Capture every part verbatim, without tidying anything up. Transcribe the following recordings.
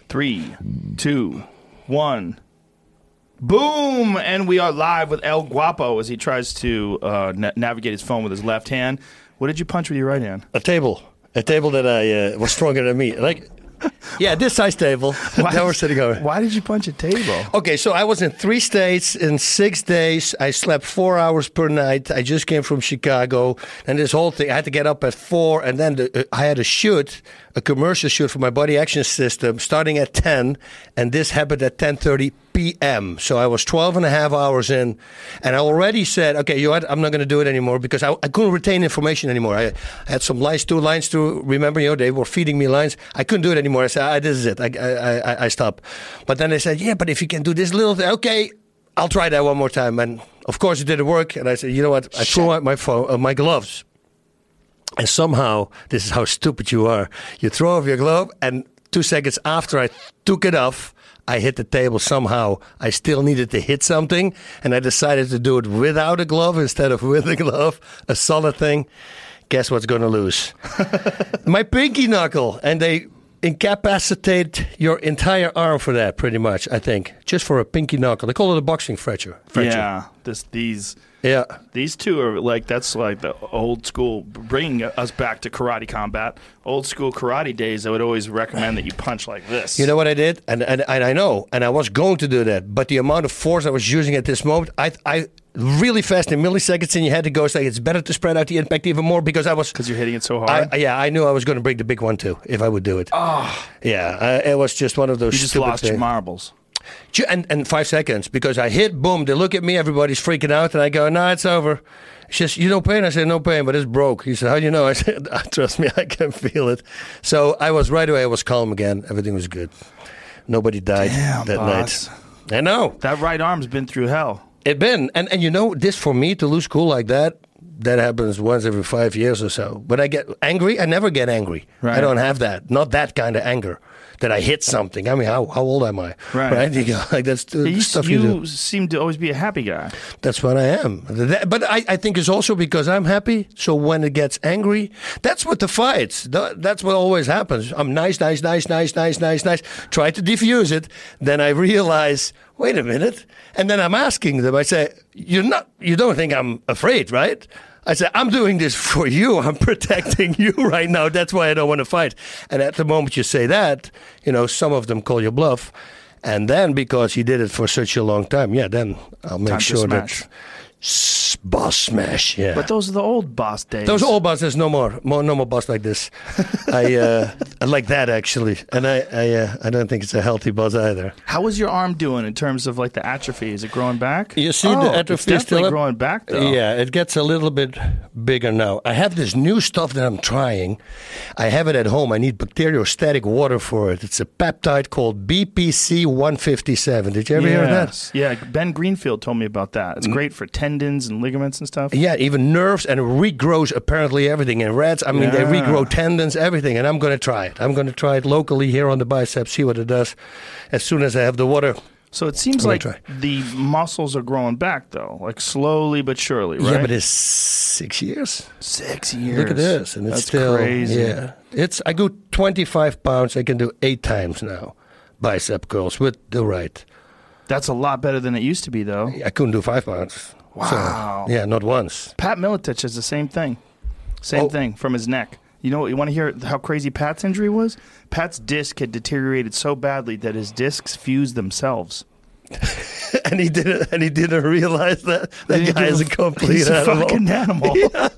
Three, two, one. Boom! And we are live with El Guapo as he tries to uh, na- navigate his phone with his left hand. What did you punch with your right hand? A table. A table that I uh, was stronger than me. Like, yeah, this size table. Why, that we're sitting over. Why did you punch a table? Okay, so I was in three states in six days. I slept four hours per night. I just came from Chicago. And this whole thing, I had to get up at four. And then the, uh, I had a shoot, a commercial shoot for my Body Action System starting at ten. And this happened at ten thirty p.m. So I was twelve and a half hours in. And I already said, okay, you know what? I'm not going to do it anymore because I, I couldn't retain information anymore. I, I had some lines, two lines to remember. You know, they were feeding me lines. I couldn't do it anymore. I said, ah, this is it. I, I, I, I stopped. But then they said, yeah, but if you can do this little thing, okay, I'll try that one more time. And of course, it didn't work. And I said, you know what? I threw out my phone, uh, my gloves. And somehow, this is how stupid you are. You throw off your glove, and two seconds after I took it off, I hit the table somehow. I still needed to hit something, and I decided to do it without a glove instead of with a glove, a solid thing. Guess what's going to lose? My pinky knuckle, and they incapacitate your entire arm for that, pretty much, I think, just for a pinky knuckle. They call it a boxing fracture. fracture. Yeah, this, these... Yeah, these two are like, that's like the old school, bringing us back to karate combat. Old school karate days, I would always recommend that you punch like this. You know what I did? And, and, and I know, and I was going to do that, but the amount of force I was using at this moment, I I really fast in milliseconds, and you had to go say, it's better to spread out the impact even more because I was... Because you're hitting it so hard? I, yeah, I knew I was going to break the big one too, if I would do it. Oh. Yeah, I, it was just one of those You just stupid lost things. your marbles. And, and five seconds, because I hit, boom, they look at me, everybody's freaking out, and I go, no, it's over. She says, you no pain? I said, no pain, but it's broke. He said, how do you know? I said, trust me, I can feel it. So I was, right away, I was calm again. Everything was good. Nobody died Damn, that boss. night. I know. That right arm's been through hell. It been. And, and you know, this for me, to lose cool like that, that happens once every five years or so. When I get angry, I never get angry. Right. I don't have that. Not that kind of anger. That I hit something. I mean, how how old am I? Right. right? You go, like that's the You, stuff you, you do. seem to always be a happy guy. That's what I am. That, but I, I think it's also because I'm happy. So when it gets angry, that's what the fights. That's what always happens. I'm nice, nice, nice, nice, nice, nice, nice. Try to defuse it. Then I realize, wait a minute. And then I'm asking them. I say, you're not. You don't think I'm afraid, right? I said, I'm doing this for you. I'm protecting you right now. That's why I don't want to fight. And at the moment you say that, you know, some of them call you bluff. And then because you did it for such a long time, yeah, then I'll make Time to sure smash. that... S- boss smash, yeah. But those are the old boss days. Those old bosses, no more, more, no more boss like this. I, uh, I like that actually, and I, I, uh, I don't think it's a healthy boss either. How is your arm doing in terms of like the atrophy? Is it growing back? You see oh, the atrophy it's definitely still up? growing back though. Yeah, it gets a little bit bigger now. I have this new stuff that I'm trying. I have it at home. I need bacteriostatic water for it. It's a peptide called B P C one fifty-seven. Did you ever hear of that? Yeah, Ben Greenfield told me about that. It's great for tendons and ligaments and stuff. Yeah, even nerves, and it regrows apparently everything. In rats, I mean, they Yeah. regrow tendons, everything, and I'm going to try it. I'm going to try it locally here on the biceps, see what it does. As soon as I have the water. So it seems I'm like gonna the muscles are growing back though, like slowly but surely, right? Yeah, but it's six years. Six years. Look at this, and it's That's still crazy. Yeah, it's. I go twenty-five pounds. I can do eight times now, bicep curls with the right. That's a lot better than it used to be, though. I couldn't do five pounds. Wow. So, yeah, not once. Pat Miletich has the same thing. Same Oh. thing from his neck. You know, you want to hear how crazy Pat's injury was? Pat's disc had deteriorated so badly that his discs fused themselves. and he didn't. And he didn't realize that that He guy is a didn't- complete He's a animal. fucking animal.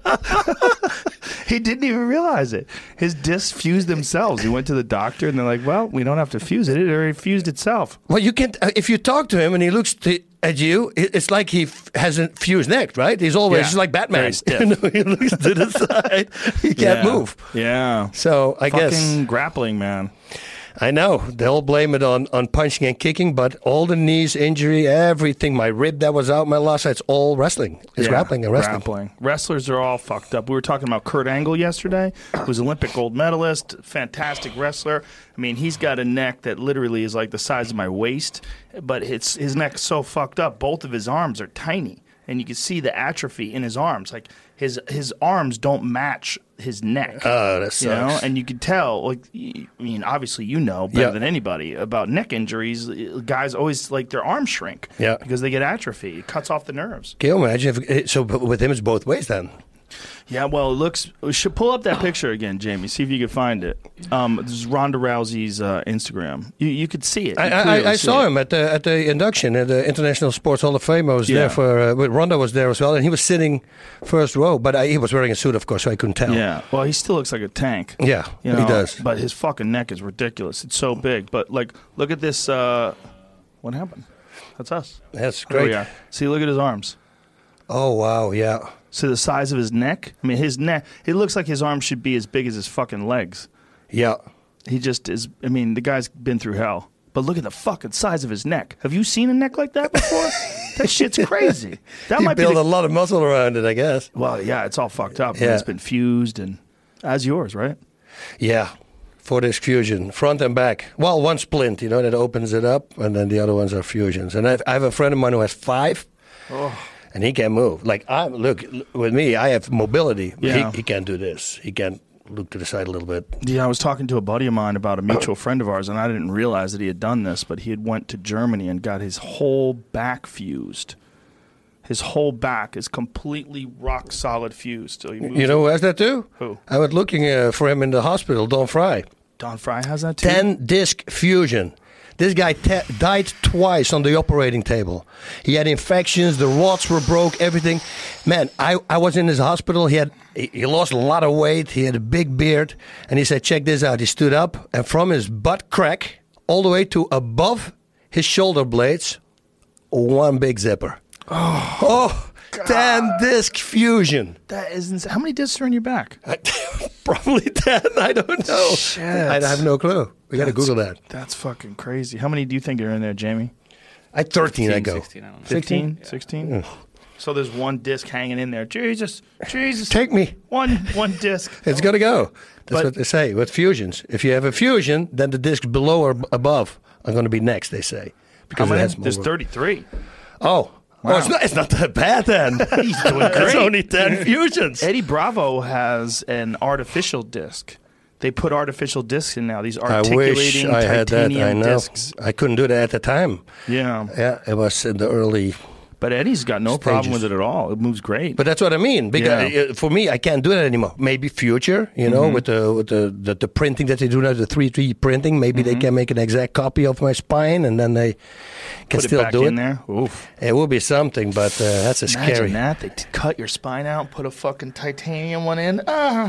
He didn't even realize it. His discs fused themselves. He went to the doctor, and they're like, "Well, we don't have to fuse it. It already fused itself." Well, you can't. Uh, if you talk to him and he looks to, at you, it, it's like he f- has a fused neck, right? He's always Yeah. just like Batman. Very stiff. You know, he looks to the side. He can't Yeah. move. Yeah. So I Fucking guess grappling, man. I know they'll blame it on, on punching and kicking, but all the knees injury, everything, my rib that was out, my last, it's all wrestling. It's Yeah, grappling and wrestling. Grappling. Wrestlers are all fucked up. We were talking about Kurt Angle yesterday, who's Olympic gold medalist, fantastic wrestler. I mean, he's got a neck that literally is like the size of my waist, but it's, his neck's so fucked up. Both of his arms are tiny. and you can see the atrophy in his arms. Like his his arms don't match his neck. Oh, that sucks. You know, and you can tell. Like, I mean, obviously, you know better Yeah. than anybody about neck injuries. Guys always like their arms shrink. Yeah. because they get atrophy. It cuts off the nerves. Can you imagine? If, so but with him, it's both ways then. Yeah, well, it looks. We should pull up that picture again, Jamie. See if you can find it. Um, this is Ronda Rousey's uh, Instagram. You you could see it. You I, I, clearly I see saw it. him at the at the induction at the International Sports Hall of Fame. I was Yeah. there for. Uh, but Ronda was there as well, and he was sitting first row. But I, he was wearing a suit, of course, so I couldn't tell. Yeah. Well, he still looks like a tank. Yeah, You know, he does. But his fucking neck is ridiculous. It's so big. But like, look at this. Uh, what happened? That's us. That's There we great. are. See, look at his arms. Oh wow, yeah. See the size of his neck? I mean, his neck, it looks like his arms should be as big as his fucking legs. Yeah. He just is, I mean, the guy's been through hell. But look at the fucking size of his neck. Have you seen a neck like that before? That shit's crazy. That He might be built the, a lot of muscle around it, I guess. well, yeah, it's all fucked up. and Yeah. It's been fused and as yours, right? Yeah. For this fusion, front and back. Well, one splint, you know, that opens it up, and then the other ones are fusions. And I've, I have a friend of mine who has five, Oh. and he can move. Like, I look, with me, I have mobility. but Yeah. He, he can't do this. He can't look to the side a little bit. Yeah, I was talking to a buddy of mine about a mutual friend of ours, and I didn't realize that he had done this, but he had went to Germany and got his whole back fused. His whole back is completely rock solid fused. So he moves You know who has that too? Who? I was looking uh, for him in the hospital, Don Fry. Don Fry has that too? ten disc fusion. This guy te- died twice on the operating table. He had infections, the rods were broke, everything. Man, I, I was in his hospital. He had he, he lost a lot of weight. He had a big beard. And he said, check this out. He stood up, and from his butt crack all the way to above his shoulder blades, one big zipper. Oh, oh ten disc fusion. That is insane. How many discs are in your back? Probably ten. I don't know. Shit. I have no clue. We got to That's- Google that. That's fucking crazy. How many do you think are in there, Jamie? I thirteen, I go. sixteen, I don't know. fifteen? sixteen? So there's one disc hanging in there. Jesus. Jesus. Take me. One one disc. It's going to go. That's But- what they say with fusions. If you have a fusion, then the discs below or b- above are going to be next, they say. How Because it many? has more. There's thirty-three. Oh. Wow. Oh, it's not, it's not that bad then. He's doing It's great. only ten fusions. Eddie Bravo has an artificial disc. They put artificial discs in now. These I articulating wish I had that. I titanium know. discs. I couldn't do that at the time. Yeah. Yeah, it was in the early. But Eddie's got no problem Stages. with it at all. It moves great. But that's what I mean. Because Yeah. uh, for me, I can't do that anymore. Maybe future, you know, Mm-hmm. with the with the, the the printing that they do now, the three D printing. Maybe they can make an exact copy of my spine, and then they can put still it back do in it. there. Oof. It will be something, but uh, that's a Imagine scary. that. They t- cut your spine out, put a fucking titanium one in.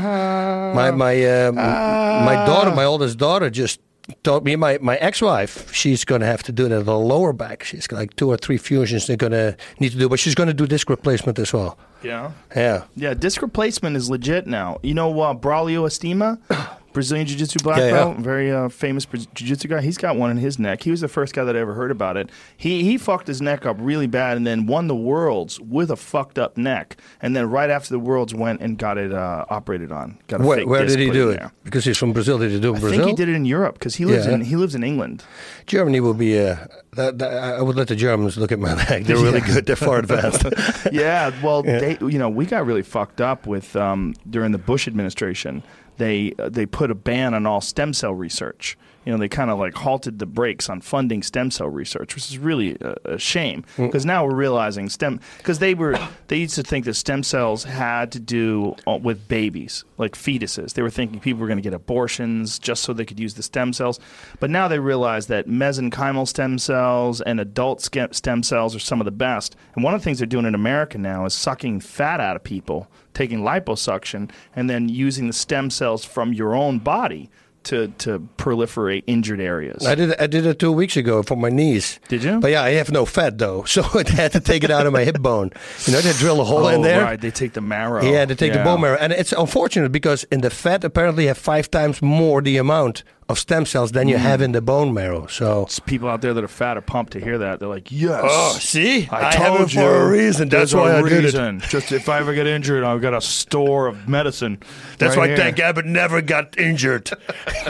Ah. My my uh, my daughter, my oldest daughter, just told me my, my ex-wife, she's going to have to do that on the lower back. She's got like two or three fusions they're going to need to do, but she's going to do disc replacement as well. Yeah. Yeah. Yeah, disc replacement is legit now. You know uh, Braulio Estima, Brazilian Jiu-Jitsu black Yeah, yeah. belt, very uh, famous Bra- Jiu-Jitsu guy. He's got one in his neck. He was the first guy that I ever heard about it. He he fucked his neck up really bad and then won the Worlds with a fucked up neck. And then right after the Worlds went and got it uh, operated on. Got a Where, fake where disc did he put do in it? there. Because he's from Brazil. Did he do it in I Brazil? think he did it in Europe because he lives Yeah. in he lives in England. Germany will be. Uh, that, that, I would let the Germans look at my leg. They're really good. They're far advanced. Yeah, well, they you know we got really fucked up with um, during the Bush administration. They uh, they put a ban on all stem cell research. You know, they kind of like halted the brakes on funding stem cell research, which is really a, a shame because now we're realizing stem because they were they used to think that stem cells had to do uh, with babies, like fetuses. They were thinking people were going to get abortions just so they could use the stem cells, but now they realize that mesenchymal stem cells and adult ske- stem cells are some of the best. And one of the things they're doing in America now is sucking fat out of people, taking liposuction, and then using the stem cells from your own body to to proliferate injured areas. I did I did it two weeks ago for my knees. Did you? But yeah, I have no fat though, so I had to take it out of my hip bone. You know, they drill a hole in Oh, there. right. They take the marrow. Yeah, they take the Yeah. bone marrow, and it's unfortunate because in the fat apparently have five times more the amount of stem cells than you Mm. have in the bone marrow. So, It's people out there that are fat are pumped to hear that. They're like, yes. oh, see, I, have told it for you. a reason. That's There's why a I did it. reason. Just if I ever get injured, I've got a store of medicine. That's right why here. Tank Abbott never got injured.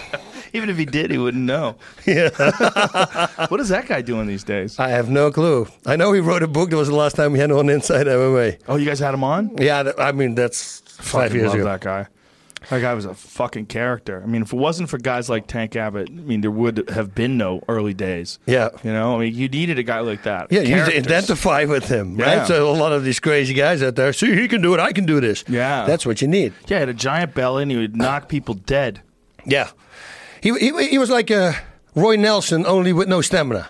Even if he did, he wouldn't know. Yeah. What is that guy doing these days? I have no clue. I know he wrote a book. That was the last time we had on Inside M M A. Oh, you guys had him on? Yeah, th- I mean, that's five Fucking years love ago. that guy. That guy was a fucking character. I mean, if it wasn't for guys like Tank Abbott, I mean, there would have been no early days. Yeah. You know, I mean, you needed a guy like that. Yeah, you need to Characters. identify with him, Yeah. right? So a lot of these crazy guys out there, see, he can do it, I can do this. Yeah. That's what you need. Yeah, he had a giant belly and he would knock people dead. Yeah. He he, he was like a Roy Nelson, only with no stamina.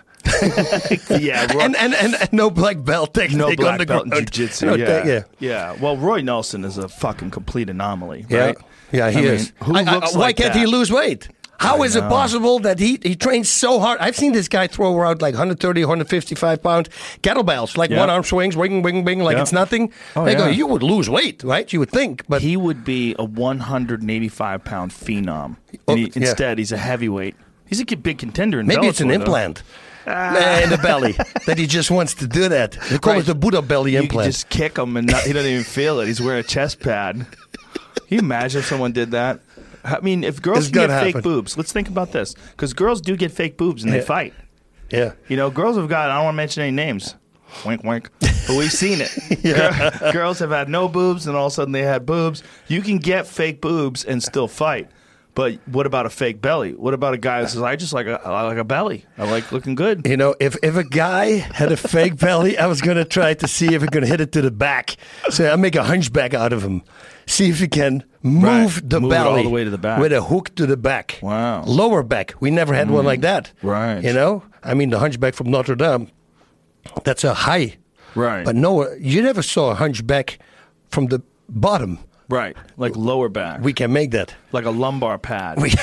Yeah, Roy, And, and, and, and no black belt technique no on black the belt in ground. jiu-jitsu. No, yeah. yeah. yeah. Well, Roy Nelson is a fucking complete anomaly, Yeah. right? Yeah, he I mean, is. who I- I- looks why like can't that? he lose weight? How I is it know. possible that he, he trains so hard? I've seen this guy throw around like one thirty, one fifty-five pound kettlebells, like Yeah. one arm swings, wing, wing, wing, like Yeah. it's nothing. Oh, I go, yeah. you would lose weight, right? You would think, but He would be a one hundred eighty-five pound phenom. Oh, And he, yeah. Instead, he's a heavyweight. He's a big contender in maybe it's an Bellator, though. implant. in the belly that he just wants to do that. They call Right. it the Buddha belly You implant. can just kick him and not, he doesn't even feel it. He's wearing a chest pad. Can you imagine if someone did that? I mean, if girls It's can get gonna fake happen. boobs, let's think about this. Because girls do get fake boobs and they Yeah. fight. Yeah. You know, girls have got, I don't want to mention any names. Wink, wink. But we've seen it. Gir- Girls have had no boobs and all of a sudden they had boobs. You can get fake boobs and still fight. But what about a fake belly? What about a guy who says, I just like a, I like a belly. I like looking good. You know, if, if a guy had a fake belly, I was going to try to see if I could hit it to the back. So I make a hunchback out of him. See if he can move Right. the Move it belly all the way to the back. with a hook to the back. Wow. Lower back. We never had one like that. Right. You know, I mean, the hunchback from Notre Dame, that's a high. Right. But no, you never saw a hunchback from the bottom. Right. Like lower back. We can make that. like a lumbar pad. We,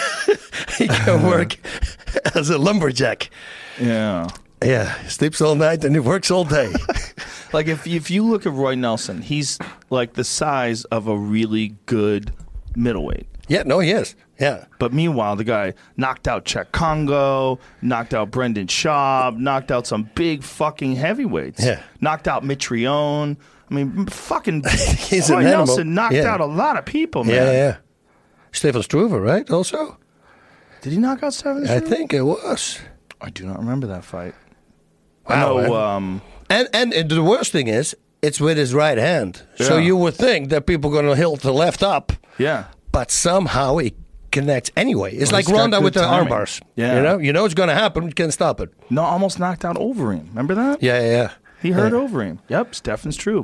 he can work as a lumberjack. yeah. Yeah, sleeps all night and he works all day. Like if if you look at Roy Nelson, he's like the size of a really good middleweight. Yeah, no, he is. Yeah. But meanwhile, the guy knocked out Czech Congo, knocked out Brendan Schaub, knocked out some big fucking heavyweights. Yeah. Knocked out Mitrione. I mean, fucking He's Roy an animal. Nelson knocked Yeah. out a lot of people, man. Yeah, yeah. Stefan Struve, right? Also? Did he knock out Stefan I Struve? think it was. I do not remember that fight. Wow, I know, man. um, And, and and the worst thing is, it's with his right hand. So Yeah. you would think that people are going to hilt the left up, yeah. but somehow it connects anyway. It's Well, like he's got Ronda good with the arm timing. bars. Yeah. You know, you know it's going to happen. You can't stop it. No, almost knocked out Overeem. Remember that? Yeah, yeah, yeah. He heard Yeah. Overeem. Yep, Stefan's true.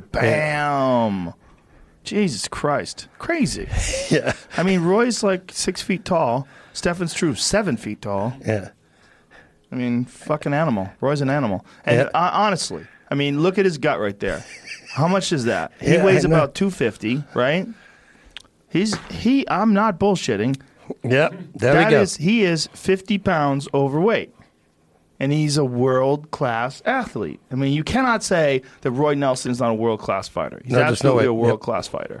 Bam. Jesus Christ. Crazy. Yeah. I mean, Roy's like six feet tall. Stefan's true, seven feet tall. Yeah. I mean, fucking animal. Roy's an animal. And Yeah. uh, honestly, I mean, look at his gut right there. How much is that? He Yeah, weighs I know. about two fifty, right? He's he. I'm not bullshitting. Yeah. There That we go. is, he is fifty pounds overweight. And he's a world-class athlete. I mean, you cannot say that Roy Nelson's not a world-class fighter. He's No, there's no absolutely way. a Yep. world-class fighter.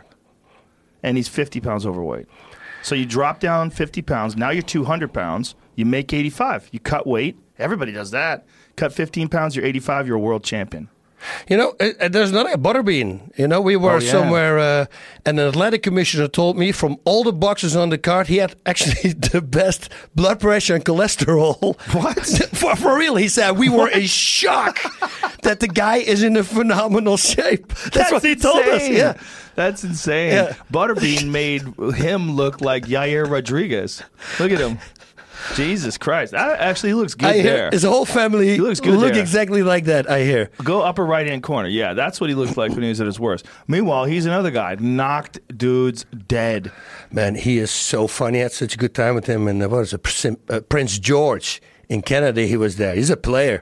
And he's fifty pounds overweight. So you drop down fifty pounds. Now you're two hundred pounds. You make eighty-five. You cut weight. Everybody does that. Cut fifteen pounds, you're eighty-five, you're a world champion. You know, uh, uh, there's another Butterbean. You know, we were Oh, yeah. somewhere, uh, and an athletic commissioner told me from all the boxes on the card, he had actually the best blood pressure and cholesterol. What? for, for real, he said. We were in shock that the guy is in a phenomenal shape. That's, what he told us. insane. Yeah. That's insane. Yeah. Butterbean made him look like Yair Rodriguez. Look at him. Jesus Christ. That actually looks good I hear there. his whole family He looks good look there. exactly like that, I hear. Go upper right-hand corner. Yeah, that's what he looked like when he was at his worst. Meanwhile, he's another guy. Knocked dudes dead. Man, he is so funny. I had such a good time with him. And uh, what is it, Prin- uh, Prince George in Canada, he was there. He's a player.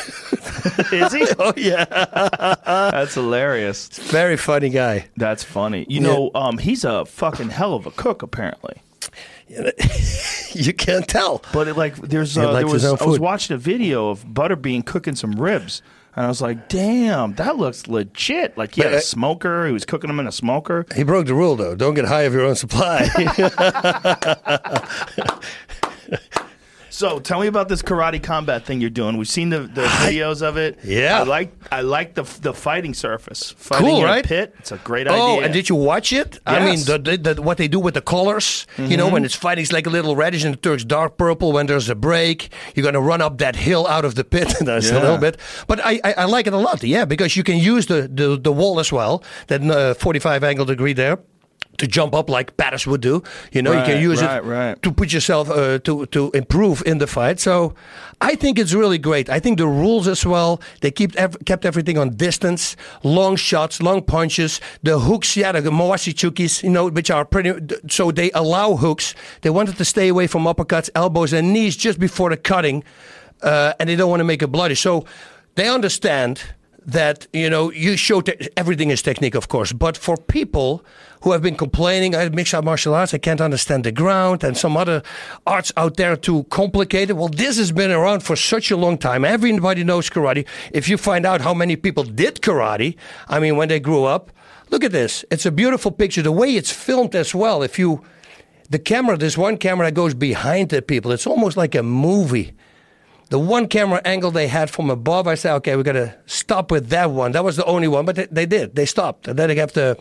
Is he? Oh, yeah. That's hilarious. Very funny guy. That's funny. You know, um, he's a fucking hell of a cook, apparently. You can't tell. But it, like, there's He uh, likes there was his own I was food. watching a video of Butterbean cooking some ribs, and I was like, "Damn, that looks legit!" Like he had But, a uh, smoker. He was cooking them in a smoker. He broke the rule, though. Don't get high of your own supply. So tell me about this karate combat thing you're doing. We've seen the, the videos of it. Yeah. I like I like the the fighting surface. Fighting Cool, in right? a pit. It's a great Oh, idea. and did you watch it? I mean, Yes. the, the, the, what they do with the colors, you know, when it's fighting, it's like a little reddish and it turns dark purple. When there's a break, you're going to run up that hill out of the pit. That's Yeah. a little bit. But I, I, I like it a lot, yeah, because you can use the, the, the wall as well, that uh, forty-five angle degree there, to jump up like batters would do. You know, Right, you can use right, it right. to put yourself, uh, to, to improve in the fight. So I think it's really great. I think the rules as well, they keep ev- kept everything on distance, long shots, long punches. The hooks, yeah, the Mowashi-chukis, you know, which are pretty, so they allow hooks. They wanted to stay away from uppercuts, elbows, and knees just before the cutting, uh, and they don't want to make it bloody. So they understand that, you know, you show te- everything is technique, of course, but for people who have been complaining, I mix up martial arts, I can't understand the ground, and some other arts out there too complicated. Well, this has been around for such a long time. Everybody knows karate. If you find out how many people did karate, I mean, when they grew up, look at this. It's a beautiful picture. The way it's filmed as well. If you, the camera, there's one camera that goes behind the people. It's almost like a movie. The one camera angle they had from above, I said, okay, we got to stop with that one. That was the only one, but they, they did. They stopped. And then they have the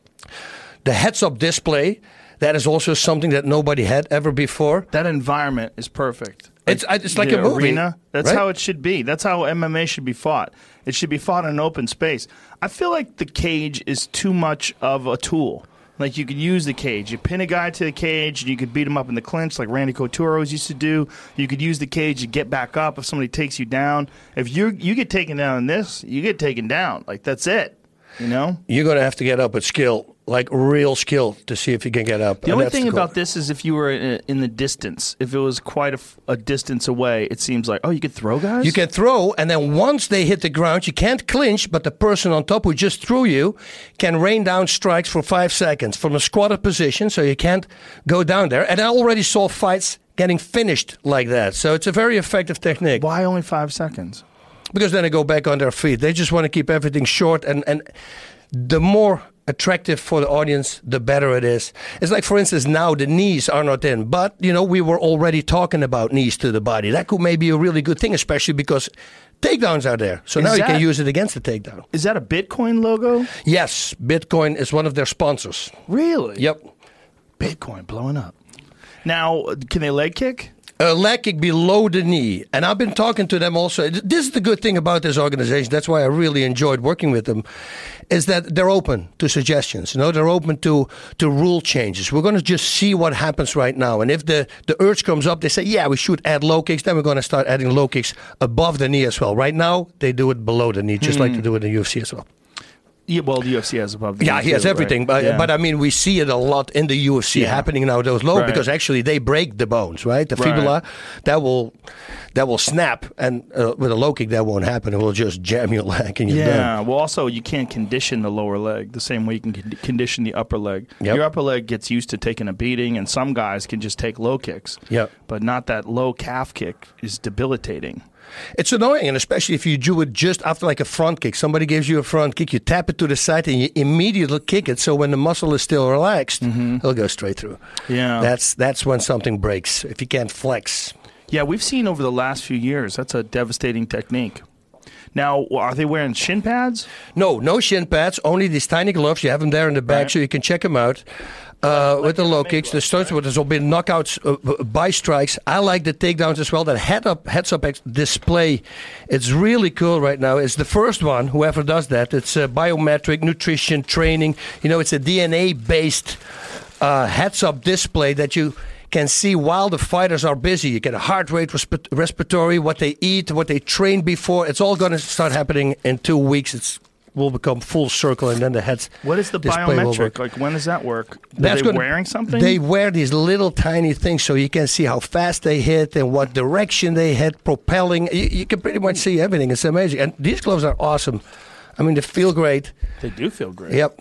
the heads-up display. That is also something that nobody had ever before. that environment is perfect. It's it's like the a movie. arena. That's right? how it should be. That's how M M A should be fought. It should be fought in an open space. I feel like the cage is too much of a tool. Like, you could use the cage. You pin a guy to the cage, and you could beat him up in the clinch like Randy Couture always used to do. You could use the cage to get back up if somebody takes you down. If you you get taken down in this, you get taken down. Like, that's it. You know? You're going to have to get up with skill, like real skill, to see if you can get up. The only thing about this is if you were in, in the distance. If it was quite a, f- a distance away, it seems like, oh, you could throw guys? You can throw, and then once they hit the ground, you can't clinch, but the person on top who just threw you can rain down strikes for five seconds from a squatted position, so you can't go down there. And I already saw fights getting finished like that. So it's a very effective technique. Why only five seconds? Because then they go back on their feet. They just want to keep everything short, and, and the more attractive for the audience, the better it is. It's like, for instance, now the knees are not in, but, you know, we were already talking about knees to the body. That could maybe be a really good thing, especially because takedowns are there. So Is now you that- can use it against the takedown. Is that a Bitcoin logo? Yes, Bitcoin is one of their sponsors. Really? Yep. Bitcoin blowing up. Now, can they leg kick? A leg kick below the knee. And I've been talking to them also. This is the good thing about this organization. That's why I really enjoyed working with them, is that they're open to suggestions. You know, they're open to, to rule changes. We're going to just see what happens right now. And if the, the urge comes up, they say, yeah, we should add low kicks. Then we're going to start adding low kicks above the knee as well. Right now, they do it below the knee, just like they do it in the U F C as well. Yeah, well, the U F C has above the Yeah, knee he has too, everything. right? But, Yeah. but I mean, we see it a lot in the U F C Yeah. happening now, those low, Right. because actually they break the bones, right? The Right. fibula, that will that will snap. And uh, with a low kick, that won't happen. It will just jam your leg and you're Yeah. done. Well, also, you can't condition the lower leg the same way you can con- condition the upper leg. Yep. Your upper leg gets used to taking a beating, and some guys can just take low kicks. Yep. But not that low calf kick is debilitating. It's annoying, and especially if you do it just after like a front kick. Somebody gives you a front kick, you tap it to the side, and you immediately kick it. So when the muscle is still relaxed, it'll go straight through. Yeah. That's that's when something breaks. If you can't flex. Yeah, we've seen over the last few years, that's a devastating technique. Now, are they wearing shin pads? No, no shin pads, only these tiny gloves. You have them there in the back, Right. so you can check them out. Uh, with the low kicks, the starts with there's been knockouts uh, by strikes. I like the takedowns as well. That head up, heads up ex- display, it's really cool right now. It's the first one. Whoever does that, it's uh, biometric nutrition training. You know, it's a D N A based uh, heads up display that you can see while the fighters are busy. You get a heart rate, resp- respiratory, what they eat, what they train before. It's all going to start happening in two weeks. It's will become full circle, and then the heads. What is the display will work. biometric? Like, when does that work? Are That's they gonna- wearing something? They wear these little tiny things so you can see how fast they hit and what direction they hit, propelling. You, you can pretty much see everything. It's amazing. And these gloves are awesome. I mean, they feel great. They do feel great. Yep.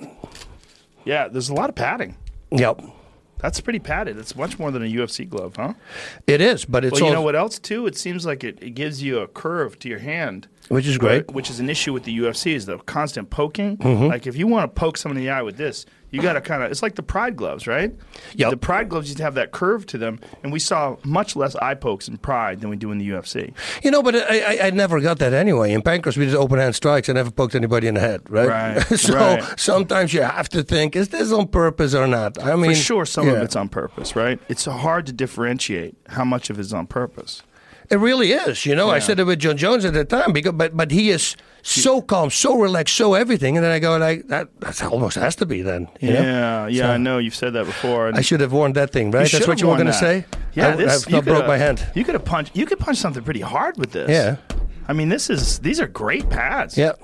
Yeah, there's a lot of padding. Yep. That's pretty padded. It's much more than a U F C glove, huh? It is, but it's Well, you all, know what else, too? It seems like it, it gives you a curve to your hand. which is great. Which is an issue with the U F C, is the constant poking. Mm-hmm. Like, if you want to poke someone in the eye with this, You got to kind of, it's like the Pride gloves, right? Yep. The Pride gloves used to have that curve to them, and we saw much less eye pokes in Pride than we do in the U F C. You know, but I, I, I never got that anyway. In Pancras, we did open hand strikes. I never poked anybody in the head, right? Right. so right. sometimes you have to think, is this on purpose or not? I mean, For sure, some yeah. of it's on purpose, right? It's hard to differentiate how much of it is on purpose. It really is. You know, Yeah. I said it with John Jones at the time, because, but but he is so calm, so relaxed, so everything. And then I go, like, that that almost has to be then. You know? Yeah, yeah, So- I know. You've said that before. and I should have worn that thing, right? you That's what should've you were worn going to that. say? Yeah, I, this, I've you not broke coulda- my hand. You could have punched. You could punch something pretty hard with this. Yeah. I mean, this is these are great pads. Yeah.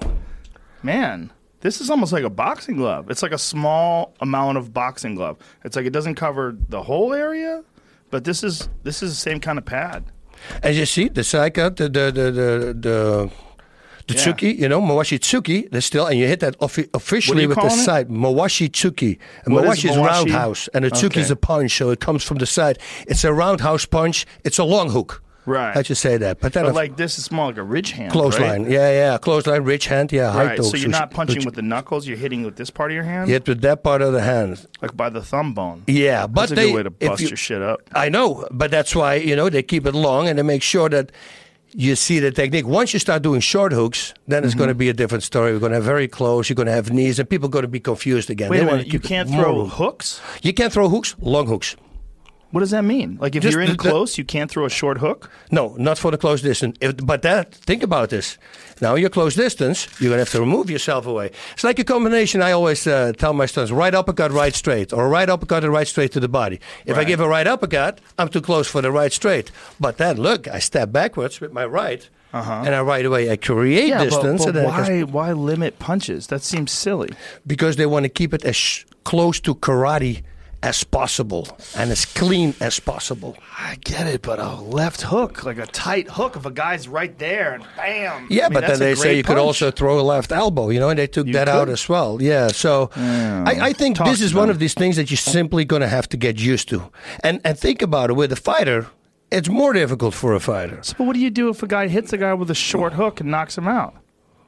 Man, this is almost like a boxing glove. It's like a small amount of boxing glove. It's like it doesn't cover the whole area, but this is this is the same kind of pad. As you see, the Saika, the the the the, the, the Yeah. Tsuki, you know, Mawashi Tsuki, there's still, and you hit that offi- officially you with the calling it? side. Mawashi Tsuki. And What is Mawashi is Mawashi? roundhouse, and the Tsuki is Okay. a punch, so it comes from the side. It's a roundhouse punch. It's a long hook. Right. I should say that. But then But a like this is more like a ridge hand. clothesline. Right? Yeah, yeah. Clothesline, rich hand, yeah. high Right. toe, So you're not sushi- punching sushi. with the knuckles. You're hitting with this part of your hand, You hit with that part of the hand. like by the thumb bone. Yeah, but That's a they, good way to if bust you- your shit up. I know, but that's why, you know, they keep it long and they make sure that you see the technique. Once you start doing short hooks, then it's Mm-hmm. going to be a different story. We're going to have very close. You're going to have knees, and people are going to be confused again. Wait They a wanna minute. You keep it can't more throw room. hooks. You can't throw hooks, long hooks. What does that mean? Like if Just you're in the- the- close, you can't throw a short hook. No, not for the close distance. If, but that, think about this. Now, you're close distance, you're going to have to remove yourself away. It's like a combination. I always uh, tell my students, right uppercut, right straight, or right uppercut and right straight to the body. If I Right. give a right uppercut, I'm too close for the right straight. But then, look, I step backwards with my right, and I right away, I create Yeah, but, distance. but and then I can- why why limit punches? That seems silly. because they want to keep it as sh- close to karate as possible and as clean as possible. I get it, but a left hook, like a tight hook, if a guy's right there and bam. Yeah, I mean, but then that's a they say great you could punch. also throw a left elbow, you know, and they took You that out could. as well. Yeah, so I, I think Talk this is to one them. of these things that you're simply going to have to get used to. And and think about it, with a fighter, it's more difficult for a fighter. So, but what do you do if a guy hits a guy with a short hook and knocks him out?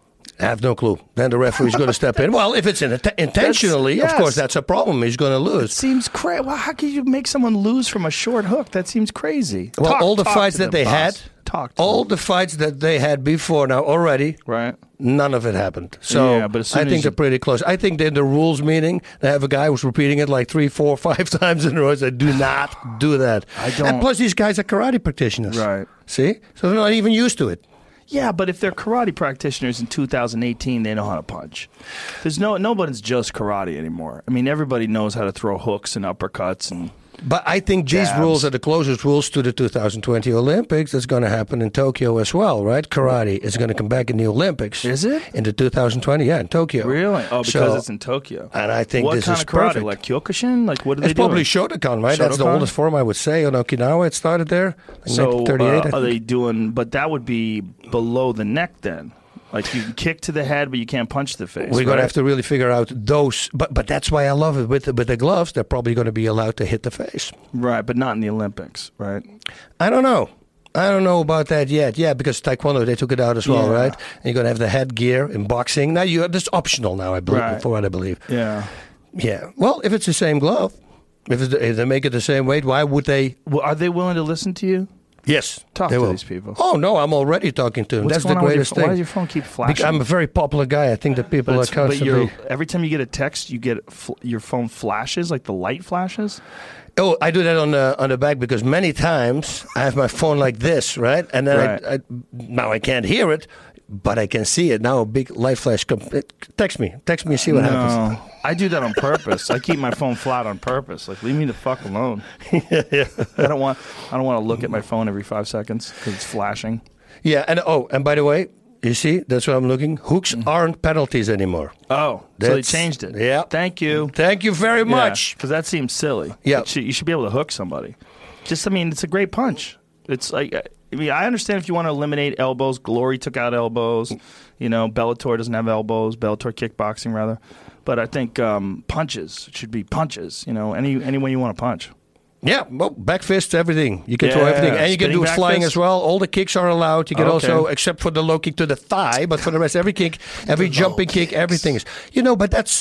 I have no clue. Then the referee's going to step in. Well, if it's in, intentionally, That's- of course, yes. that's a problem. He's going to lose. Seems crazy. Well, how can you make someone lose from a short hook? That seems crazy. Well, Talk- all the talk fights to that them, they had, boss. Talk to all them. the fights that they had before now already, right. none of it happened. So Yeah, but as soon I think as they're you- pretty close. I think in the rules meeting, they have a guy who's repeating it like three, four, five times in a row. Said, "Do not do that." I don't- And plus, these guys are karate practitioners, Right. See, so they're not even used to it. Yeah, but if they're karate practitioners in two thousand eighteen, they know how to punch. There's no nobody's just karate anymore. I mean, everybody knows how to throw hooks and uppercuts and. But I think these Jabs. rules are the closest rules to the two thousand twenty Olympics. That's going to happen in Tokyo as well, right? Karate is going to come back in the Olympics. Is it? In the two thousand twenty, yeah, in Tokyo. Really? Oh, because So- it's in Tokyo. And I think what this kind is of karate? perfect. Like Kyokushin? Like what do It's they do? probably Shotokan, right? That's the Shotokan? oldest form, I would say. On Okinawa, it started there. In So nineteen thirty-eight, uh, I are they think. doing? But that would be below the neck then. Like you can kick to the head, but you can't punch the face. We're going right? to have to really figure out those. But but that's why I love it. With the, with the gloves, they're probably going to be allowed to hit the face. Right, but not in the Olympics, right? I don't know. I don't know about that yet. Yeah, because Taekwondo, they took it out as well, Yeah. right? And you're going to have the headgear in boxing. Now, you that's optional now, I believe, Right. for what I believe. Yeah. Yeah. Well, if it's the same glove, if, it's the, if they make it the same weight, why would they? Well, are they willing to listen to you? Yes. Talk they to will. these people. Oh, no, I'm already talking to them. What's That's going the on with your greatest phone? Why thing. does your phone keep flashing? Because I'm a very popular guy. I think that people but, are it's- but constantly. you're, every time you get a text, you get fl- your phone flashes, like the light flashes. Oh, I do that on the on the back because many times I have my phone like this, right? And then Right. I, I, now I can't hear it, but I can see it. Now a big light flash comes. Text me. Text me and see what happens. No, I do that on purpose. I keep my phone flat on purpose. Like, leave me the fuck alone. yeah. I don't want. I don't want to look at my phone every five seconds because it's flashing. yeah, and oh, and by the way, you see, that's what I'm looking. Hooks aren't penalties anymore. Oh, so they That's- changed it. yeah. Thank you. Thank you very much. Because that seems silly. Yeah. It should- you should be able to hook somebody. Just, I mean, it's a great punch. It's like, I mean, I understand if you want to eliminate elbows. Glory took out elbows. You know, Bellator doesn't have elbows. Bellator kickboxing, rather. But I think um, punches should be punches. You know, any any way you want to punch. Yeah, well, back fists, everything. You can throw Yeah, everything. And you can spinning do back flying fist? as well. All the kicks are allowed. You can Okay. also, except for the low kick to the thigh, but for the rest, every kick, every jumping kick, everything is. You know, but that's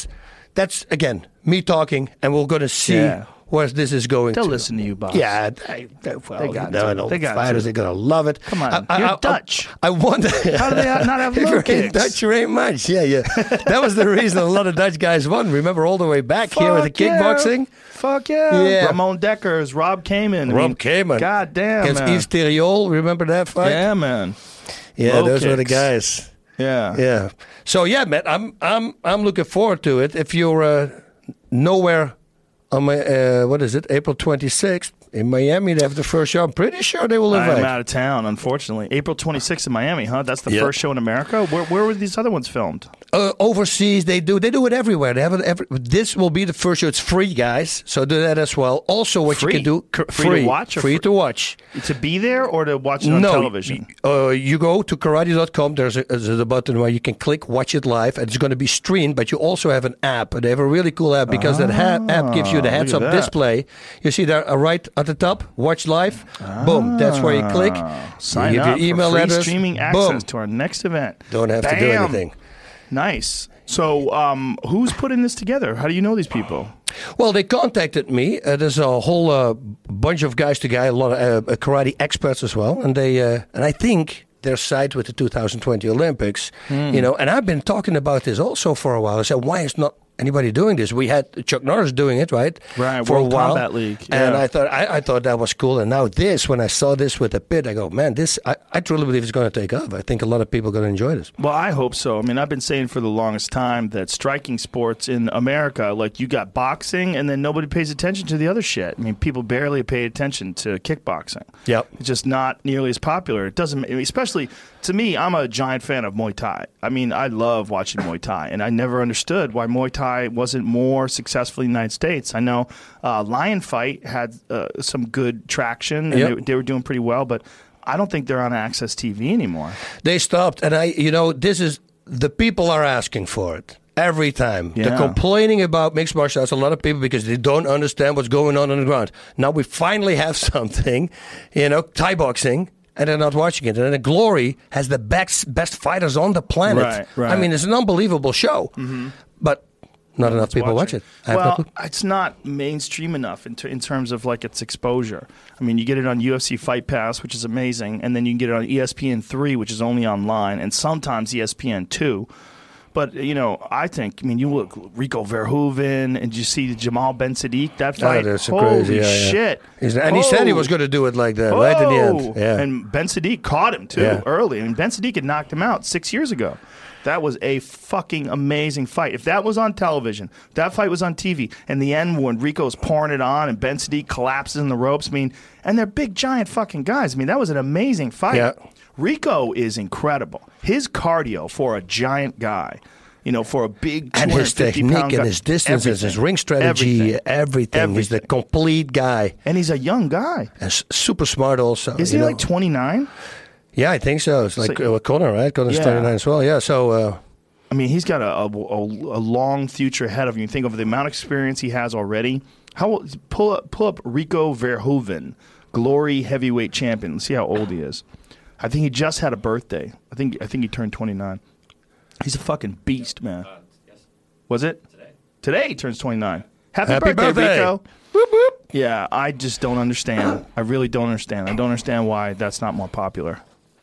that's, again, me talking, and we're going to see Yeah. where this is going They'll to. listen to you, boss. Yeah, they, they, well, They got no, to. no, They got fighters to. are going to love it. Come on, I, you're I, I, Dutch. I wonder. How do they not have if low you're kicks? Dutch, you ain't much. Yeah, yeah. That was the reason a lot of Dutch guys won. Remember, all the way back here with the Fuck yeah. kickboxing? Fuck yeah. Yeah. Ramon Deckers, Rob Kamen. I Rob mean, Kamen. God damn, Against man. Yves Thériault. Remember that fight? Yeah, man. Yeah, Low those were the kicks. guys. Yeah. Yeah. So yeah, man, I'm I'm I'm looking forward to it. If you're uh, nowhere on my uh, what is it, April twenty-sixth in Miami, they have the first show. I'm pretty sure they will I'm invite. out of town, unfortunately. April twenty-sixth in Miami, huh? That's the Yep. first show in America? Where, where were these other ones filmed? Uh, overseas, they do they do it everywhere. They have it every. This will be the first show. It's free, guys. So do that as well. Also, what Free? you can do cr- Free to watch or free free- to watch. To be there or to watch it on no, television? Uh, you go to karate dot com. There's a, there's a button where you can click watch it live. And it's going to be streamed, but you also have an app. They have a really cool app because that ha- app gives you the Ah, heads look up at that. display. You see there uh, right at the top, watch live. Boom. That's where you click. Ah, Sign you give up your email for free address. streaming access Boom. to our next event. Don't have to do Bam. anything. Nice. So, um, who's putting this together? How do you know these people? Well, they contacted me. Uh, there's a whole uh, bunch of guys together, a lot of uh, karate experts as well, and they uh, and I think they're side with the two thousand twenty Olympics. Hmm. You know, and I've been talking about this also for a while. I said, why is not anybody doing this? We had Chuck Norris doing it, right? Right, for World a while. Combat League, And yeah. I thought I, I thought that was cool. And now this, when I saw this with the pit, I go, man, this I, I truly believe it's going to take off. I think a lot of people are going to enjoy this. Well, I hope so. I mean, I've been saying for the longest time that striking sports in America, like you got boxing and then nobody pays attention to the other shit. I mean, people barely pay attention to kickboxing. Yep. It's just not nearly as popular. It doesn't, especially to me, I'm a giant fan of Muay Thai. I mean, I love watching Muay Thai, and I never understood why Muay Thai wasn't more successful in the United States. I know uh, Lion Fight had uh, some good traction, and Yep. they, they were doing pretty well, but I don't think they're on Access T V anymore. They stopped, and I, you know, this is the people are asking for it every time. Yeah. They're complaining about mixed martial arts. A lot of people because they don't understand what's going on on the ground. Now we finally have something, you know, Thai boxing. And they're not watching it. And the Glory has the best best fighters on the planet. Right, right. I mean, it's an unbelievable show. Mm-hmm. But not enough people watch it. I have no Well, clue. it's not mainstream enough in, ter- in terms of like its exposure. I mean, you get it on U F C Fight Pass, which is amazing, and then you can get it on E S P N three, which is only online, and sometimes E S P N two. But, you know, I think, I mean, you look Rico Verhoeven, and you see Jamal Ben Sadiq, that fight. Oh, that's so Holy crazy. Yeah, yeah. shit. He's- and he said he Oh. was going to do it like that, right in the end. Oh! Yeah. And Ben Sadiq caught him, too, Yeah. early. I mean, Ben Sadiq had knocked him out six years ago. That was a fucking amazing fight. If that was on television, that fight was on T V, and the end when Rico's pouring it on and Ben Sadiq collapses in the ropes, I mean, and they're big, giant fucking guys. I mean, that was an amazing fight. Yeah. Rico is incredible. His cardio for a giant guy, you know, for a big and his 250 technique pound and guy, his distances, his everything. ring strategy, Everything. everything. He's the Everything. complete guy. And he's a young guy. And s- super smart also. Is you he know. like twenty-nine? Yeah, I think so. It's like So- uh, Connor, right? Connor's Yeah. twenty-nine as well. Yeah, so... Uh, I mean, he's got a, a, a, a long future ahead of him. You think of the amount of experience he has already. How pull up pull up Rico Verhoeven, Glory heavyweight champion. Let's see how old he is. I think he just had a birthday. I think I think he turned twenty-nine. He's a fucking beast, man. Uh, yes. Was it today? Today he turns twenty-nine. Happy, Happy birthday, birthday. Rico! Whoop, whoop. Yeah, I just don't understand. I really don't understand. I don't understand why that's not more popular.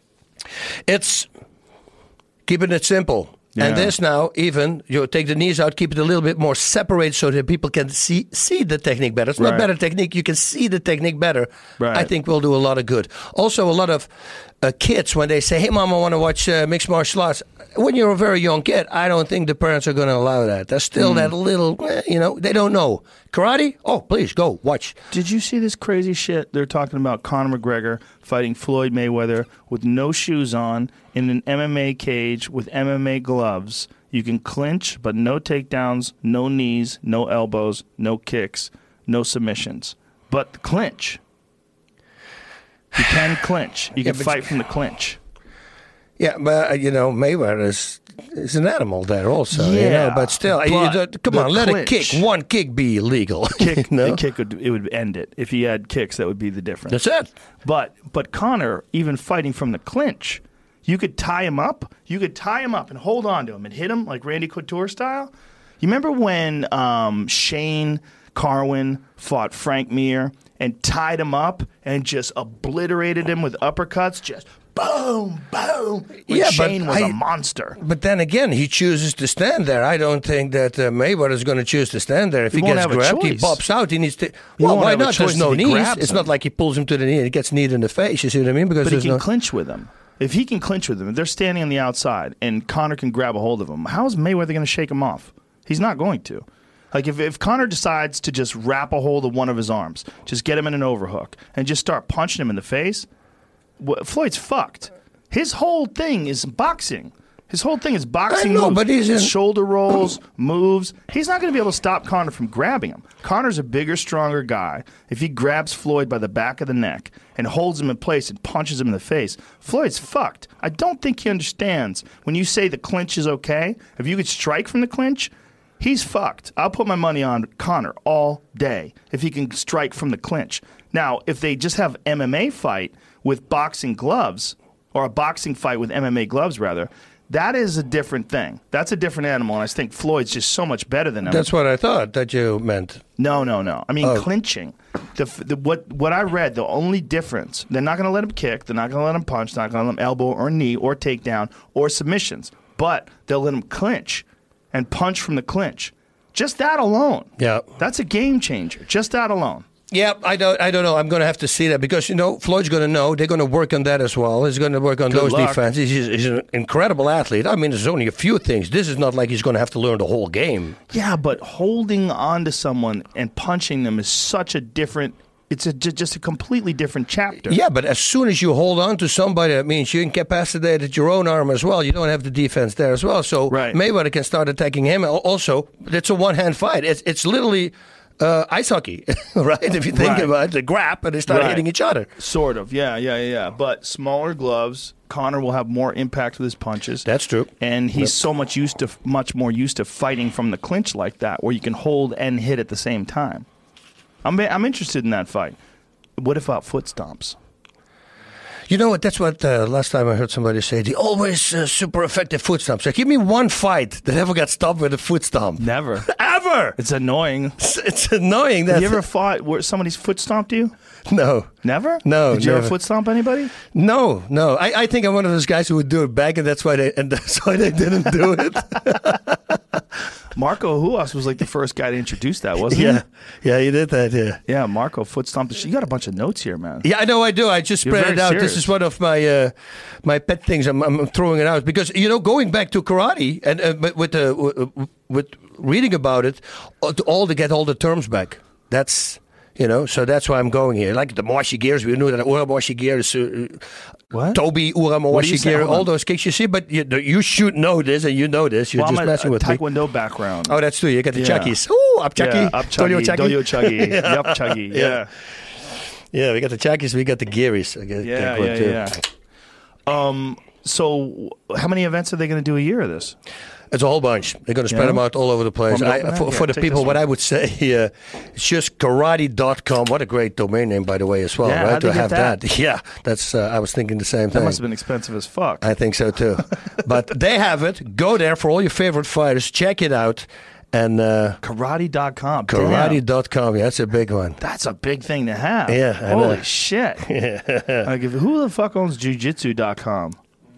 it's keeping it simple. Yeah. And this now, even, you take the knees out, keep it a little bit more separated so that people can see see the technique better. It's Right. not better technique, you can see the technique better. Right. I think will do a lot of good. Also, a lot of uh, kids, when they say, hey, Mom, I want to watch uh, mixed martial arts. When you're a very young kid, I don't think the parents are going to allow that. There's still Hmm. that little, eh, you know, they don't know. Karate? Oh, please, go, watch. Did you see this crazy shit? They're talking about Conor McGregor fighting Floyd Mayweather with no shoes on in an M M A cage with M M A gloves. You can clinch, but no takedowns, no knees, no elbows, no kicks, no submissions. But clinch. You can clinch. You Yeah, can but fight you- from the clinch. Yeah, but uh, you know Mayweather is is an animal there also. you know, Yeah, but still, you but don't- come the on, let clinch- a kick, one kick be illegal. Kick, you know? the kick would it would end it. If he had kicks, that would be the difference. That's it. But but Conor, even fighting from the clinch, you could tie him up. You could tie him up and hold on to him and hit him like Randy Couture style. You remember when um, Shane Carwin fought Frank Mir and tied him up and just obliterated him with uppercuts? Just boom, boom. When Yeah, Shane but was I- a monster. But then again, he chooses to stand there. I don't think that uh, Mayweather is going to choose to stand there. If He he, won't gets have a grabbed, he choice. pops out. He needs to. He Well, won't why have a not? choice There's no if he knees. grabs It's him. not like he pulls him to the knee and he gets kneed in the face. You see what I mean? Because But he there's can no. clinch with him. If he can clinch with him, if they're standing on the outside and Conor can grab a hold of him, how is Mayweather going to shake him off? He's not going to. Like, if, if Conor decides to just wrap a hold of one of his arms, just get him in an overhook, and just start punching him in the face, wh- Floyd's fucked. His whole thing is boxing. His whole thing is boxing I know, moves, but he's in- shoulder rolls, moves. He's not going to be able to stop Conor from grabbing him. Conor's a bigger, stronger guy. If he grabs Floyd by the back of the neck and holds him in place and punches him in the face, Floyd's fucked. I don't think he understands when you say the clinch is okay. If you could strike from the clinch, he's fucked. I'll put my money on Conor all day if he can strike from the clinch. Now, if they just have M M A fight with boxing gloves, or a boxing fight with M M A gloves, rather, that is a different thing. That's a different animal, and I think Floyd's just so much better than him. That's what I thought that you meant. No, no, no. I mean, Oh. clinching. The, f- the what what I read, the only difference, they're not going to let him kick, they're not going to let him punch, they're not going to let him elbow or knee or takedown or submissions, but they'll let him clinch and punch from the clinch. Just that alone. Yeah. That's a game changer. Just that alone. Yeah, I don't. I don't know. I'm going to have to see that because you know Floyd's going to know. They're going to work on that as well. He's going to work on Good those luck. defenses. He's, he's an incredible athlete. I mean, there's only a few things. This is not like he's going to have to learn the whole game. Yeah, but holding on to someone and punching them is such a different. It's a, ju- just a completely different chapter. Yeah, but as soon as you hold on to somebody, that means you incapacitated your own arm as well. You don't have the defense there as well. So Right. Mayweather can start attacking him. Al- Also, it's a one-hand fight. It's it's literally uh, ice hockey, right? If you think Right. about it, the grab and they start Right. hitting each other. Sort of, yeah, yeah, yeah, yeah. But smaller gloves, Conor will have more impact with his punches. That's true. And he's so much used to, much more used to fighting from the clinch like that, where you can hold and hit at the same time. I'm, I'm interested in that fight. What about foot stomps? You know what? That's what uh, last time I heard somebody say. The always uh, super effective foot stomps. So give me one fight that ever got stopped with a foot stomp. Never. Ever. It's annoying. It's, it's annoying. That Have you ever fought where somebody's foot stomped you? no. Never? No, Did you ever never. foot stomp anybody? No, no. I, I think I'm one of those guys who would do it back, and that's why they and that's why they didn't do it. Marco Huas was like the first guy to introduce that, wasn't yeah, he? yeah, he did that. Yeah, Yeah, Marco foot stomped. the sh- You got a bunch of notes here, man. yeah. I know. I do. I just You're spread very it out. serious. This is one of my uh, my pet things. I'm, I'm throwing it out because you know, going back to karate and uh, but with the uh, with reading about it, all to, all to get all the terms back. That's. You know, so that's why I'm going here. Like the Moashi gears, we knew that Ura Moashi gears, uh, What? Toby Ura What are you Moashi saying? gear, Hold all on. those kicks you see. But you, you should know this, and you know this. You're Well, just I'm a, messing a with me. Taekwondo background. Oh, that's true. You got the Yeah. chukkies. Ooh, up chucky. Yeah, up Dolio chuggy. chucky. Dolio chuggy. Yup, chuggy. Yeah. Yeah. Yeah, we got the chukkies. We got the gearies. I got Yeah, that one yeah, too. yeah. Um, so how many events are they going to do a year of this? It's a whole bunch. They're going to spread Yeah? them out all over the place. Well, I, no, for yeah, for the take people, this what one. I would say, uh, it's just karate dot com. What a great domain name, by the way, as well, Yeah, right? how'd To they get have that? Yeah, that's. Uh, I was thinking the same That thing. must have been expensive as fuck. I think so too. But they have it. Go there for all your favorite fighters. Check it out. And uh, Karate dot com. karate Damn, dot com. Yeah, that's a big one. that's a big thing to have. Yeah, I Holy know. shit. Like, if, who the fuck owns jujitsu dot com?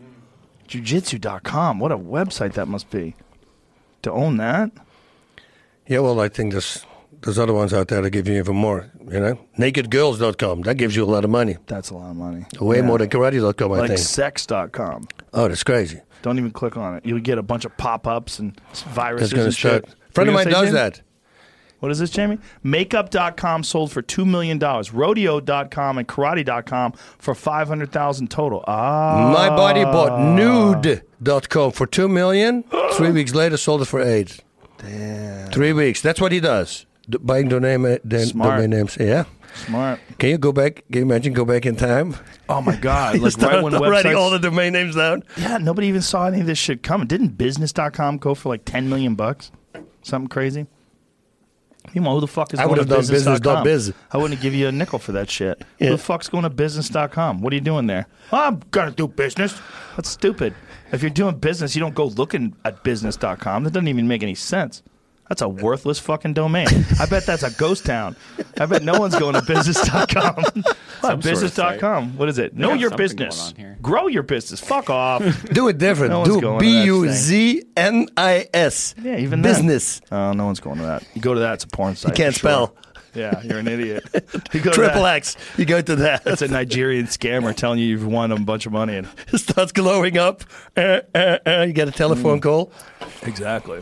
jujitsu dot com. What a website that must be. To own that? Yeah, well, I think there's there's other ones out there that give you even more. You know, naked girls dot com. That gives you a lot of money. That's a lot of money. Way Yeah. more than karate dot com, I Like think. sex dot com. Oh, that's crazy. Don't even click on it. You'll get a bunch of pop-ups and viruses That's going to and start. shit. A friend of What mine were you does gonna say, Jamie? that. What is this, Jamie? Makeup dot com sold for two million dollars. Rodeo dot com and karate dot com for five hundred thousand dollars total. Ah. My body bought nude dot com for two million dollars. Three weeks later, sold it for eight. Damn. Three weeks. That's what he does. D- buying domain, uh, d- Smart. domain names. Yeah. Smart. Can you go back? Can you imagine go back in time? Oh, my God. You Like start right when writing websites... all the domain names down. Yeah, nobody even saw any of this shit coming. Didn't business dot com go for like ten million bucks? Something crazy? Meanwhile, who the fuck is I going would to have done business dot com? business dot biz. I wouldn't give you a nickel for that shit. Yeah. Who the fuck's going to business dot com? What are you doing there? Oh, I'm going to do business. That's stupid. If you're doing business, you don't go looking at business dot com. That doesn't even make any sense. That's a worthless fucking domain. I bet that's a ghost town. I bet no one's going to business dot com. What, business dot com? What is it? Know your business. Grow your business. Fuck off. Do it different. No one's Do going to B that U thing. Z N I S. Yeah, even then. Business. Oh, no one's going to that. You go to that, it's a porn site. You can't for sure. spell. Yeah, you're an idiot. You go to Triple that, X. You go to that. It's a Nigerian scammer telling you you've won a bunch of money. And It starts glowing up. Uh, uh, uh, you get a telephone Mm. call. exactly.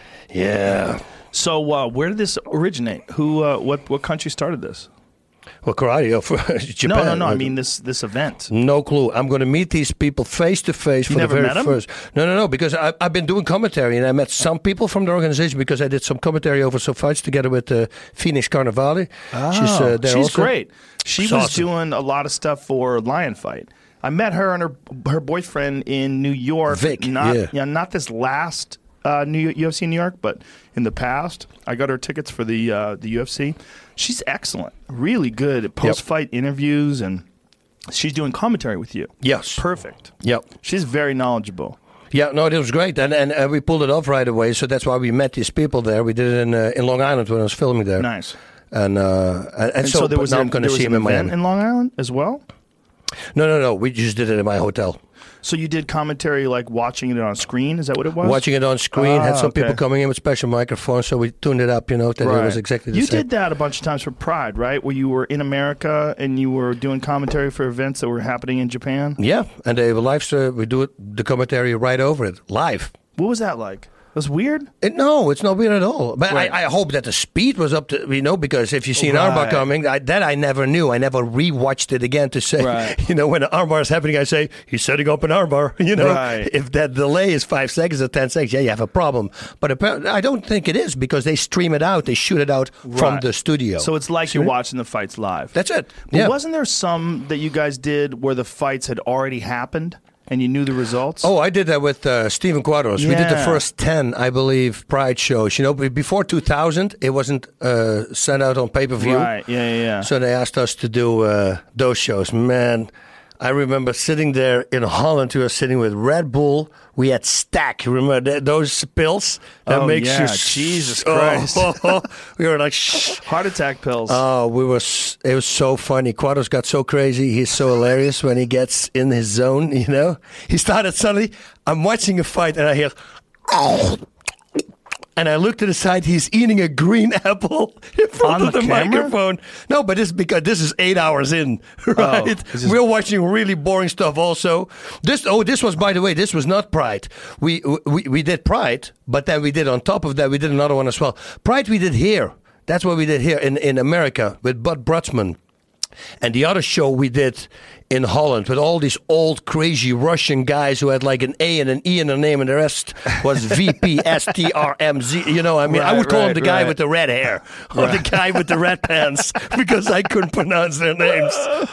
Yeah. So, uh, where did this originate? Who? Uh, what? What country started this? Well, karate. Oh, for Japan. No, no, no. I mean this this event. No clue. I'm going to meet these people face to face for You never the very met 'em? first. No, no, no. Because I, I've been doing commentary, and I met some people from the organization because I did some commentary over some fights together with uh, Phoenix Carnevale. she's uh, there she's also. great. She She's was awesome. doing a lot of stuff for Lion Fight. I met her and her her boyfriend in New York. Vic, not yeah. not this last uh, New U F C in New York, but in the past, I got her tickets for the uh, the U F C. She's excellent, really good at post fight interviews, and she's doing commentary with you. Yes. Perfect. Yep. She's very knowledgeable. Yeah, no, it was great, and and uh, we pulled it off right away. So that's why we met these people there. We did it in uh, in Long Island when I was filming there. Nice. And uh, and, and, And so, so, there but was now an, I'm going to there was see an him in event Miami. in Long Island as well. No, no, no. We just did it in my hotel. So you did commentary like watching it on screen? Is that what it was? Watching it on screen, Ah, had some okay. people coming in with special microphones, so we tuned it up, you know, that it was exactly the you same. did that a bunch of times for Pride, right? Where you were in America and you were doing commentary for events that were happening in Japan. Yeah, and they were live, so we do it, the commentary right over it, live. What was that like? It was weird. It, no, it's not weird at all. But Right. I, I hope that the speed was up to, you know, because if you see an Right. armbar coming, I, that I never knew. I never rewatched it again to say, Right. you know, when an armbar is happening, I say, he's setting up an armbar. You know, Right. if that delay is five seconds or ten seconds, yeah, you have a problem. But apparently, I don't think it is because they stream it out, they shoot it out from Right. the studio. So it's like See you're what I mean? watching the fights live. That's it. But Yeah. wasn't there some that you guys did where the fights had already happened and you knew the results? Oh, I did that with uh, Steven Quadros. We did the Yeah. first ten, I believe, Pride shows. You know, be- before two thousand, it wasn't uh, sent out on pay-per-view. right. Yeah, yeah, yeah. So they asked us to do uh, those shows. Man, I remember sitting there in Holland. We were sitting with Red Bull. We had Stack. Remember th- those pills that Oh, makes yeah. you s- Jesus Oh, Christ. we were like, shh. Heart attack pills. Oh, we were. s- It was so funny. Quadros got so crazy. He's so hilarious when he gets in his zone. You know, he started suddenly. I'm watching a fight and I hear, oh. And I look to the side. He's eating a green apple in front On of the the, camera? microphone. No, but it's because this is eight hours in, right? this is- We're watching really boring stuff. Also, this. Oh, this was, by the way, this was not Pride. We we we did Pride, but then we did on top of that we did another one as well. Pride we did here. That's what we did here in in America with Bud Brutsman. And the other show we did in Holland with all these old crazy Russian guys who had like an A and an E in their name, and the rest was V P S T R M Z. You know, I mean, I Right, would call him right, the guy right. with the red hair or the guy with the red pants because I couldn't pronounce their names.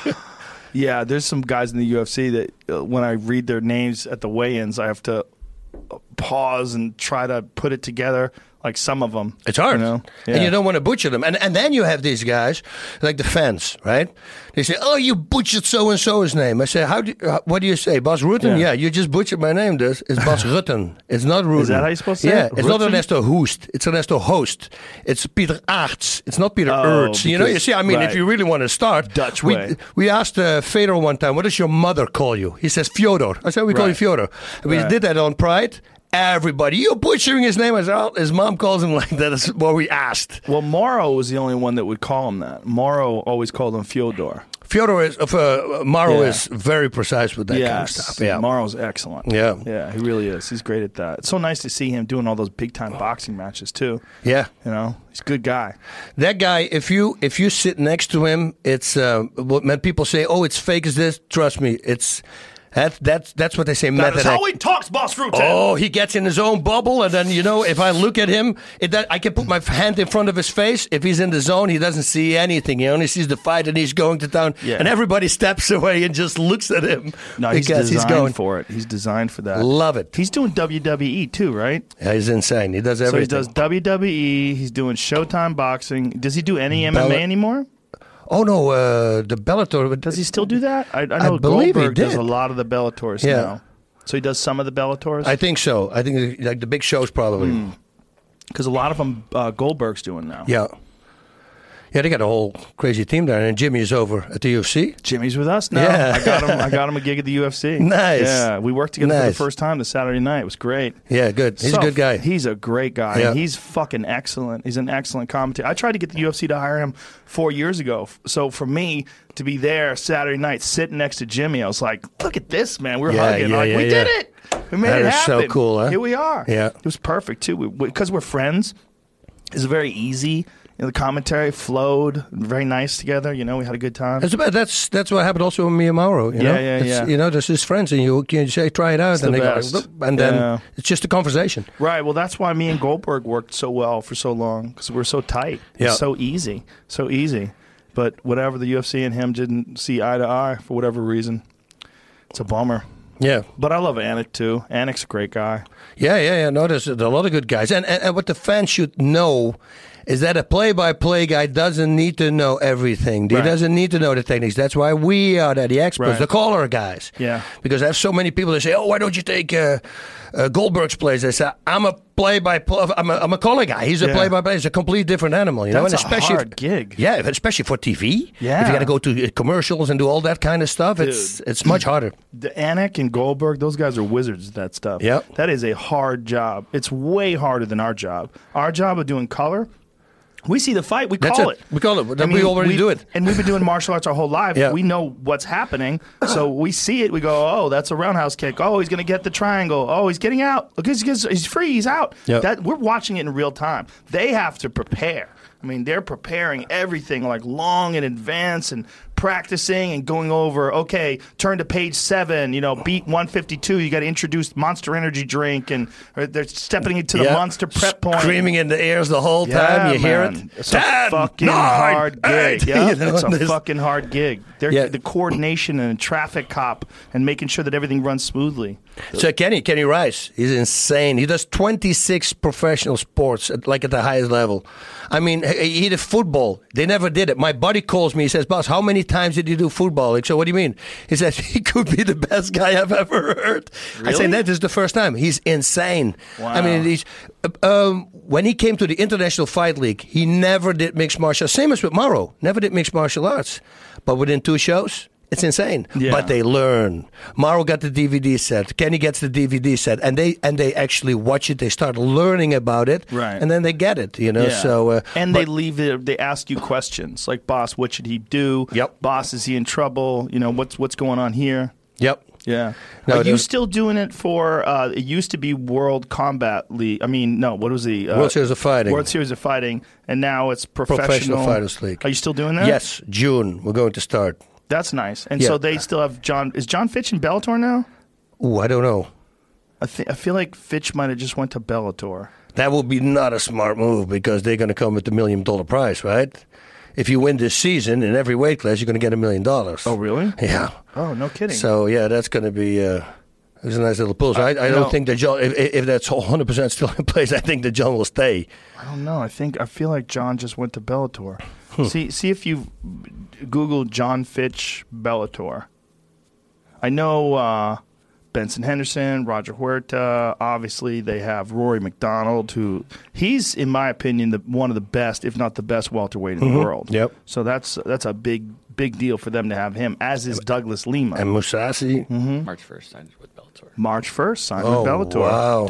Yeah, there's some guys in the U F C that uh, when I read their names at the weigh-ins, I have to uh, pause and try to put it together. Like some of them, It's hard, you know? and Yeah. you don't want to butcher them. And and then you have these guys, like the fans, right? They say, "Oh, you butchered so and so's name." I say, "How do? You, uh, what do you say, Bas Rutten?" Yeah. Yeah. you just butchered my name. This it's Bas Rutten. It's not Rutten. Is that how you're supposed to say Yeah, it? it's not Rutten? Ernesto Hoest. It's Ernesto Host. It's Peter Aerts. It's not Peter Oh, Aerts. You know, you because- see, I mean, right. if you really want to start, Dutch we way. we asked uh, Fedor one time, "What does your mother call you?" He says Fyodor. I said, "We call you Right. Fyodor." And we Right. did that on Pride. Everybody, you're butchering his name. I said, oh, his mom calls him like that. That's what we asked. Well, Morrow was the only one that would call him that. Morrow always called him Fyodor. Fyodor is, of uh, Maro Yeah. is very precise with that yes, kind of stuff. Yeah, Morrow's excellent. Yeah. yeah, he really is. He's great at that. It's so nice to see him doing all those big time boxing matches too. yeah. You know, he's a good guy. That guy, if you if you sit next to him, it's uh, when people say, "Oh, it's fake as this." Trust me, it's that that's that's what they say. That method is how act. he talks, Boss Rutten. Oh, he gets in his own bubble, and then you know, if I look at him, it, that, I can put my hand in front of his face. If he's in the zone, he doesn't see anything. He only sees the fight, and he's going to town. Yeah. And everybody steps away and just looks at him No, he's because designed he's going. for it. He's designed for that. Love it. He's doing W W E too, right? Yeah, he's insane. He does So everything. he does W W E. He's doing Showtime boxing. Does he do any M M A Bella- anymore? Oh no, uh, the Bellator. Does he still do that? I, I know believe he Goldberg does did. a lot of the Bellators Yeah. now. So he does some of the Bellators. I think so. I think like the big shows probably. Because a lot of them uh, Goldberg's doing now. Yeah. Yeah, they got a whole crazy team there, and Jimmy is over at the U F C. Jimmy's with us now. Yeah. I got him. I got him a gig at the U F C. Nice. Yeah, we worked together Nice. for the first time this Saturday night. It was great. Yeah, good. He's So, a good guy. He's a great guy. Yeah. And he's fucking excellent. He's an excellent commentator. I tried to get the U F C to hire him four years ago. So for me to be there Saturday night, sitting next to Jimmy, I was like, "Look at this, man. We're Yeah, hugging. yeah, like, yeah, we yeah. did it. We made That it is so happen. cool, huh? Here we are. Yeah. It was perfect too. Because we, we're friends. It's very easy. You know, the commentary flowed very nice together. You know, we had a good time. That's about, that's that's what happened also with me and Mauro. You Yeah, know? yeah, It's, yeah. You know, there's his friends, and you can say try it out, It's and the they best. go, like, "Look," and then Yeah. it's just a conversation. Right. Well, that's why me and Goldberg worked so well for so long because we're so tight. It's Yeah. so easy. So easy. But whatever, the U F C and him didn't see eye to eye for whatever reason. It's a bummer. Yeah, But I love Anik too. Anik's a great guy. yeah, yeah, yeah. No, there's, there's a lot of good guys, and, and and what the fans should know is that a play-by-play guy doesn't need to know everything. He Right. doesn't need to know the techniques. That's why we are there, the experts, Right. the caller guys. Yeah. Because I have so many people that say, "Oh, why don't you take uh, uh, Goldberg's place?" I say, "I'm a play-by-play. I'm a, I'm a caller guy. He's a Yeah. play-by-play. It's a complete different animal, you know." That's And a especially hard gig. Yeah, especially for T V. Yeah. If you got to go to uh, commercials and do all that kind of stuff, it's Dude. it's much harder. The Anik and Goldberg, those guys are wizards at that stuff. Yep. That is a hard job. It's way harder than our job. Our job of doing color, we see the fight, we That's call it. it. We call it. I Then we already we- do it. And we've been doing martial arts our whole life. Yeah. We know what's happening. So we see it. We go, oh, that's a roundhouse kick. Oh, he's going to get the triangle. Oh, he's getting out. Look, he's, he's free. He's out. Yeah. That we're watching it in real time. They have to prepare. I mean, they're preparing everything like long in advance and practicing and going over, okay, turn to page seven, you know, beat one fifty-two. You got to introduce Monster Energy drink, and or they're stepping into the Yeah. Monster prep point. Screaming in the ears the whole time. You hear man. it. It's Ten, a fucking nine, hard eight. gig. Yeah, You know, it's a this- fucking hard gig. They're Yeah. the coordination and traffic cop and making sure that everything runs smoothly. So Kenny, Kenny Rice, he's insane. He does twenty-six professional sports, at, like at the highest level. I mean, he he did football. They never did it. My buddy calls me. He says, "Boss, how many times did you do football?" Like, so what do you mean? He says, he could be the best guy I've ever heard. I say, Really? that is the first time. He's insane. Wow. I mean, he's, um, when he came to the International Fight League, he never did mixed martial arts. Same as with Mauro. Never did mixed martial arts. But within two shows, it's insane. Yeah. But they learn. Mauro got the D V D set. Kenny gets the D V D set, and they and they actually watch it. They start learning about it, Right. and then they get it. You know. Yeah. So uh, and but- they leave it. They ask you questions like, "Boss, what should he do? Yep. Boss, is he in trouble? You know, what's what's going on here?" Yep. Yeah. No, Are you the- still doing it for? Uh, it used to be World Combat League. I mean, no. What was the uh, World Series of Fighting. World Series of Fighting, and now it's professional, Professional Fighters League. Are you still doing that? Yes, June we're going to start. That's nice. And Yeah. so they still have John. Is John Fitch in Bellator now? Ooh, I don't know. I think I feel like Fitch might have just went to Bellator. That would be not a smart move because they're going to come with the million dollar prize, right? If you win this season in every weight class, you're going to get a million dollars. Oh, really? Yeah. Oh, no kidding. So yeah, that's going to be. Uh, it's a nice little pull. So I, I no. don't think that John, if, if that's one hundred percent still in place, I think that John will stay. I don't know. I think I feel like John just went to Bellator. Hmm. See, see if you Google John Fitch Bellator. I know uh, Benson Henderson, Roger Huerta. Obviously, they have Rory McDonald, who he's, in my opinion, the one of the best, if not the best welterweight in the world. Mm-hmm. Yep. So that's that's a big big deal for them to have him. As is Douglas Lima. And Musashi. March first, signed with Bellator. March first, signed Oh, with Bellator. wow.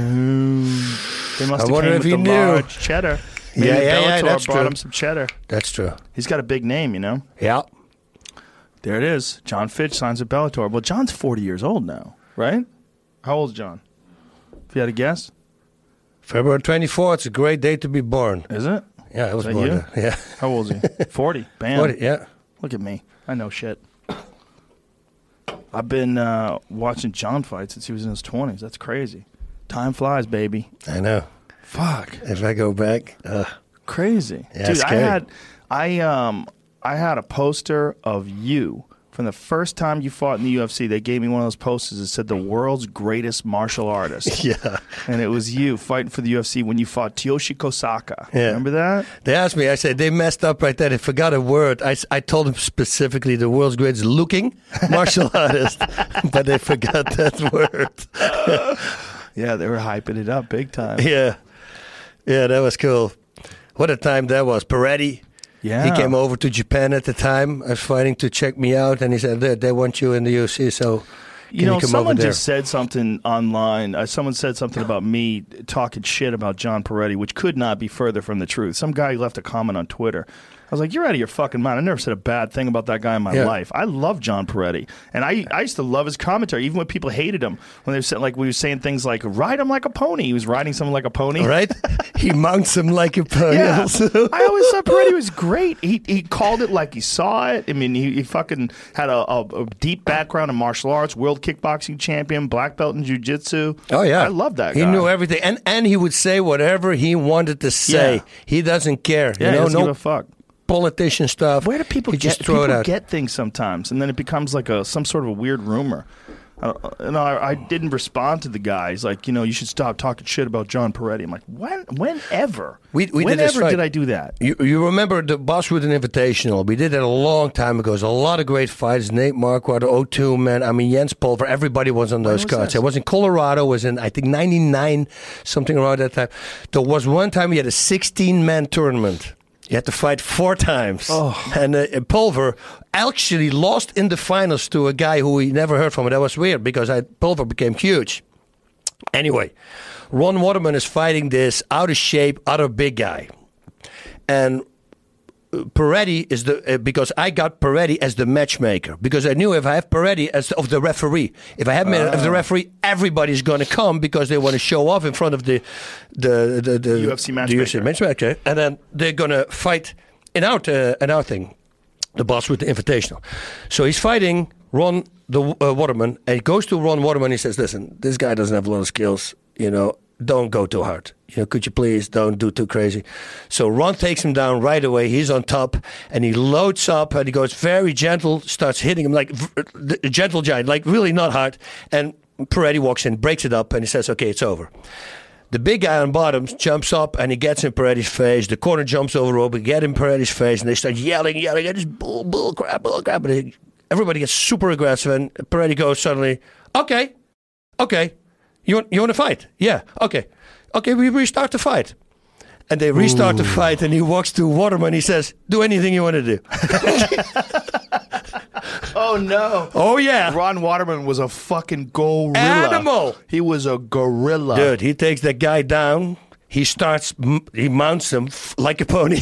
They must I have wonder came if with he the knew. large cheddar. Maybe Yeah, yeah, yeah, Bellator that's brought true. him some cheddar. That's true. He's got a big name, you know. Yeah. There it is. John Fitch signs with Bellator. Well, John's forty years old now, right? How old is John? If you had a guess, February twenty-fourth. It's a great day to be born. is it? Yeah, I was Is that born you? there. Yeah. How old is he? forty. Bam. Forty, yeah. Look at me. I know shit. I've been uh, watching John fight since he was in his twenties. That's crazy. Time flies, baby. I know. Fuck. If I go back, uh, Crazy. Yeah, Dude, I scary. had I um I had a poster of you from the first time you fought in the U F C. They gave me one of those posters that said the world's greatest martial artist. yeah. And it was you fighting for the U F C when you fought Tyoshi Kosaka. Yeah. Remember that? They asked me, I said, they messed up right there. They forgot a word. I, s- I told them specifically the world's greatest looking martial artist, but they forgot that word. Yeah, they were hyping it up big time. Yeah. Yeah, that was cool. What a time that was. Peretti. Yeah. He came over to Japan at the time. I was fighting to check me out, and he said, they, they want you in the U F C, so can You know, you come someone over there? just said something online. Uh, someone said something about me talking shit about John Peretti, which could not be further from the truth. Some guy left a comment on Twitter. I was like, you're out of your fucking mind. I never said a bad thing about that guy in my Yeah. life. I love John Peretti. And I, I used to love his commentary, even when people hated him. When they were saying, like, we were saying things like, ride him like a pony. He was riding someone like a pony. Right? He mounts him like a pony. Yeah. Also. I always thought Peretti was great. He he called it like he saw it. I mean, he, he fucking had a, a, a deep background in martial arts, world kickboxing champion, black belt in jiu-jitsu. Oh, yeah. I love that He guy. knew everything. And and he would say whatever he wanted to say. Yeah. He doesn't care. Yeah, you know, he doesn't no give a fuck. politician stuff. Where do people he get just throw people it out. get things sometimes, and then it becomes like a some sort of a weird rumor. Uh, you know, I, I didn't respond to the guy. He's like, you know, you should stop talking shit about John Peretti. I'm like, when, whenever, We- we did whenever this fight. did I do that? You, you remember the Bosswood Invitational? We did that a long time ago. There's a lot of great fights. Nate Marquardt, O two, man. I mean, Jens Pulver. Everybody was on those was cards. this? It was in Colorado. It was in, I think, ninety-nine, something around that time. There was one time we had a sixteen-man tournament. You had to fight four times. Oh. And uh, Pulver actually lost in the finals to a guy who we never heard from. That was weird because I, Pulver became huge. Anyway, Ron Waterman is fighting this out of shape, other big guy. And Peretti is the uh, because I got Peretti as the matchmaker because I knew if I have Peretti as of the referee, if I have him as the referee, everybody's going to come because they want to show off in front of the the the, the U F C the U F C matchmaker. matchmaker, and then they're going to fight in our uh, in our thing, the boss with the invitational. So he's fighting Ron the uh, Waterman, and he goes to Ron Waterman. He says, "Listen, this guy doesn't have a lot of skills. You know, don't go too hard. You know, could you please don't do too crazy?" So Ron takes him down right away. He's on top, and he loads up, and he goes very gentle, starts hitting him like v- a gentle giant, like really not hard. And Peretti walks in, breaks it up, and he says, "Okay, it's over." The big guy on bottom jumps up and he gets in Peretti's face. The corner jumps over rope, get in Peretti's face, and they start yelling, yelling, and just bull, bull crap, bull crap. And they, everybody gets super aggressive, and Peretti goes suddenly, "Okay, okay, you want you want to fight? Yeah, okay, okay, we restart the fight." And they restart Ooh. the fight, and he walks to Waterman. He says, "Do anything you want to do." Oh no! Oh yeah, Ron Waterman was a fucking gorilla. Animal. He was a gorilla. dude. He takes that guy down. He starts, he mounts him f- like a pony.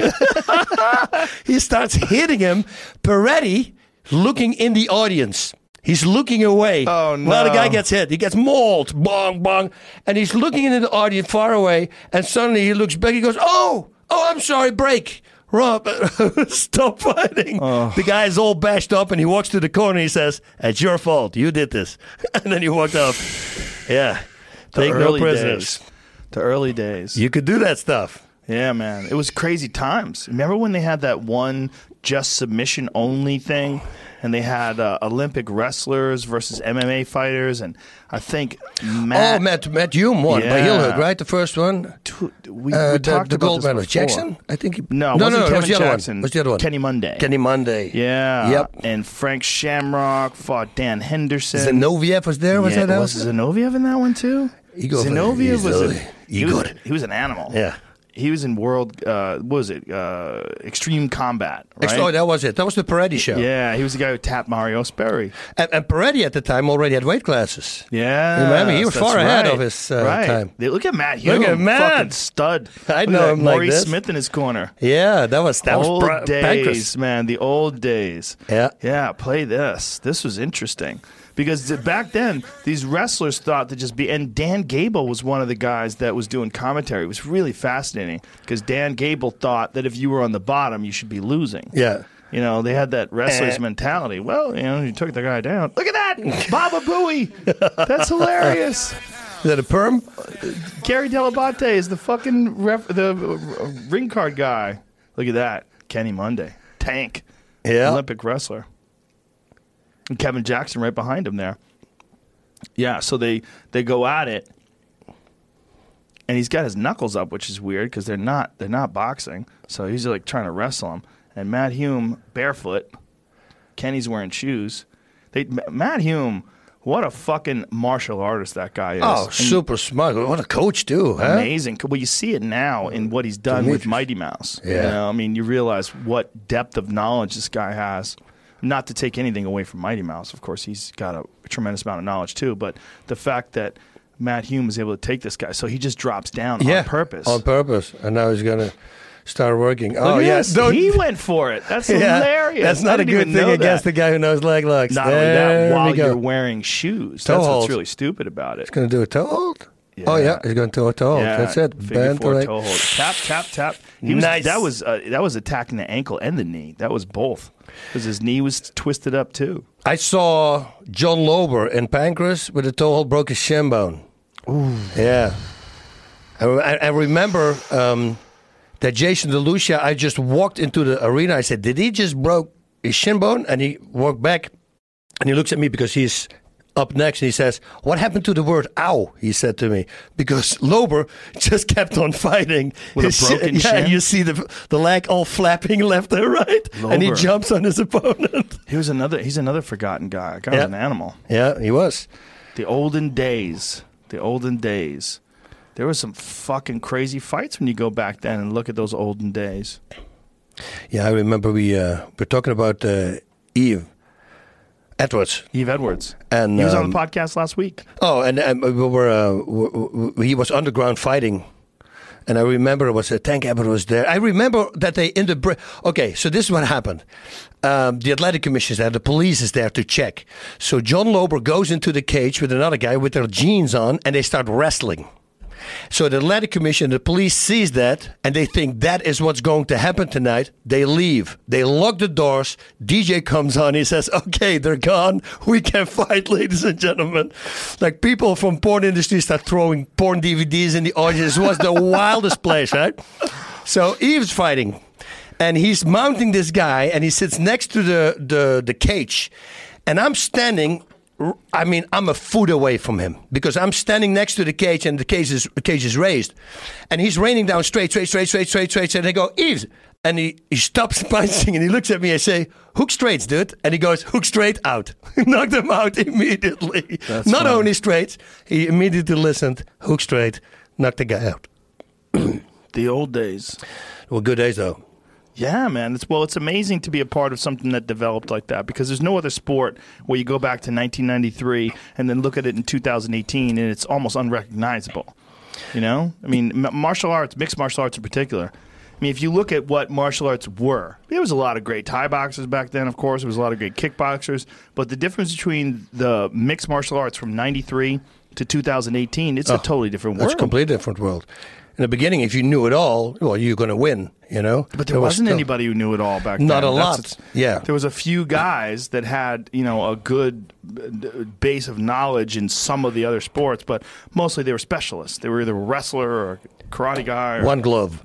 He starts hitting him. Peretti looking in the audience. He's looking away. Oh, no. Well, the guy gets hit. He gets mauled. Bong, bong. And he's looking into the audience far away. And suddenly he looks back. He goes, "Oh, oh, I'm sorry. Break. Rob, stop fighting." Oh. The guy is all bashed up, and he walks to the corner. And he says, "It's your fault. You did this." And then he walked up. Yeah. The Take no early prisoners. days. The early days. You could do that stuff. Yeah, man. It was crazy times. Remember when they had that one just submission only thing? And they had uh, Olympic wrestlers versus M M A fighters. And I think Matt. Oh, Matt Matt Hume won by Yeah. heel hook, right? The first one. T- we, Uh, we the, talked the about gold this medal. before. Jackson? I think he. No, it no, wasn't no, no. Kevin It was the other Jackson. one. It was the other one. Kenny Monday. Kenny Monday. Yeah. Yep. And Frank Shamrock fought Dan Henderson. Zinoviev was there. Was yeah, that was else? Zinoviev in that one too? Igor Zinoviev was a, Igor. he, was, he was an animal. Yeah. He was in World, uh, what was it, uh, Extreme Combat, right? Ex- Oh, that was it. That was the Peretti show. Yeah, he was the guy who tapped Mario Sperry. And, and Peretti at the time already had weight classes. Yeah. Remember, he was that's far ahead right. of his, uh, right. time. They, look at Matt Hume. Look at Matt. Fucking stud. I Look know at that him like Maurice this. Smith in his corner. Yeah, that was that old was pra- days, Pancras. man. The old days. Yeah. Yeah, play this. This was interesting. Because th- back then, these wrestlers thought to just be... And Dan Gable was one of the guys that was doing commentary. It was really fascinating. Because Dan Gable thought that if you were on the bottom, you should be losing. Yeah. You know, they had that wrestler's Eh. mentality. Well, you know, you took the guy down. Look at that! Baba Booey! That's hilarious. Is that a perm? Gary Delabate is the fucking ref, the uh, ring card guy. Look at that. Kenny Monday. Tank. Yeah. Olympic wrestler. And Kevin Jackson right behind him there. Yeah, so they, they go at it. And he's got his knuckles up, which is weird because they're not they're not boxing. So he's like trying to wrestle him. And Matt Hume barefoot. Kenny's wearing shoes. They Matt Hume What a fucking martial artist that guy is. Oh, And super smart. What a coach, too. Huh? amazing. Well, you see it now in what he's done with Mighty Mouse. Yeah. You know, I mean, you realize what depth of knowledge this guy has. Not to take anything away from Mighty Mouse. Of course, he's got a tremendous amount of knowledge, too. But the fact that Matt Hume was able to take this guy, so he just drops down yeah, on purpose. On purpose. And now he's going to start working. Look oh, at yeah. this. Don't, He went for it. That's yeah, hilarious. That's not I a didn't good even thing know against that. the guy who knows leg locks. Not only there that, while we go. you're wearing shoes. Toe That's hold. what's really stupid about it. He's going to do a toe hold? Yeah. Oh, yeah. He's going to do a toe hold. Yeah, That's it. figure Bend the four leg. toe hold. Tap, tap, tap. He was, Nice. That was uh, that was attacking the ankle and the knee. That was both. Because his knee was twisted up, too. I saw John Lober in Pancras with a toe hold, broke his shin bone. Ooh. Yeah. I, I, I remember um, that Jason DeLucia, I just walked into the arena. I said, did he just broke his shin bone? And he walked back and he looks at me because he's up next and he says, what happened to the word ow? He said to me. Because Lober just kept on fighting. With His a broken yeah, shin? you see the the leg all flapping left and right. And he Lober. jumps on his opponent. He was another. He's another forgotten guy. That guy Yeah. was an animal. Yeah, he was. The olden days. The olden days. There were some fucking crazy fights when you go back then and look at those olden days. Yeah, I remember we uh, were talking about uh, Eve Edwards. Eve Edwards. And, he was on um, the podcast last week. Oh, and, and we were uh, w- w- he was underground fighting, and I remember it was uh, Tank Abbott was there. I remember that they in the break. Okay, so this is what happened. Um, the athletic commission is there, the police is there to check. So John Lober goes into the cage with another guy with their jeans on, and they start wrestling. So the athletic commission, the police sees that, and they think that is what's going to happen tonight. They leave. They lock the doors. D J comes on. He says, okay, they're gone. We can fight, ladies and gentlemen. Like people from porn industry start throwing porn D V Ds in the audience. It was the wildest place, right? So Eve's fighting, and he's mounting this guy, and he sits next to the, the, the cage. And I'm standing... I mean, I'm a foot away from him because I'm standing next to the cage and the cage is, the cage is raised. And he's raining down straight, straight, straight, straight, straight, straight. And I go, Yves. And he, he stops punching and he looks at me and I say, hook straight, dude. And he goes, hook straight out. Knocked him out immediately. That's Not funny. only straight, he immediately listened, hook straight, knocked the guy out. The old days. Well, good days, though. Yeah, man. It's well, it's amazing to be a part of something that developed like that because there's no other sport where you go back to nineteen ninety-three and then look at it in two thousand eighteen and it's almost unrecognizable. You know, I mean, m- martial arts, mixed martial arts in particular. I mean, if you look at what martial arts were, there was a lot of great Thai boxers back then. Of course, there was a lot of great kickboxers. But the difference between the mixed martial arts from ninety-three to two thousand eighteen, it's Oh, a totally different That's world. a completely different world. In the beginning, if you knew it all, well, you're going to win, you know? But there wasn't anybody who knew it all back then. Not a That's- lot, yeah. There was a few guys that had, you know, a good uh, base of knowledge in some of the other sports, but mostly they were specialists. They were either a wrestler or a karate guy. Or, One glove.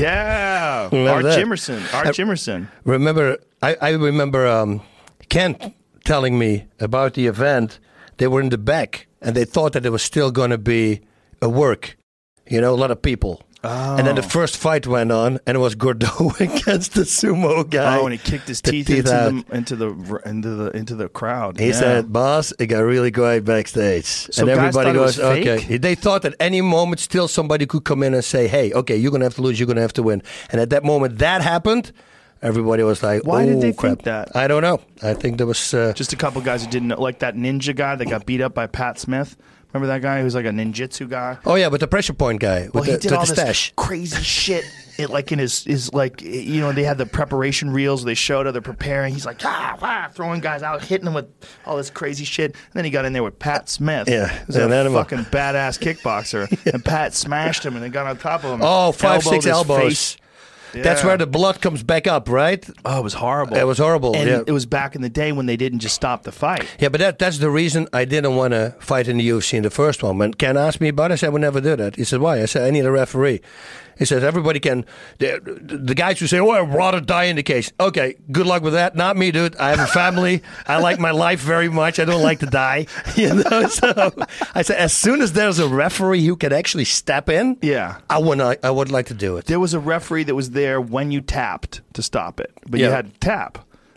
Yeah. Remember Art that? Jimerson. Art I- Jimerson. Remember, I, I remember um, Kent telling me about the event. They were in the back, and they thought that it was still going to be a work. You know, a lot of people. Oh. And then the first fight went on, and it was Gordeau against the sumo guy. Oh, and he kicked his The teeth, teeth into, out. the, into the into the into the crowd. He Yeah. said, "Boss, it got really quiet backstage," So and guys everybody thought it was goes, "Okay." fake? They thought at any moment still somebody could come in and say, "Hey, okay, you're gonna have to lose. You're gonna have to win." And at that moment, that happened. Everybody was like, Why oh, did they crap. think that? I don't know. I think there was uh, Just a couple guys who didn't know, like that ninja guy that got beat up by Pat Smith. Remember that guy who was like a ninjutsu guy? oh yeah, but the pressure point guy with Well, the, he did with all the this stash. crazy shit. It, like in his, his like you know they had the preparation reels. They showed how they're preparing. He's like ah, ah, throwing guys out, hitting them with all this crazy shit. And then he got in there with Pat Smith. Yeah, who's an a animal. fucking badass kickboxer. And Pat smashed him and then got on top of him. Oh, five, elbowed six his elbows. face. That's Yeah. where the blood comes back up, right? Oh, it was horrible. It was horrible, And yeah. it was back in the day when they didn't just stop the fight. Yeah, but that, that's the reason I didn't want to fight in the U F C in the first one. When Ken asked me about it, I said, I would never do that. He said, why? I said, I need a referee. He says, everybody can... The, the guys who say, oh, I'd rather die in the cage. Okay, good luck with that. Not me, dude. I have a family. I like my life very much. I don't like to die. You know. So I said, as soon as there's a referee who can actually step in, Yeah. I would, I would like to do it. There was a referee that was there when you tapped to stop it, but you Yeah. had to tap.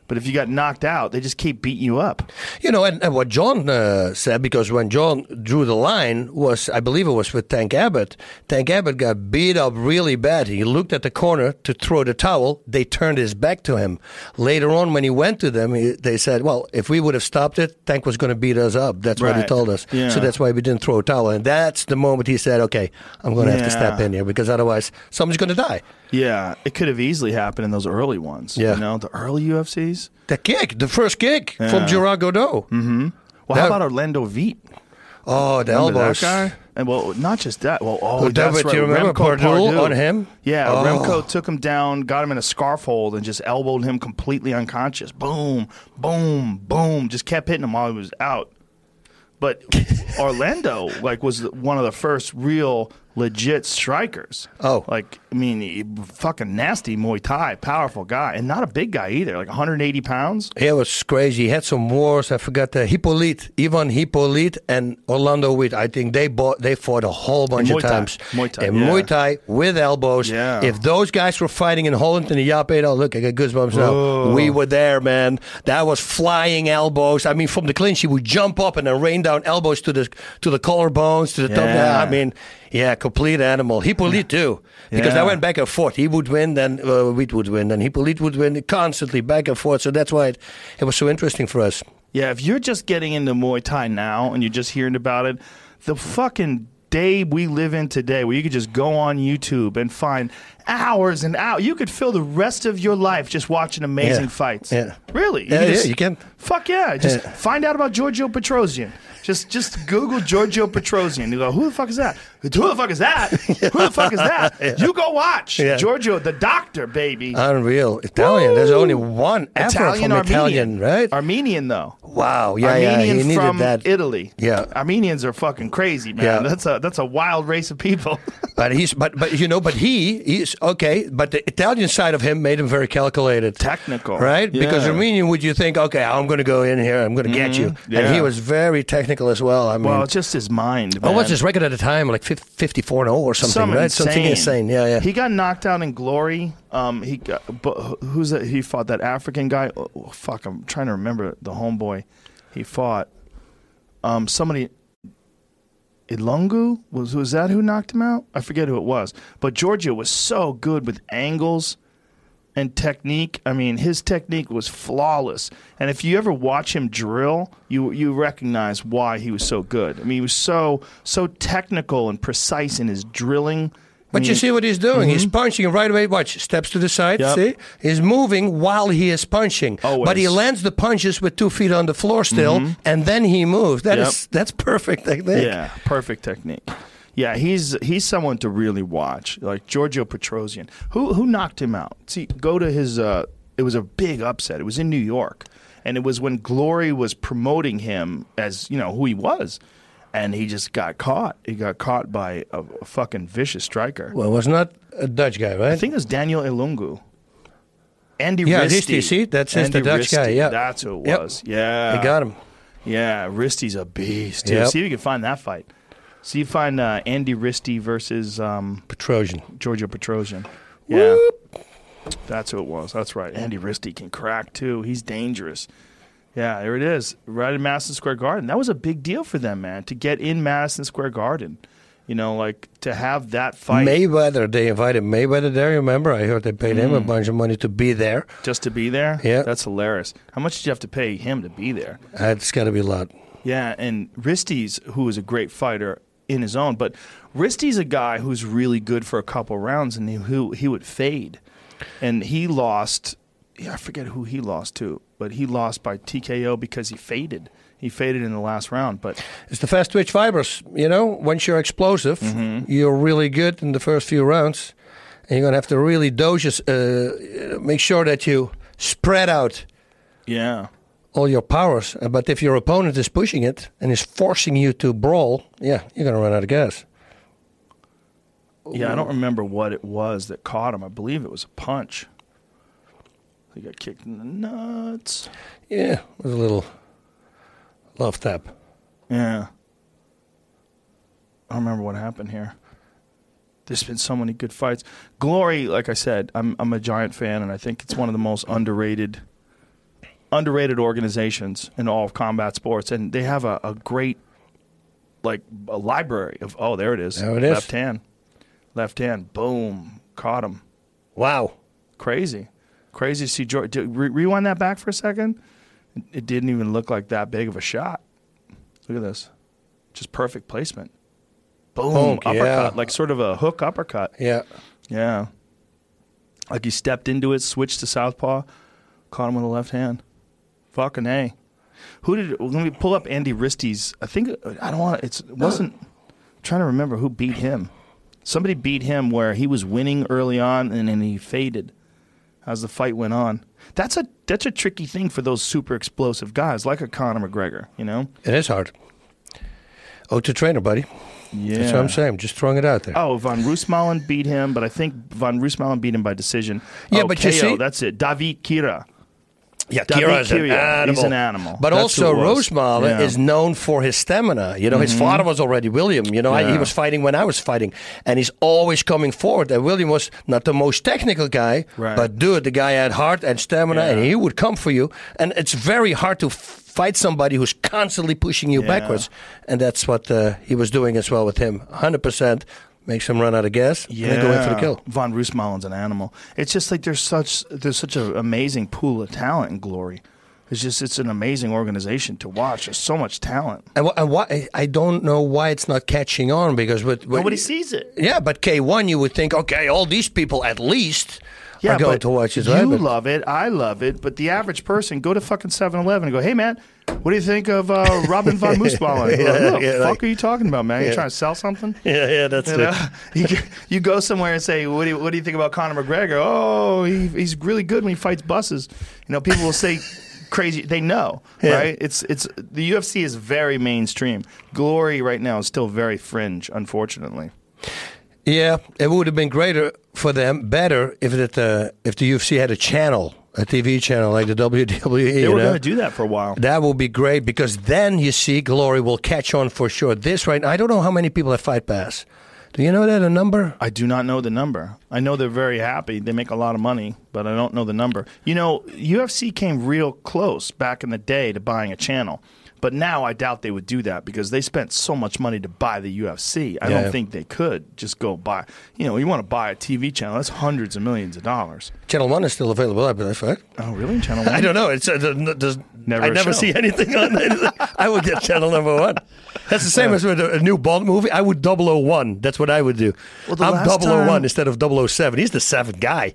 But if you got knocked out, they just keep beating you up. You know, and, and what John uh, said, because when John drew the line was, I believe it was with Tank Abbott. Tank Abbott got beat up really bad. He looked at the corner to throw the towel. They turned his back to him. Later on, when he went to them, he, they said, well, if we would have stopped it, Tank was going to beat us up. That's what he Right. told us. Yeah. So that's why we didn't throw a towel. And that's the moment he said, okay, I'm going to have to step Yeah. in here because otherwise someone's going to die. Yeah, it could have easily happened in those early ones. Yeah. You know, the early U F Cs. The kick, the first kick Yeah. from Gerard Godot. Mm-hmm. Well, That- how about Orlando Veet? Oh, the Remember elbows. that guy? And well, not just that. Well, oh, Oh, that's David, right. do you remember Remco Pardue on him? Yeah, Oh. Remco took him down, got him in a scarf hold, and just elbowed him completely unconscious. Boom, boom, boom. Just kept hitting him while he was out. But Orlando, like, was one of the first real legit strikers. Oh. Like, I mean, he, fucking nasty Muay Thai, powerful guy, and not a big guy either, like one hundred eighty pounds. He was crazy. He had some wars. I forgot the Hippolyte, Ivan Hippolyte, and Orlando Witt. I think they bought, they fought a whole bunch In of Muay Thai. times. Muay Thai, in yeah. Muay Thai with elbows. Yeah. If those guys were fighting in Holland in the Jaap Edo, look, I got goosebumps now. Oh. We were there, man. That was flying elbows. I mean, from the clinch, he would jump up and then rain down elbows to the to the collarbones, to the top. Yeah. I mean, yeah, complete animal. Hippolyte too, because Yeah. I went back and forth. He would win, then uh, Witt would win, then Hippolyte would win, constantly back and forth. So that's why it, it was so interesting for us. Yeah, if you're just getting into Muay Thai now and you're just hearing about it, the fucking day we live in today where you could just go on YouTube and find hours and hours. You could fill the rest of your life just watching amazing Yeah. fights. Yeah. Really? You Yeah, could yeah, just- you can. Fuck yeah. Just Yeah. find out about Giorgio Petrosian. Just just Google Giorgio Petrosian. You go, who the fuck is that? Who the fuck is that? Who the fuck is that? You go watch. Yeah. Giorgio, the doctor, baby. Unreal. Italian. There's only one ever Italian, from Armenian. Italian, right? Armenian, though. Wow. Yeah, Armenian yeah. He needed from that. Italy. Yeah. Armenians are fucking crazy, man. Yeah. That's a that's a wild race of people. But he's, but but you know, but he he's okay. But the Italian side of him made him very calculated, Technical. right? Because Yeah. Armenian, would you think, okay, I'm going to go in here, I'm going to get you, and Yeah. he was very technical as well. I mean, Well, it's just his mind. what was man. his record at the time? Like fifty-four and oh or something, Some right? insane. Something insane. Yeah, yeah. He got knocked out in Glory. Um, he got, but who's that? He fought that African guy. Oh, oh, fuck, I'm trying to remember the homeboy. He fought. Um, somebody. Ilungu was was that who knocked him out? I forget who it was. But Giorgio was so good with angles and technique. I mean, his technique was flawless. And if you ever watch him drill, you you recognize why he was so good. I mean, he was so so technical and precise in his drilling. But I you mean, see what he's doing? He's punching and right away. Watch, steps to the side. Yep. See, he's moving while he is punching. Always. But he lands the punches with two feet on the floor still, and then he moves. That Yep. is that's perfect. I think. Yeah, perfect technique. Yeah, he's he's someone to really watch, like Giorgio Petrosian. Who who knocked him out? See, go to his. Uh, it was a big upset. It was in New York, and it was when Glory was promoting him as you know who he was, and he just got caught. He got caught by a, a fucking vicious striker. Well, it was not a Dutch guy, right? I think it was Daniel Ilungu. Andy Yeah, Risti. Risti, see? That's his- the Andy Dutch guy, Risti. yeah. That's who it Yep. was. Yeah, They got him. Yeah, Risti's a beast, too. Yep. See if you can find that fight. See if you find uh, Andy Risti versus um, Petrosian. Giorgio Petrosian. Yeah. That's who it was. That's right. Andy Risti can crack, too. He's dangerous. Yeah, there it is. Right in Madison Square Garden. That was a big deal for them, man, to get in Madison Square Garden. You know, like, to have that fight Mayweather, they invited Mayweather there. Remember, I heard they paid him a bunch of money to be there. just to be there. Yeah. That's hilarious. How much did you have to pay him to be there? Uh, It's got to be a lot. Yeah, and Risti's, who is a great fighter in his own, but Risti's a guy who's really good for a couple rounds, and he who he would fade, and he lost. Yeah, I forget who he lost to, but he lost by T K O because he faded. He faded in the last round, but It's the fast twitch fibers. You know, once you're explosive, you're really good in the first few rounds. And you're going to have to really dose, uh, make sure that you spread out yeah, all your powers. Uh, But if your opponent is pushing it and is forcing you to brawl, yeah, you're going to run out of gas. yeah. I don't remember what it was that caught him. I believe it was a punch. He got kicked in the nuts. Yeah, it was a little love tap. Yeah. I don't remember what happened here. There's been so many good fights. Glory, like I said, I'm I'm a giant fan, and I think it's one of the most underrated underrated organizations in all of combat sports, and they have a, a great like a library of oh there it is There it is. left hand, left hand, boom, caught him. Wow. Crazy, crazy to see George. Re- rewind that back for a second. It, it didn't even look like that big of a shot. Look at this, just perfect placement. Boom, Boom, uppercut, yeah. like sort of a hook uppercut. Yeah. Yeah, like he stepped into it, switched to southpaw, caught him with the left hand. Fucking A. Who did? Let me pull up Andy Risty's. I think I don't want. It's, it wasn't. I'm trying to remember who beat him. Somebody beat him where he was winning early on and then he faded as the fight went on. That's a that's a tricky thing for those super explosive guys like a Conor McGregor. You know, It is hard. Oh, to trainer, buddy. yeah. That's what I'm saying. Just throwing it out there. Oh, Von Roosmalen beat him, but I think Von Roosmalen beat him by decision. Yeah, oh, but you K O, see- that's it. David Kira. Yeah, David Kira is an Kira, animal. he's an animal. But That's also, who it was. Rosemale Yeah. is known for his stamina. You know, his father was already William. You know, I, he Yeah. was fighting when I was fighting. And he's always coming forward. And William was not the most technical guy, Right. but dude, the guy had heart and stamina, Yeah. and he would come for you. And it's very hard to f- fight somebody who's constantly pushing you Yeah. backwards. And that's what uh, he was doing as well with him. one hundred percent makes him run out of gas. Yeah, And then go in for the kill. Von Roosmalen's an animal. It's just like there's such there's such an amazing pool of talent in Glory. It's just it's an amazing organization to watch. There's so much talent. And, wh- and why, I don't know why it's not catching on because with, with Nobody sees it. Yeah, but K one, you would think, okay, all these people at least Yeah, are going but to watch it, you right? But- love it. I love it. But the average person, go to fucking seven eleven and go, hey, man, what do you think of uh, Robin von Moosballen? Yeah, What the yeah, fuck like- are you talking about, man? You Yeah. trying to sell something? yeah, yeah, that's You, it. know? you, you go somewhere and say, what do, you, what do you think about Conor McGregor? Oh, he, he's really good when he fights buses. You know, people will say crazy. They know, Yeah. right? It's it's the U F C is very mainstream. Glory right now is still very fringe, unfortunately. Yeah, it would have been greater for them, better if it uh, if the U F C had a channel, a T V channel like the W W E. They you were know? going to do that for a while. That would be great because then you see Glory will catch on for sure. This right now, I don't know how many people have Fight Pass. Do you know that a number? I do not know the number. I know they're very happy. They make a lot of money, but I don't know the number. You know, U F C came real close back in the day to buying a channel. But now I doubt they would do that because they spent so much money to buy the U F C. I Yeah. don't think they could just go buy. You know, you want to buy a T V channel, that's hundreds of millions of dollars. Channel One is still available, I believe, right? Oh, really? Channel one? I don't know. It's uh, the- there's- Never I a never show. see anything on it. I would get channel number one. That's the same as with a, a new Bond movie. I would double oh one. That's what I would do. Well, the I'm last double oh one time- instead of double oh seven. He's the seventh guy.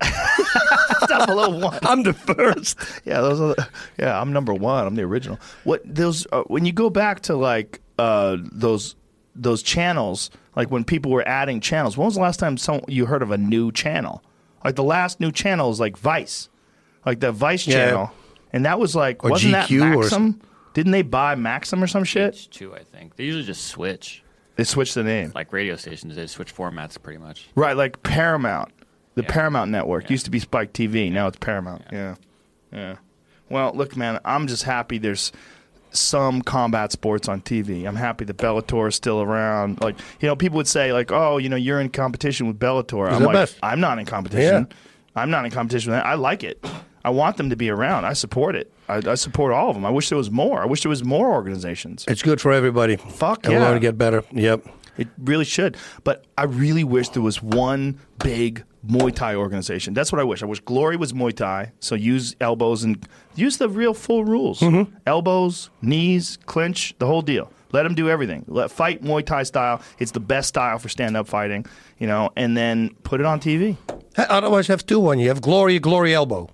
double oh one. I'm the first. Yeah, those are. The, yeah, I'm number one. I'm the original. What those? Uh, when you go back to like uh, those those channels, like when people were adding channels. When was the last time some, you heard of a new channel? Like the last new channel is like Vice, like the Vice Yeah. channel, and that was like Or wasn't G Q that or Maxim? Didn't they buy Maxim or some shit? It's two, I think. They usually just switch. They switched the name. Like radio stations, they switch formats pretty much. Right, like Paramount. The Yeah. Paramount Network Yeah. used to be Spike T V. Now it's Paramount. Yeah. yeah. Well, look, man, I'm just happy there's some combat sports on T V. I'm happy that Bellator is still around. Like, you know, people would say, like, oh, you know, you're in competition with Bellator. I'm the like, best. I'm not in competition. Yeah. I'm not in competition with that. I like it. I want them to be around. I support it. I, I support all of them. I wish there was more. I wish there was more organizations. It's good for everybody. Fuck and yeah. we're going to get better. Yep. It really should. But I really wish there was one big Muay Thai organization. That's what I wish. I wish Glory was Muay Thai. So use elbows and use the real full rules. Mm-hmm. Elbows, knees, clinch, the whole deal. Let them do everything. Let fight Muay Thai style. It's the best style for stand-up fighting, you know, and then put it on T V. Otherwise, have two one. You have Glory, Glory Elbow.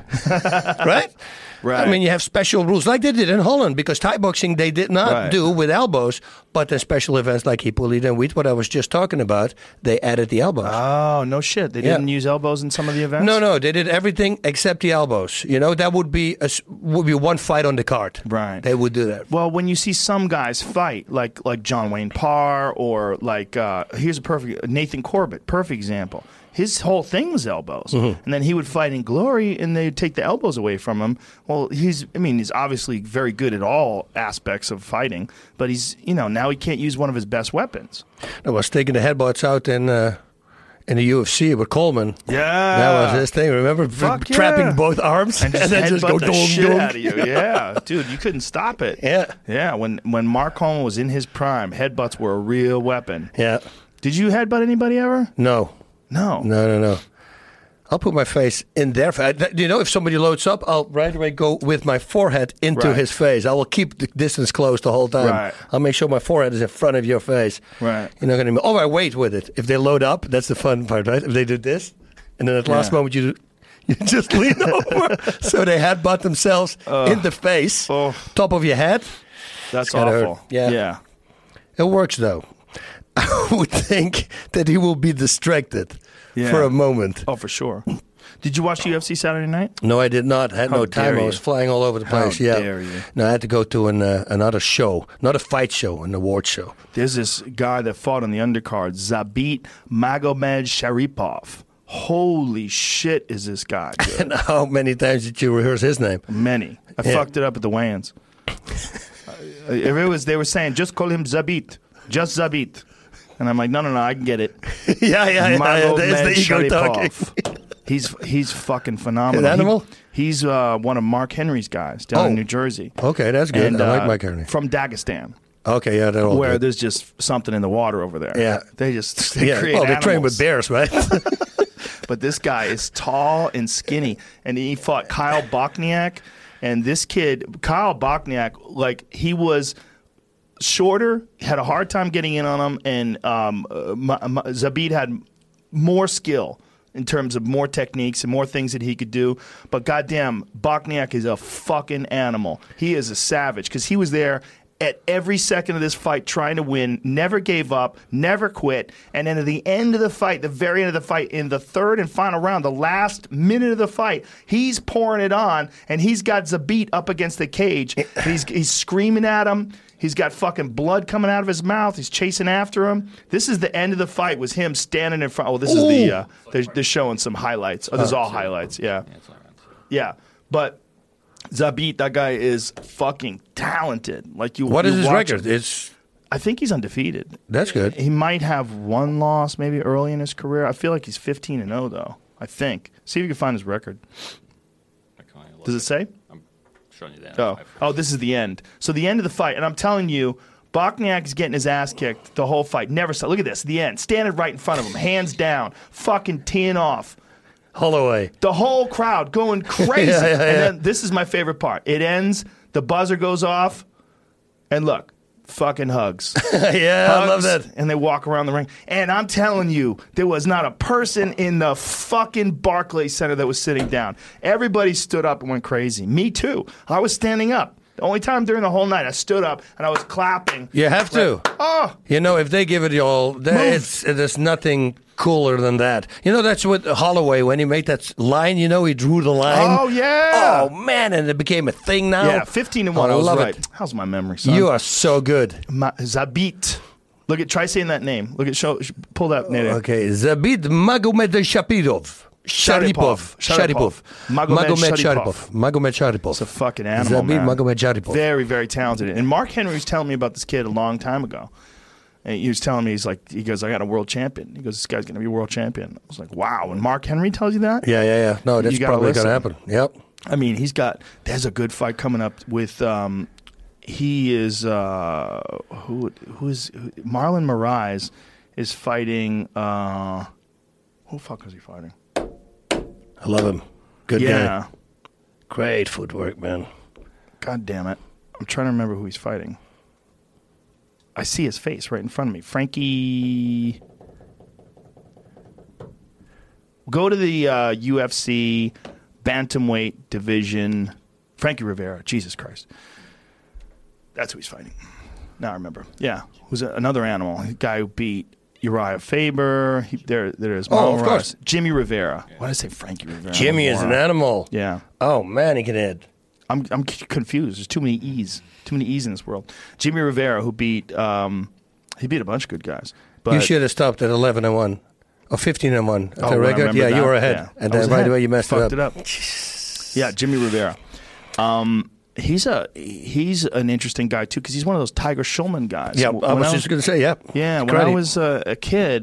Right? Right. I mean, you have special rules like they did in Holland because Thai boxing they did not Right. do with elbows, but in special events like Hippolyte and Wheat, what I was just talking about, they added the elbows. Oh, no shit. They Yeah. didn't use elbows in some of the events? No, no, they did everything except the elbows. You know, that would be a, s- would be one fight on the card. Right. They would do that. Well, when you see some guys fight, like like John Wayne Parr, or like uh, here's a perfect Nathan Corbett, perfect example. His whole thing was elbows, Mm-hmm. and then he would fight in Glory, and they'd take the elbows away from him. Well, he's I mean, he's obviously very good at all aspects of fighting, but he's you know now he can't use one of his best weapons. I was taking the headbutts out in uh, in the U F C with Coleman. Yeah. That was his thing. Remember Fuck F- trapping yeah. both arms And just, then just go the dong shit dong. out of you. Yeah, dude, you couldn't stop it. Yeah. Yeah, when, when Mark Coleman was in his prime, headbutts were a real weapon. Yeah. Did you headbutt anybody ever? No. No. No, no, no. I'll put my face in their face. You know, if somebody loads up, I'll right away go with my forehead into Right. his face. I will keep the distance close the whole time. Right. I'll make sure my forehead is in front of your face. Right. You're not going to. Oh, I wait with it. If they load up, that's the fun part, right? If they do this, and then at the last Yeah. moment you you just lean over, so they headbutt themselves in the face, Oh. top of your head. That's gotta awful. hurt. Yeah. Yeah. It works though. I would think that he will be distracted Yeah. for a moment. Oh, for sure. Did you watch U F C Saturday night? No, I did not. I had How no time. dare I you. was flying all over the How place. yeah. dare you. No, I had to go to an uh, another show, not a fight show, an award show. There's this guy that fought on the undercard, Zabit Magomed Sharipov. Holy shit, is this guy good? And how many times did you rehearse his name? Many. I Yeah. fucked it up at the weigh-ins. Uh, if it was, they were saying, just call him Zabit, just Zabit, and I'm like, no, no, no, I can get it. yeah, yeah, yeah. yeah. Magomed There's the ego talking. Sharipov. He's he's fucking phenomenal. An animal? He- he's uh, one of Mark Henry's guys down in Oh. New Jersey. Okay, that's good. I like uh, Mike Henry. From Dagestan, Okay, yeah, they're all where good. there's just something in the water over there. Yeah. They just they Yeah, create well, they train animals. with bears, right? But this guy is tall and skinny, and he fought Kyle Bokniak. And this kid, Kyle Bokniak, like he was shorter, had a hard time getting in on him, and um, uh, Ma- Ma- Zabit had more skill in terms of more techniques and more things that he could do. But goddamn, Bokniak is a fucking animal. He is a savage because he was there at every second of this fight trying to win, never gave up, never quit. And then at the end of the fight, the very end of the fight, in the third and final round, the last minute of the fight, he's pouring it on, and he's got Zabit up against the cage. He's, he's screaming at him. He's got fucking blood coming out of his mouth. He's chasing after him. This is the end of the fight, was him standing in front. Oh, this is the, uh, they're, they're showing some highlights. Oh, this is all highlights, yeah. Yeah, it's all right. Yeah, but Zabit, that guy is fucking talented. Like you. What you is his watch record? him- It's I think he's undefeated. that's good. He might have one loss maybe early in his career. I feel like he's fifteen and oh though. I think. See if you can find his record. I can only look Does it say? I'm showing you that. Oh, oh, this is the end. So the end of the fight, and I'm telling you, Bokniak is getting his ass kicked the whole fight. Never saw. Look at this. The end. Standing right in front of him, hands down, fucking teeing off. Holloway. The whole crowd going crazy. Yeah, yeah, yeah. And then this is my favorite part. It ends, the buzzer goes off, and look, fucking hugs. yeah, I love Hugs, that. And they walk around the ring. And I'm telling you, there was not a person in the fucking Barclays Center that was sitting down. Everybody stood up and went crazy. Me too. I was standing up. The only time during the whole night I stood up and I was clapping. You have to. Oh, You know, if they give it all, there- Move. it's there's nothing cooler than that. You know, that's what Holloway, when he made that line, you know, he drew the line. oh yeah. Oh, man, and it became a thing now. yeah, fifteen and one. Oh, I was love right. it. How's my memory, son? You are so good. Ma- Zabit. Look at, try saying that name. Look at, show, sh- pull that name. Okay, Zabit Magomed Shapirov. Sharipov. Sharipov. Sharipov. Magomed Magomed Sharipov. Sharipov. Magomed Sharipov. It's a fucking animal, Zabit man. Magomed Sharipov. Very, very talented. And Mark Henry was telling me about this kid a long time ago. And he was telling me, he's like, he goes, I got a world champion. He goes, this guy's going to be a world champion. I was like, wow. When Mark Henry tells you that? Yeah, yeah, yeah. No, that's You gotta probably going to listen. happen. Yep. I mean, he's got, there's a good fight coming up with, um, he is, uh, who, who is, who, Marlon Moraes is fighting, uh, who the fuck is he fighting? I love him. Good Yeah. guy. Great footwork, man. God damn it. I'm trying to remember who he's fighting. I see his face right in front of me. Frankie. Go to the uh, U F C bantamweight division. Frankie Rivera. Jesus Christ. That's who he's fighting. Now I remember. Yeah. Who's a, another animal. A guy who beat Uriah Faber. He, there, there's Oh, Marlon of Moraes. course. Jimmy Rivera. Why did I say Frankie Rivera? Jimmy is an Moron. animal. Yeah. Oh, man, he can hit. I'm I'm c- confused. There's too many E's. Too many E's in this world. Jimmy Rivera, who beat um, he beat a bunch of good guys. But You should have stopped at eleven and one. Or fifteen and one. Oh, the I record? remember Yeah, that. you were ahead. Yeah. And I was then right ahead. away you messed Fucked it up. it up. Yeah, Jimmy Rivera. Um, he's a he's an interesting guy too because he's one of those Tiger Schulman guys. Yeah, When I was just going to say, yeah. Yeah, when Karate. I was uh, a kid,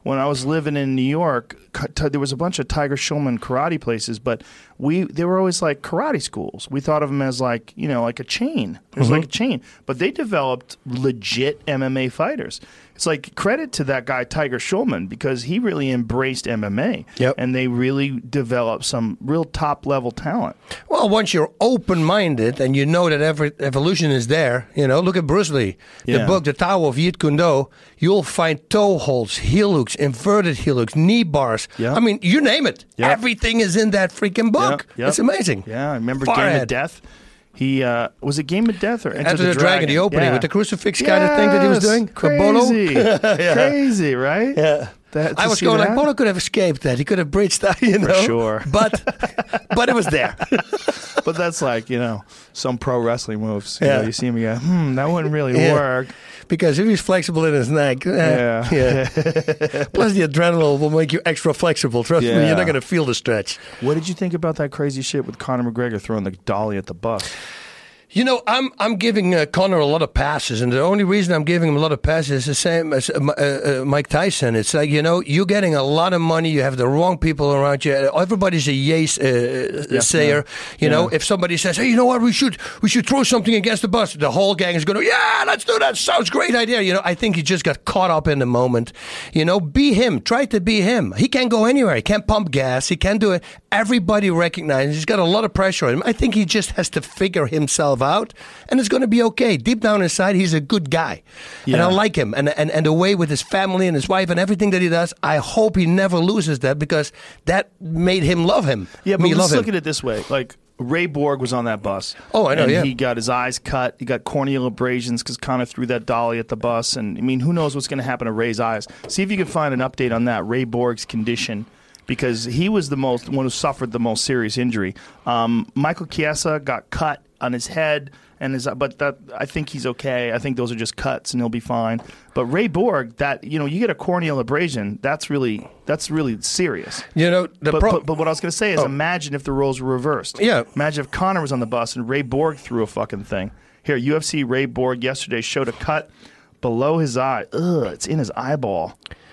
when I was living in New York, there was a bunch of Tiger Schulman karate places, but we they were always like karate schools. We thought of them as like, you know, like a chain. It was mm-hmm. like a chain. But they developed legit M M A fighters. It's like credit to that guy, Tiger Schulman, because he really embraced M M A. Yep. And they really developed some real top-level talent. Well, once you're open-minded and you know that every evolution is there, you know, look at Bruce Lee. Yeah. The book, The Tao of Jeet Kune Do, you'll find toe holds, heel hooks, inverted heel hooks, knee bars. Yep. I mean, you name it. Yep. Everything is in that freaking book. Yep. Yep. It's amazing. Yeah, I remember Far Game ahead. of Death. He uh, was it Game of Death or Enter, Enter the, the Dragon, Dragon, the opening yeah. with the crucifix kind of thing that he was doing. Crazy, yeah. crazy, right? Yeah. That, I was going that? like, Bolo could have escaped that. He could have bridged that, you know. For sure. But, but it was there. But that's like, you know, some pro wrestling moves. You Yeah. know, you see him, you go, hmm, that wouldn't really Yeah. work. Because if he's flexible in his neck, eh, Yeah. yeah. Plus the adrenaline will make you extra flexible. Trust me, Yeah. you're not going to feel the stretch. What did you think about that crazy shit with Conor McGregor throwing the dolly at the bus? You know, I'm I'm giving uh, Conor a lot of passes, and the only reason I'm giving him a lot of passes is the same as uh, uh, Mike Tyson. It's like, you know, you're getting a lot of money, you have the wrong people around you. Everybody's a yes uh, yeah, sayer. Yeah. You know, yeah. if somebody says, hey, you know what, we should we should throw something against the bus, the whole gang is going to, yeah, let's do that. Sounds great idea. You know, I think he just got caught up in the moment. You know, be him. Try to be him. He can't go anywhere. He can't pump gas. He can't do it. Everybody recognizes he's got a lot of pressure on him. I think he just has to figure himself out, and it's going to be okay. Deep down inside, he's a good guy. Yeah. And I like him. And, and, and the way with his family and his wife and everything that he does, I hope he never loses that, because that made him love him. Yeah, but Me let's love him. look at it this way. Like, Ray Borg was on that bus. Oh, I know, and yeah. he got his eyes cut. He got corneal abrasions because Conor threw that dolly at the bus. And, I mean, who knows what's going to happen to Ray's eyes. See if you can find an update on that, Ray Borg's condition, because he was the most one who suffered the most serious injury. Um, Michael Chiesa got cut on his head, and his, but that I think he's okay. I think those are just cuts, and he'll be fine. But Ray Borg, that you know, you get a corneal abrasion, that's really that's really serious. You know, the But, pro- but, but what I was going to say is, Oh. imagine if the roles were reversed. Yeah. Imagine if Conor was on the bus and Ray Borg threw a fucking thing. Here, U F C Ray Borg yesterday showed a cut below his eye. Ugh, it's in his eyeball.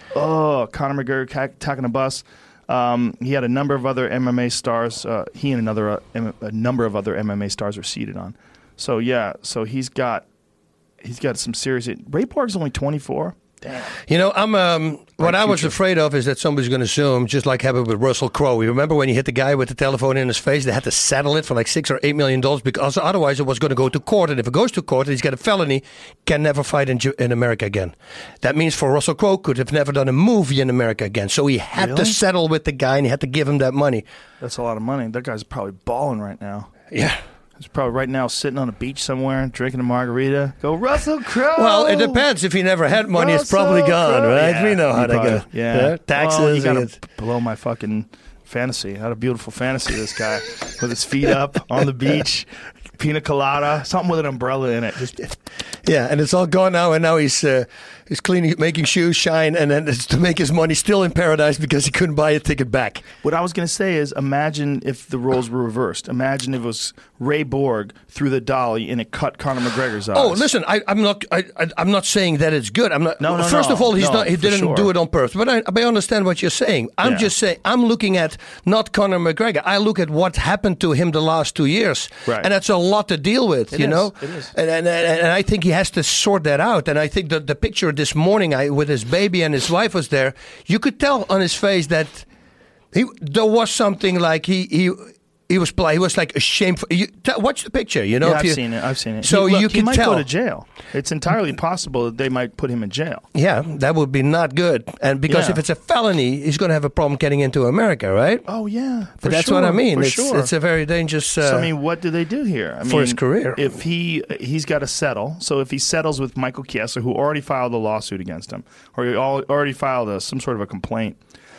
Oh, Conor McGregor ca- attacking a bus. Um, he had a number of other M M A stars. Uh, he and another uh, M- a number of other M M A stars are seated on. So yeah, so he's got he's got some serious. Ray Borg's only twenty-four. Damn. You know, I'm. Um, what I was future. afraid of is that somebody's going to sue him, just like happened with Russell Crowe. You remember when he hit the guy with the telephone in his face? They had to settle it for like six or eight million dollars, because otherwise it was going to go to court. And if it goes to court, and he's got a felony, can never fight in, Ju- in America again. That means for Russell Crowe could have never done a movie in America again. So he had Really? to settle with the guy, and he had to give him that money. That's a lot of money. That guy's probably balling right now. Yeah. He's probably right now sitting on a beach somewhere, drinking a margarita. Go Russell Crowe. Well, it depends. If he never had money, it's probably Russell gone, Crowe. right? Yeah, we know how he that probably- goes. Yeah. Taxes. Well, you got and- to blow my fucking fantasy. I had a beautiful fantasy, this guy, with his feet up on the beach, pina colada, something with an umbrella in it. Just Yeah, and it's all gone now, and now he's uh, he's cleaning, making shoes shine, and then it's to make his money still in paradise because he couldn't buy a ticket back. What I was going to say is, imagine if the roles were reversed. Imagine if it was Ray Borg threw the dolly and it cut Conor McGregor's eyes. Oh, listen, I, I'm not I, I, I'm not saying that it's good. I'm not. No, no, First no, of all, he's no, not. He for didn't sure. do it on purpose. But I, I understand what you're saying. I'm Yeah. just saying. I'm looking at not Conor McGregor. I look at what happened to him the last two years, Right. and that's a lot to deal with. It you is, know, it is. And, and and and I think he has to sort that out. And I think that the picture this morning I, with his baby and his wife was there. You could tell on his face that he there was something like he he. He was play. He was like ashamed. For, you, t- watch the picture. You know, Yeah, if I've you, seen it. I've seen it. So he, look, you he can might tell. go to jail. It's entirely possible that they might put him in jail. Yeah, that would be not good. And because Yeah. if it's a felony, he's going to have a problem getting into America, right? Oh yeah, for But that's sure, what I mean. For It's, sure. it's a very dangerous. Uh, So, I mean, what do they do here? I for mean, his career. If he he's got to settle, so if he settles with Michael Chiesa, who already filed a lawsuit against him, or he al- already filed a, some sort of a complaint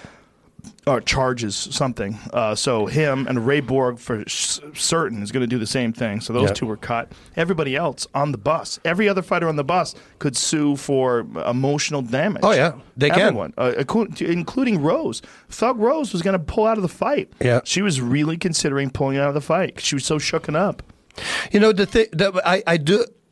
or charges something, uh, so him and Ray Borg for s- certain is going to do the same thing. So those Yeah. two were cut. Everybody else on the bus, every other fighter on the bus could sue for emotional damage. Oh, yeah. They can. Everyone, uh, inclu- including Rose. Thug Rose was going to pull out of the fight. Yeah. She was really considering pulling out of the fight 'cause she was so shooken up. you know, the thing that I, I do.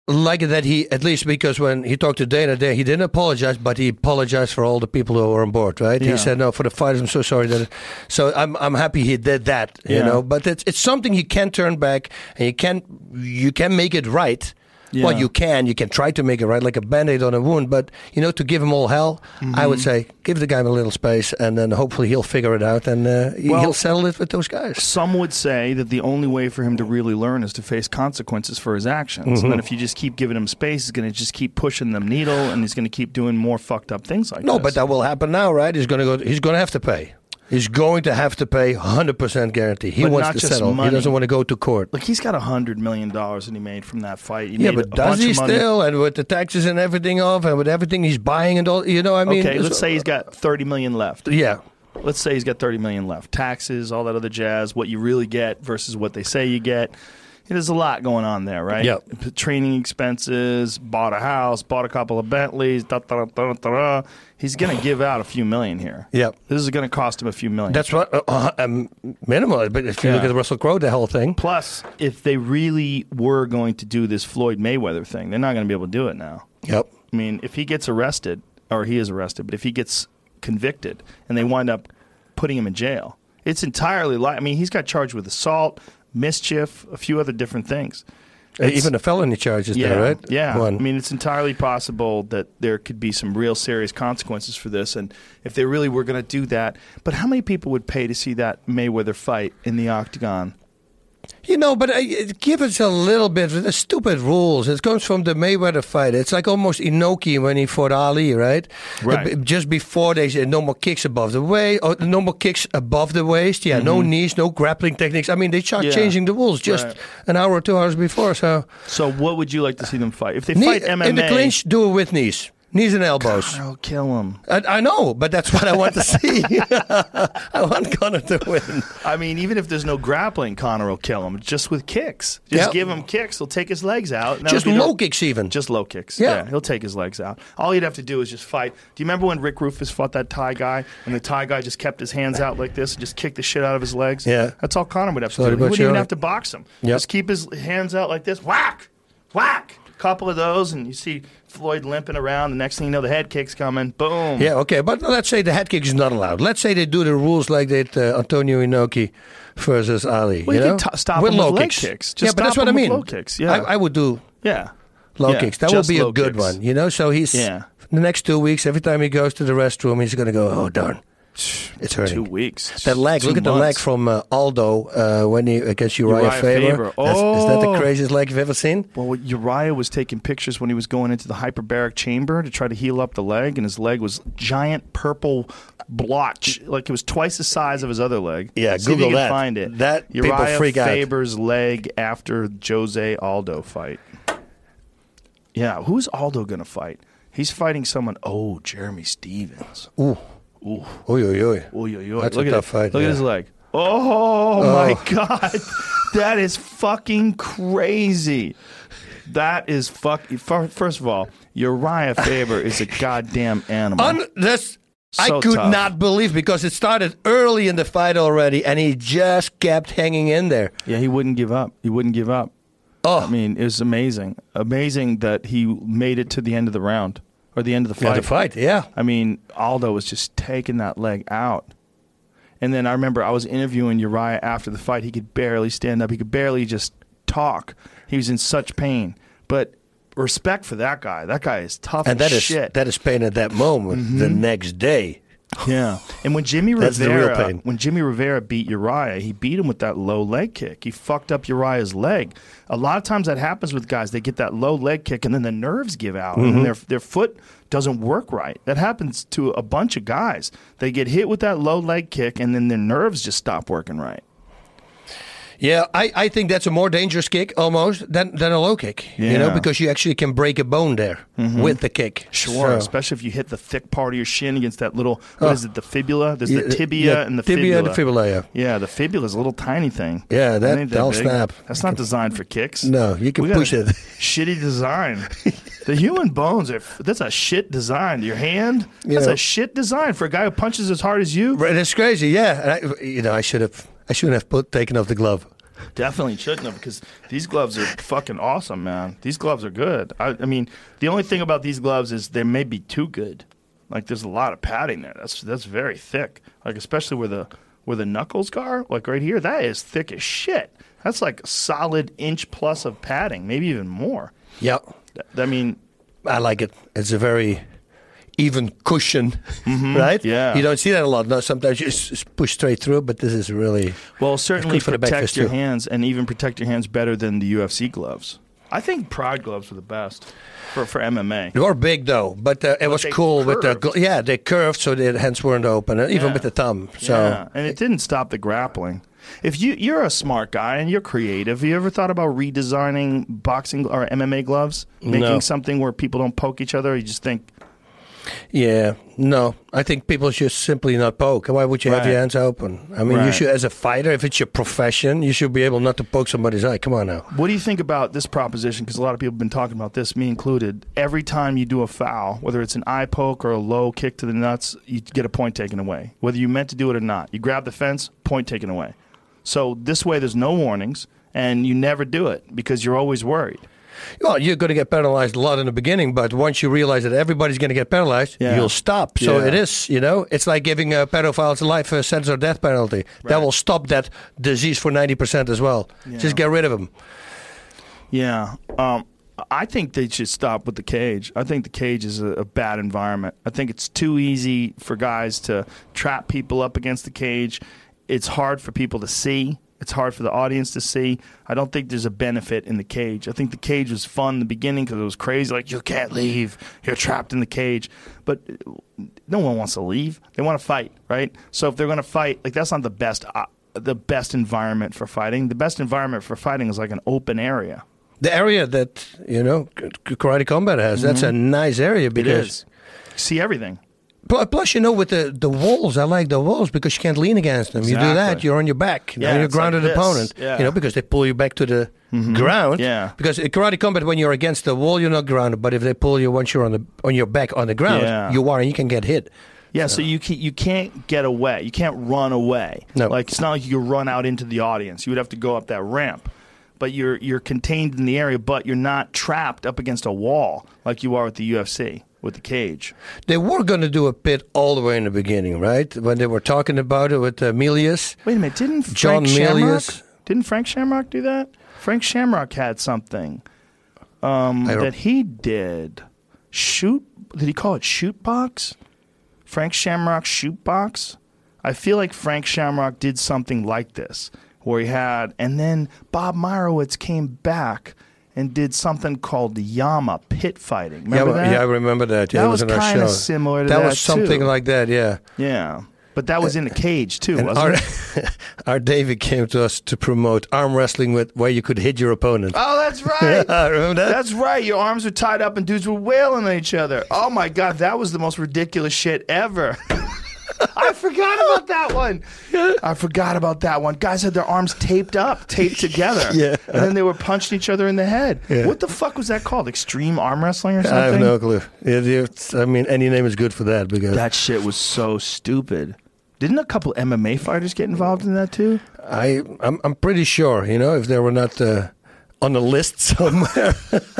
like it that he, at least because when he talked to Dana there, he didn't apologize, but he apologized for all the people who were on board, right? Yeah. He said, no, for the fighters, I'm so sorry. that. It, so I'm I'm happy he did that, you Yeah. know. But it's it's something you can turn back, and you can you can make it right. Yeah. Well, you can. You can try to make it right, like a Band-Aid on a wound. But, you know, to give him all hell, Mm-hmm. I would say give the guy a little space, and then hopefully he'll figure it out, and uh, Well- he'll settle it with those guys. Some would say that the only way for him to really learn is to face consequences for his actions. And then if you just keep giving him space, he's going to just keep pushing the needle, and he's going to keep doing more fucked up things like No, this. but that will happen now, right? He's going to go. He's going to have to pay. He's going to have to pay, one hundred percent guarantee. He But wants not to just settle. money. He doesn't want to go to court. Like, he's got a hundred million dollars that he made from that fight. He Yeah, made but a does bunch he of money. still? And with the taxes and everything off, and with everything he's buying and all, you know, I mean. Okay, it's- let's say he's got thirty million left. Yeah. Let's say he's got thirty million left. Taxes, all that other jazz, what you really get versus what they say you get. There's a lot going on there, right? Yep. P- Training expenses, bought a house, bought a couple of Bentleys, da, da, da, da, da. He's going to give out a few million here. Yep. This is going to cost him a few million. That's what, uh, uh, um, minimal. But if you look Yeah. at Russell Crowe, the whole thing. Plus, if they really were going to do this Floyd Mayweather thing, they're not going to be able to do it now. Yep. I mean, if he gets arrested, or he is arrested, but if he gets convicted and they wind up putting him in jail, it's entirely li- I mean, he's got charged with assault, mischief, a few other different things. Uh, It's- Even the felony charges yeah, there, right? Yeah. One. I mean, it's entirely possible that there could be some real serious consequences for this. And if they really were going to do that, but how many people would pay to see that Mayweather fight in the octagon? You know, but uh, give us a little bit. The stupid rules. It comes from the Mayweather fight. It's like almost Inoki when he fought Ali, right? Right. Uh, b- just before they said no more kicks above the waist, or no more kicks above the waist. Yeah, no knees, no grappling techniques. I mean, they start Yeah. changing the rules just Right. an hour or two hours before. So, So what would you like to see them fight? If they knee, fight M M A, in the clinch, do it with knees, knees and elbows. I'll kill him. I, I know, but that's what I want to see. I want Conor to win. I mean, even if there's no grappling, Conor will kill him just with kicks. Just Yep. give him kicks. He'll take his legs out. and that'll Just be the- low kicks, even. Just low kicks. Yeah. He'll take his legs out. All he'd have to do is just fight. Do you remember when Rick Rufus fought that Thai guy, and the Thai guy just kept his hands out like this and just kicked the shit out of his legs? Yeah. That's all Conor would have to Sorry do. He about wouldn't you. even have to box him. Yep. Just keep his hands out like this. Whack! Whack! Couple of those, and you see Floyd limping around. The next thing you know, the head kick's coming. Boom. Yeah, okay, but let's say the head kick is not allowed. Let's say they do the rules like they did uh, Antonio Inoki versus Ali. Well, you you know? can t- stop with him with low leg kicks. kicks. Just yeah, but that's stop what I him with mean. low kicks, yeah. I, I would do Yeah. low Yeah, kicks. That would just be a low good kicks. one, you know. So he's Yeah. the next two weeks. Every time he goes to the restroom, he's going to go, "Oh darn, it's hurting." Two weeks. That leg. Two Look at the leg months. from uh, Aldo uh, when he against Uriah, Uriah Faber. Faber. That's, is that the Oh. craziest leg you've ever seen? Well, Uriah was taking pictures when he was going into the hyperbaric chamber to try to heal up the leg, and his leg was giant purple blotch, like it was twice the size of his other leg. Yeah, See if Google you can that. find it. That people Uriah freak out. Faber's leg after Jose Aldo fight. Yeah, who's Aldo going to fight? He's fighting someone. Oh, Jeremy Stevens. Ooh, Ooh. oy, oy, oy. Oy, oy, oy. That's Look a at tough it. fight, Look yeah. at his leg. Oh, my God. That is fucking crazy. That is fuck. fir- First of all, Uriah Faber is a goddamn animal. Un- that's, I So could tough. not believe because it started early in the fight already, and he just kept hanging in there. yeah, he wouldn't give up. He wouldn't give up. Oh, I mean, it was amazing. Amazing that he made it to the end of the round or the end of the yeah, fight. the fight, yeah. I mean, Aldo was just taking that leg out. And then I remember I was interviewing Uriah after the fight. He could barely stand up. He could barely just talk. He was in such pain. But respect for that guy. That guy is tough And as that is shit. that is pain at that moment. The next day, Yeah. And when Jimmy That's the real Rivera pain. when Jimmy Rivera beat Uriah, he beat him with that low leg kick. He fucked up Uriah's leg. A lot of times that happens with guys. They get that low leg kick and then the nerves give out Mm-hmm. and their their foot doesn't work right. That happens to a bunch of guys. They get hit with that low leg kick and then their nerves just stop working right. yeah, I, I think that's a more dangerous kick almost than, than a low kick. You know, Yeah. because you actually can break a bone there with the kick. Sure, So- especially if you hit the thick part of your shin against that little, what Oh. is it, the fibula? There's Yeah, the tibia yeah, and the tibia fibula. and the fibula, yeah. Yeah, the fibula is a little tiny thing. Yeah, that- ain't that'll big. snap. That's not designed for kicks. No, you can We got push a it. Shitty design. The human bones are, that's a shit design. Your hand, You that's know. a shit design for a guy who punches as hard as you. Right, it's crazy, yeah. And I, you know, I should have, I shouldn't have put taken off the glove. Definitely shouldn't have, because these gloves are fucking awesome, man. These gloves are good. I, I mean, the only thing about these gloves is they may be too good. Like, there's a lot of padding there. That's that's very thick. Like, especially where the where the knuckles are, like right here, that is thick as shit. That's like a solid inch plus of padding, maybe even more. Yeah. I mean, I like it. It's a very even cushion, mm-hmm, right? Yeah. You don't see that a lot. No, sometimes you just push straight through, but this is really well, certainly for the protect breakfast your too. hands, and even protect your hands better than the U F C gloves. I think Pride gloves are the best for, for M M A. They were big though, but uh, it was they cool with the curved. gl- yeah they curved so their hands weren't open, uh, even Yeah. with the thumb. So Yeah, and it didn't stop the grappling. If you you're a smart guy and you're creative, have you ever thought about redesigning boxing or M M A gloves, making No. something where people don't poke each other? Or you just think, yeah, no, I think people should simply not poke. Why would you have Right. your hands open? I mean, you Right. should, as a fighter, if it's your profession, you should be able not to poke somebody's eye. Come on now. what do you think about this proposition? Because a lot of people have been talking about this, me included. Every time you do a foul, whether it's an eye poke or a low kick to the nuts, you get a point taken away. Whether you meant to do it or not, you grab the fence, point taken away. So this way, there's no warnings, and you never do it because you're always worried. Well, you're going to get penalized a lot in the beginning, but once you realize that everybody's going to get penalized, Yeah. you'll stop. So Yeah. it is, you know, it's like giving uh, pedophiles a life uh, sentence or death penalty. That will stop that disease for ninety percent as well. Yeah. Just get rid of them. Yeah. Um, I think they should stop with the cage. I think the cage is a, a bad environment. I think it's too easy for guys to trap people up against the cage. It's hard for people to see. It's hard for the audience to see. I don't think there's a benefit in the cage. I think the cage was fun in the beginning because it was crazy. Like, you can't leave. You're trapped in the cage. But no one wants to leave. They want to fight, right? So if they're going to fight, like, that's not the best uh, the best environment for fighting. The best environment for fighting is like an open area. The area that, you know, k- Karate Combat has, that's a nice area It because... is. You see everything. Pl- Plus, you know, with the, the walls, I like the walls because you can't lean against them. You do that, Exactly. you're on your back. Yeah, Now you're it's like grounded this. opponent. Yeah. You know, because they pull you back to the ground. Yeah. Because in Karate Combat, when you're against the wall, you're not grounded. But if they pull you once you're on the on your back on the ground, Yeah. you are, and you can get hit. Yeah, so, you can, you can't get away. You can't run away. No. Like, it's not like you run out into the audience. You would have to go up that ramp. But you're you're contained in the area, but you're not trapped up against a wall like you are with the U F C, with the cage. They were going to do a pit all the way in the beginning, right? When they were talking about it with uh, Milius. Wait a minute, didn't Frank John Shamrock, Milius. didn't Frank Shamrock do that? Frank Shamrock had something um, I don't- that he did. Shoot, did he call it shoot box? Frank Shamrock shoot box? I feel like Frank Shamrock did something like this, where he had, and then Bob Meyerowitz came back and did something called Yama pit fighting. Remember yeah, that? yeah, I remember that. Yeah, That it was was in our kinda show. similar to that that, was something too. like that, yeah. Yeah, but that was in the cage too, And wasn't our, it? our David came to us to promote arm wrestling with where you could hit your opponent. Oh, that's right. Remember that? That's right. Your arms were tied up and dudes were wailing on each other. Oh my God, that was the most ridiculous shit ever. I forgot about that one. I forgot about that one. Guys had their arms taped up, taped together. Yeah. And then they were punching each other in the head. Yeah. What the fuck was that called? Extreme arm wrestling or something? I have no clue. It, it's, I mean, any name is good for that because That shit was so stupid. Didn't a couple M M A fighters get involved in that too? I I'm, I'm pretty sure, you know, if they were not uh, on the list somewhere.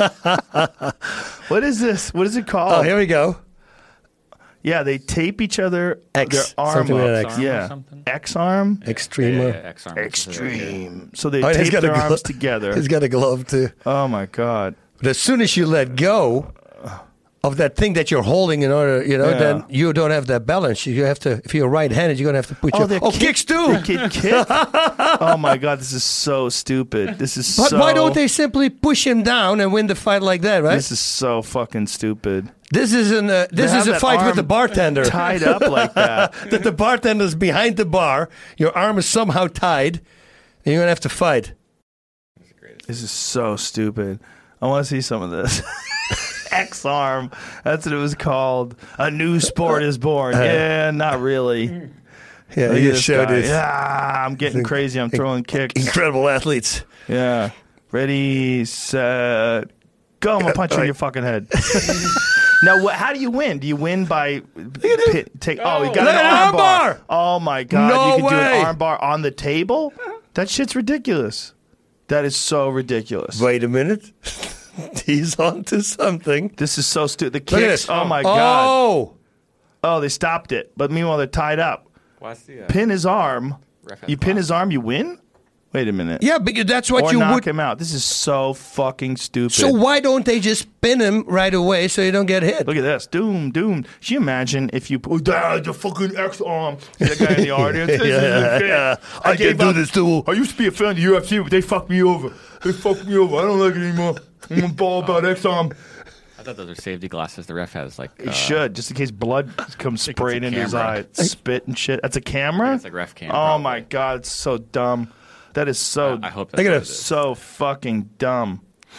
What is this? What is it called? Oh, here we go. Yeah, they tape each other X, their arm something up. like that, X. Arm or yeah, something? X arm. Extreme. Yeah, uh, yeah, X-arm. Extreme. So they Oh, he's tape got a their glo- arms together. He's got a glove too. Oh my God. But as soon as you let go of that thing that you're holding in order, you know, Yeah. then you don't have that balance. You have to, if you're right-handed, you're going to have to put your... they're Oh, kick- kicks too! They kick, kick. Oh my God, this is so stupid. This is But so. why don't they simply push him down and win the fight like that, right? This is so fucking stupid. This is an uh, this To is have a that fight with arm the bartender. tied up like that. That the bartender's behind the bar, your arm is somehow tied, and you're going to have to fight. This is so stupid. I want to see some of this. X arm. That's what it was called. A new sport is born. Yeah, not really. Yeah, Look at you this showed guy. it. Yeah, I'm getting crazy. I'm throwing kicks. Incredible athletes. Yeah. Ready, set, go. I'm going to punch you in your fucking head. Now, what, how do you win? Do you win by pit, take? Oh, you got Look an at arm an bar. arm bar. Oh my God! No you can do way. an arm bar on the table. That shit's ridiculous. That is so ridiculous. Wait a minute. He's on to something. This is so stupid. The Look at kicks. this. Oh, my God. Oh! Oh, they stopped it. But meanwhile, they're tied up. What's the, uh, Pin his arm. Ref has You pin blocked. his arm, you win? Wait a minute. Yeah, because that's what or you knock would... him out. This is so fucking stupid. So why don't they just pin him right away so you don't get hit? Look at this. Doom, doom. Can you imagine if you... Oh, Dad, the fucking X-arm. See that guy in the audience? This Yeah, isn't fair. yeah. I gave can do up- this too. I used to be a fan of the U F C, but they fucked me over. They fucked me over. I don't like it anymore. I'm gonna ball about X-arm. I thought those are safety glasses the ref has. Like He uh, should, just in case blood comes think it's a spraying into his camera. eye. Spit and shit. That's a camera? It's like ref cam. Oh, probably. my God. It's so dumb. That is so... I hope that's Look at what this. it is. So fucking dumb.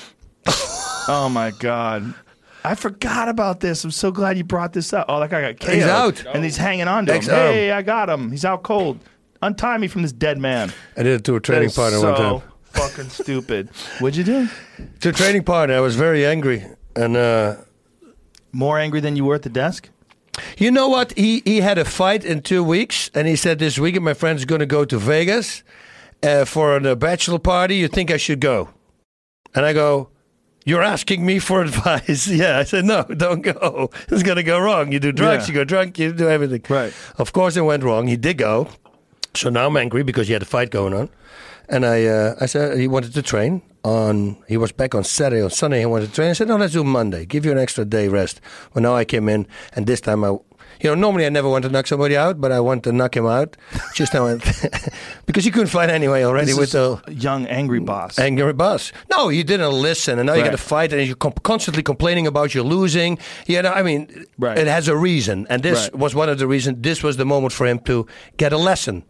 Oh my God. I forgot about this. I'm so glad you brought this up. Oh, that guy got K O'd. He's out. And he's hanging on to him. Next arm. Hey, I got him. He's out cold. Untie me from this dead man. I did it to a training That is partner so one time. fucking stupid. What'd you do? To a training partner, I was very angry. And uh, More angry than you were at the desk? you know what? He, he had a fight in two weeks. And he said, this weekend my friend's going to go to Vegas uh, for a bachelor party. You think I should go? And I go... You're asking me for advice. Yeah, I said, no, don't go. It's going to go wrong. You do drugs, Yeah. you go drunk, you do everything. Right. Of course, it went wrong. He did go. So now I'm angry because he had a fight going on. And I uh, I said, he wanted to train on, he was back on Saturday. On Sunday, he wanted to train. I said, no, let's do Monday. Give you an extra day rest. Well, now I came in, and this time I, you know, normally I never want to knock somebody out, but I want to knock him out. Just now, I- because he couldn't fight anyway already This with is the a young angry boss. angry boss. No, you didn't listen, and now you Right. got to fight, and you're com- constantly complaining about you losing. You know, I mean, Right. it has a reason, and this Right. was one of the reasons. This was the moment for him to get a lesson.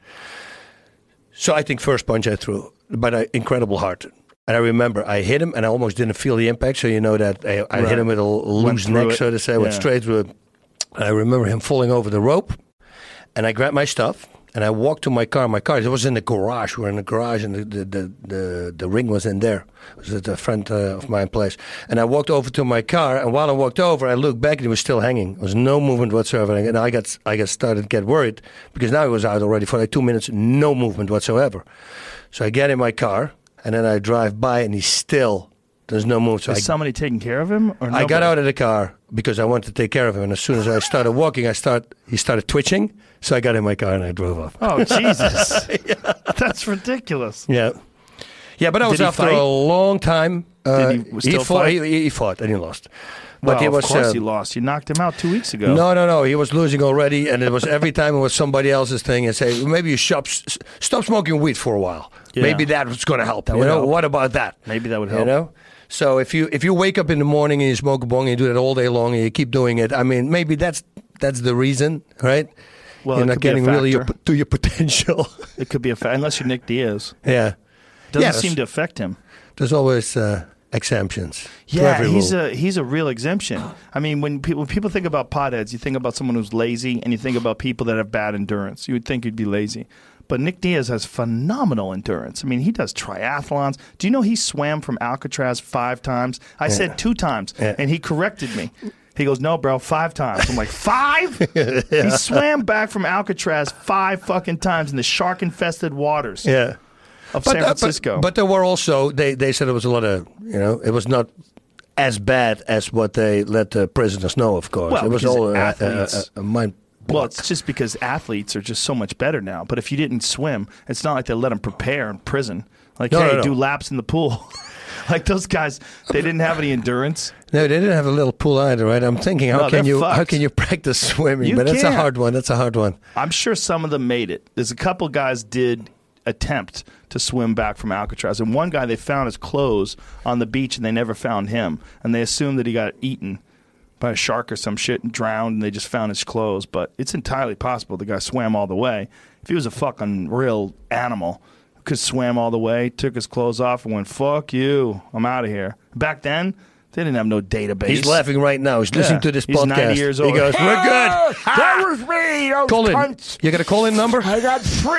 So I think first punch I threw, but I, incredible heart. And I remember I hit him, and I almost didn't feel the impact. So you know that I, I Right. hit him with a l- Went loose through neck, it. so to say. I went Yeah. straight through it. And I remember him falling over the rope, and I grabbed my stuff. And I walked to my car. My car, it was in the garage. We were in the garage, and the the, the, the, the ring was in there. It was at a friend uh, of mine place. And I walked over to my car, and while I walked over, I looked back, and he was still hanging. There was no movement whatsoever. And I got I got started to get worried, because now he was out already for like two minutes, no movement whatsoever. So I get in my car, and then I drive by, and he's still, there's no movement. So Is I somebody taking care of him? Or I got nobody? out of the car because I wanted to take care of him. And as soon as I started walking, I start he started twitching. So I got in my car and I drove off. Oh, Jesus. That's ridiculous. Yeah, yeah, but that was Did he after fight? a long time. Uh, Did he still fought. fight? He, he fought and he lost. But Well, he was. of course uh, he lost. You knocked him out two weeks ago. No, no, no. He was losing already, and it was every time it was somebody else's thing. And say, maybe you stop, s- stop smoking weed for a while. Yeah. Maybe that was going to help. That you would know, help. what about that? Maybe that would You help. know. So if you if you wake up in the morning and you smoke a bong and you do that all day long and you keep doing it, I mean, maybe that's that's the reason, right? Well, You're it not could be a getting really your, factor. to your potential. It could be a fa- unless you're Nick Diaz. yeah. Doesn't Yeah, seem to affect him. There's always uh, exemptions. to Yeah, every he's rule. a he's a real exemption. I mean, when people when people think about potheads, you think about someone who's lazy, and you think about people that have bad endurance. You would think he'd be lazy, but Nick Diaz has phenomenal endurance. I mean, he does triathlons. Do you know he swam from Alcatraz five times? I said two times, Yeah. and he corrected me. He goes, "No, bro, five times." I'm like, five? He swam back from Alcatraz five fucking times in the shark-infested waters yeah. of But, San uh, but- Francisco. But, there were also they, they said it was a lot of you know it was not as bad as what they let the prisoners know. Of course, Well, it was because all a, a, athletes- a, a mind. Well, block. it's just because athletes are just so much better now. But if you didn't swim, it's not like they let them prepare in prison. Like, No, hey, no, no. do laps in the pool. Like those guys, they didn't have any endurance. No, they didn't have a little pool either, right? I'm thinking, how No, can they're you fucked. how can you practice swimming? You but that's a can't. hard one. That's a hard one. I'm sure some of them made it. There's a couple guys did attempt to swim back from Alcatraz, and one guy they found his clothes on the beach, and they never found him, and they assumed that he got eaten by a shark or some shit and drowned, and they just found his clothes. But it's entirely possible the guy swam all the way. If he was a fucking real animal, could swam all the way, took his clothes off, and went, "Fuck you, I'm out of here." Back then, they didn't have no database. He's laughing right now. He's listening Yeah. to this He's podcast. ninety years old. He goes, "We're good." That was me, those Call in. cunts. You got a call in number? I got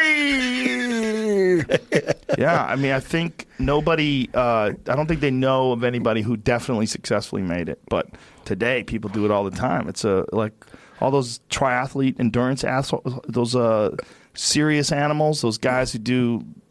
free. Yeah, I mean, I think nobody, uh, I don't think they know of anybody who definitely successfully made it. But today, people do it all the time. It's a, like all those triathlete endurance assholes, those uh, serious animals, those guys who do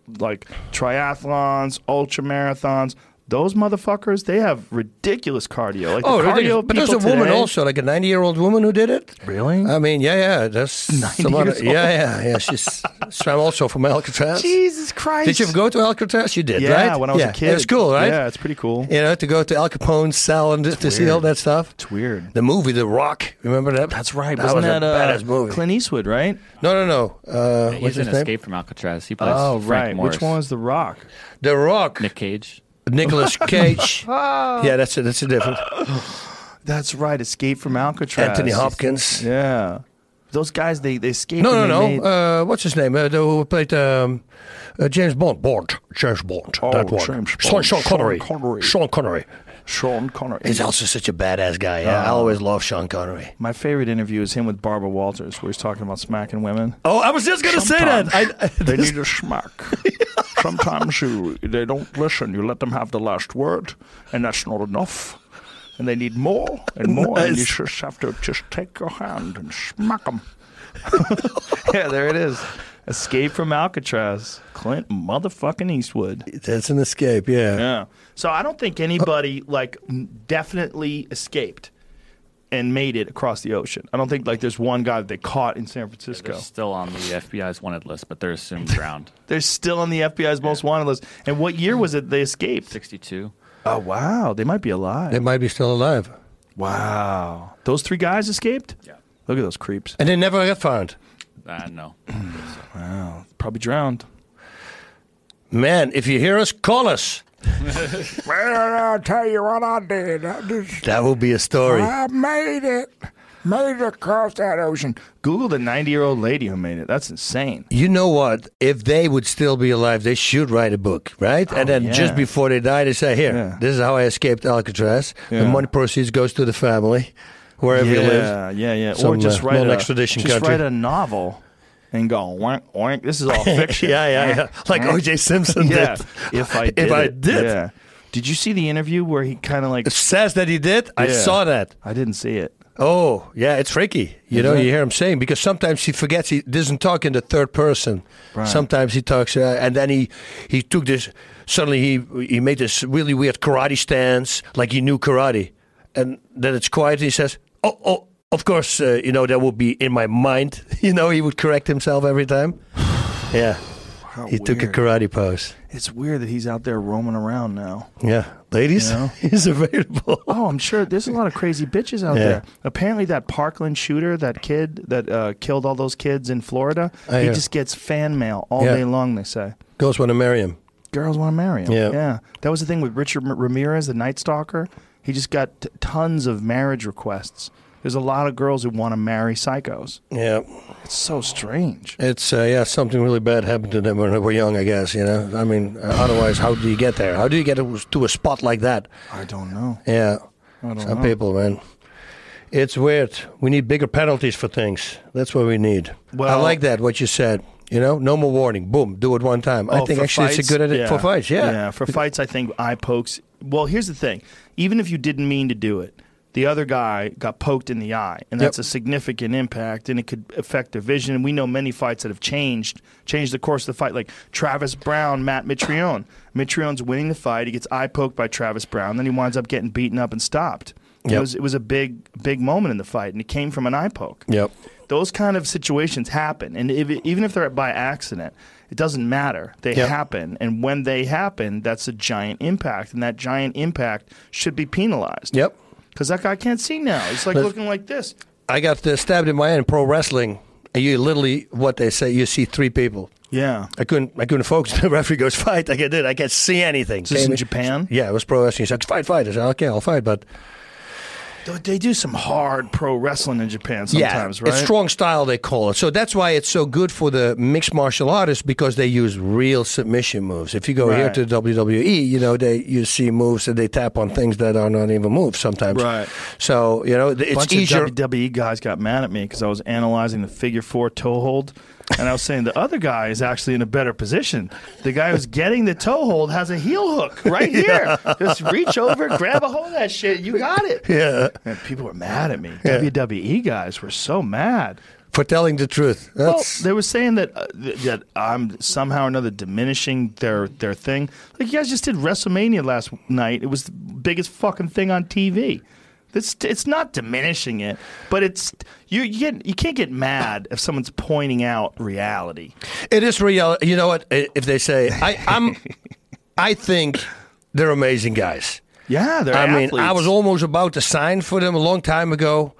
like triathlons, ultra marathons. Those motherfuckers, they have ridiculous cardio. Like Oh, the cardio ridiculous. But there's a people woman today- also, like a ninety-year-old woman who did it. Really? I mean, yeah, yeah. That's some ninety other, years old? Yeah, yeah, yeah. She's swam also from Alcatraz. Jesus Christ! Did you ever go to Alcatraz? You did, Yeah, right? when I was yeah. a kid. It was cool, right? Yeah, it's pretty cool. You know, to go to Al Capone's cell and to see all that stuff. It's weird. The movie, The Rock. Remember that? That's right. That Wasn't was that a uh, badass movie. Clint Eastwood, right? No, no, no. Uh, He's what's in his name? Escape from Alcatraz. He plays Oh, Frank right. Morris. Which one was The Rock? The Rock. Nick Cage. Nicolas Cage. Yeah, that's a, that's a different. That's right. Escape from Alcatraz. Anthony Hopkins. Yeah. Those guys, they, they escaped. No, no, and they no. made- Uh, what's his name? Uh, the, who played um, uh, James Bond. Bond. James Bond. Oh, that one. James Sean, Bond. Sean Connery. Sean Connery. Sean Connery. Sean Connery. He's also such a badass guy. Yeah, I always love Sean Connery. My favorite interview is him with Barbara Walters, where he's talking about smacking women. Oh, I was just gonna say that. I, I, They this- need a smack. Sometimes you they don't listen. You let them have the last word, and that's not enough. And they need more and more, and you Nice. just have to just take your hand and smack them. Yeah, there it is. Escape from Alcatraz. Clint motherfucking Eastwood. That's an escape. Yeah. Yeah. So I don't think anybody like definitely escaped and made it across the ocean. I don't think like there's one guy that they caught in San Francisco. They're still on the F B I's wanted list, but they're assumed drowned. They're still on the F B I's most wanted list. And what year was it they escaped? sixty-two. Oh, wow. They might be alive. They might be still alive, Wow. Those three guys escaped? Yeah. Look at those creeps. and they never got found. Uh, no. Wow. Probably drowned. Man, if you hear us, call us. Well, I'll tell you what I did. I just, That will be a story. I made it. Made it across that ocean. Google the ninety-year-old lady who made it. That's insane. You know what? If they would still be alive, they should write a book, right? and then yeah. just before they die, they say, "Here, Yeah. this is how I escaped Alcatraz. The Yeah. money proceeds goes to the family, wherever yeah, he lives." Yeah, yeah. Some, Or just uh, write a non-extradition just country. write a novel and go oink oink. This is all fiction. yeah, yeah, yeah. Like O J Simpson Yeah. did. If I did If I it. did. Yeah. Did you see the interview where he kind of like? It says that he did. I Yeah. saw that. I didn't see it. Oh, yeah, it's tricky. You Is know, it? you hear him saying, because sometimes he forgets he doesn't talk in the third person. Right. Sometimes he talks, uh, and then he, he took this, suddenly he, he made this really weird karate stance, like he knew karate. And then it's quiet, and he says, oh, oh, of course, uh, you know, that would be in my mind. You know, he would correct himself every time. Yeah, How he took a weird. karate pose. It's weird that he's out there roaming around now. Yeah, ladies, You know? he's available. Oh, I'm sure there's a lot of crazy bitches out Yeah. there. Apparently, that Parkland shooter, that kid that uh, killed all those kids in Florida, I he hear. just gets fan mail all Yeah. day long, they say. Girls want to marry him. Girls want to marry him. Yeah. Yeah. That was the thing with Richard M- Ramirez, the Night Stalker. He just got t- tons of marriage requests. There's a lot of girls who want to marry psychos. Yeah. It's so strange. It's uh, yeah, something really bad happened to them when they were young, I guess. You know, I mean, uh, otherwise, how do you get there? How do you get to to a spot like that? I don't know. Yeah, I don't some know. people, man. It's weird. We need bigger penalties for things. That's what we need. I Well- like that. What you said. You know, no more warning. Boom, do it one time. I Oh, think for actually it's fights? a good idea Yeah. for fights. Yeah, Yeah, for fights, I think eye pokes. Well, here's the thing. Even if you didn't mean to do it, the other guy got poked in the eye, and that's Yep. a significant impact, and it could affect their vision. And we know many fights that have changed, changed the course of the fight, like Travis Brown, Matt Mitrione. Mitrione's winning the fight. He gets eye poked by Travis Brown. Then he winds up getting beaten up and stopped. It Yep. was it was a big big moment in the fight, and it came from an eye poke. Yep. Those kind of situations happen, and if, even if they're by accident, it doesn't matter. They Yep. happen, and when they happen, that's a giant impact, and that giant impact should be penalized. Yep. Because that guy can't see now. He's like Let's- looking like this. I got uh, stabbed in my eye in pro wrestling. And you literally, what they say, you see three people. Yeah. I couldn't. I couldn't focus. The referee goes, "Fight!" I did. I can't see anything. Is this Came in in- Japan? Yeah, it was pro wrestling. He said, "Fight, fight." I said, "Okay, I'll fight." But They do some hard pro wrestling in Japan sometimes, yeah, right? it's strong style they call it. So that's why it's so good for the mixed martial artists, because they use real submission moves. If you go here Right. to W W E, you know they you see moves and they tap on things that are not even moves sometimes. Right. So you know A it's bunch easier. of W W E guys got mad at me because I was analyzing the figure four toe hold And I was saying the other guy is actually in a better position. The guy who's getting the toe hold has a heel hook right here. Just reach over, grab a hold of that shit. You got it. Yeah. And people were mad at me. Yeah. W W E guys were so mad. For telling the truth. That's... Well, they were saying that uh, th- that I'm somehow or another diminishing their, their thing. Like, you guys just did WrestleMania last night. It was the biggest fucking thing on T V. It's it's not diminishing it, but it's you you, get, you can't get mad if someone's pointing out reality. It is real. You know what? If they say I, I'm, I think they're amazing guys. Yeah, they're. I athletes. mean, I was almost about to sign for them a long time ago,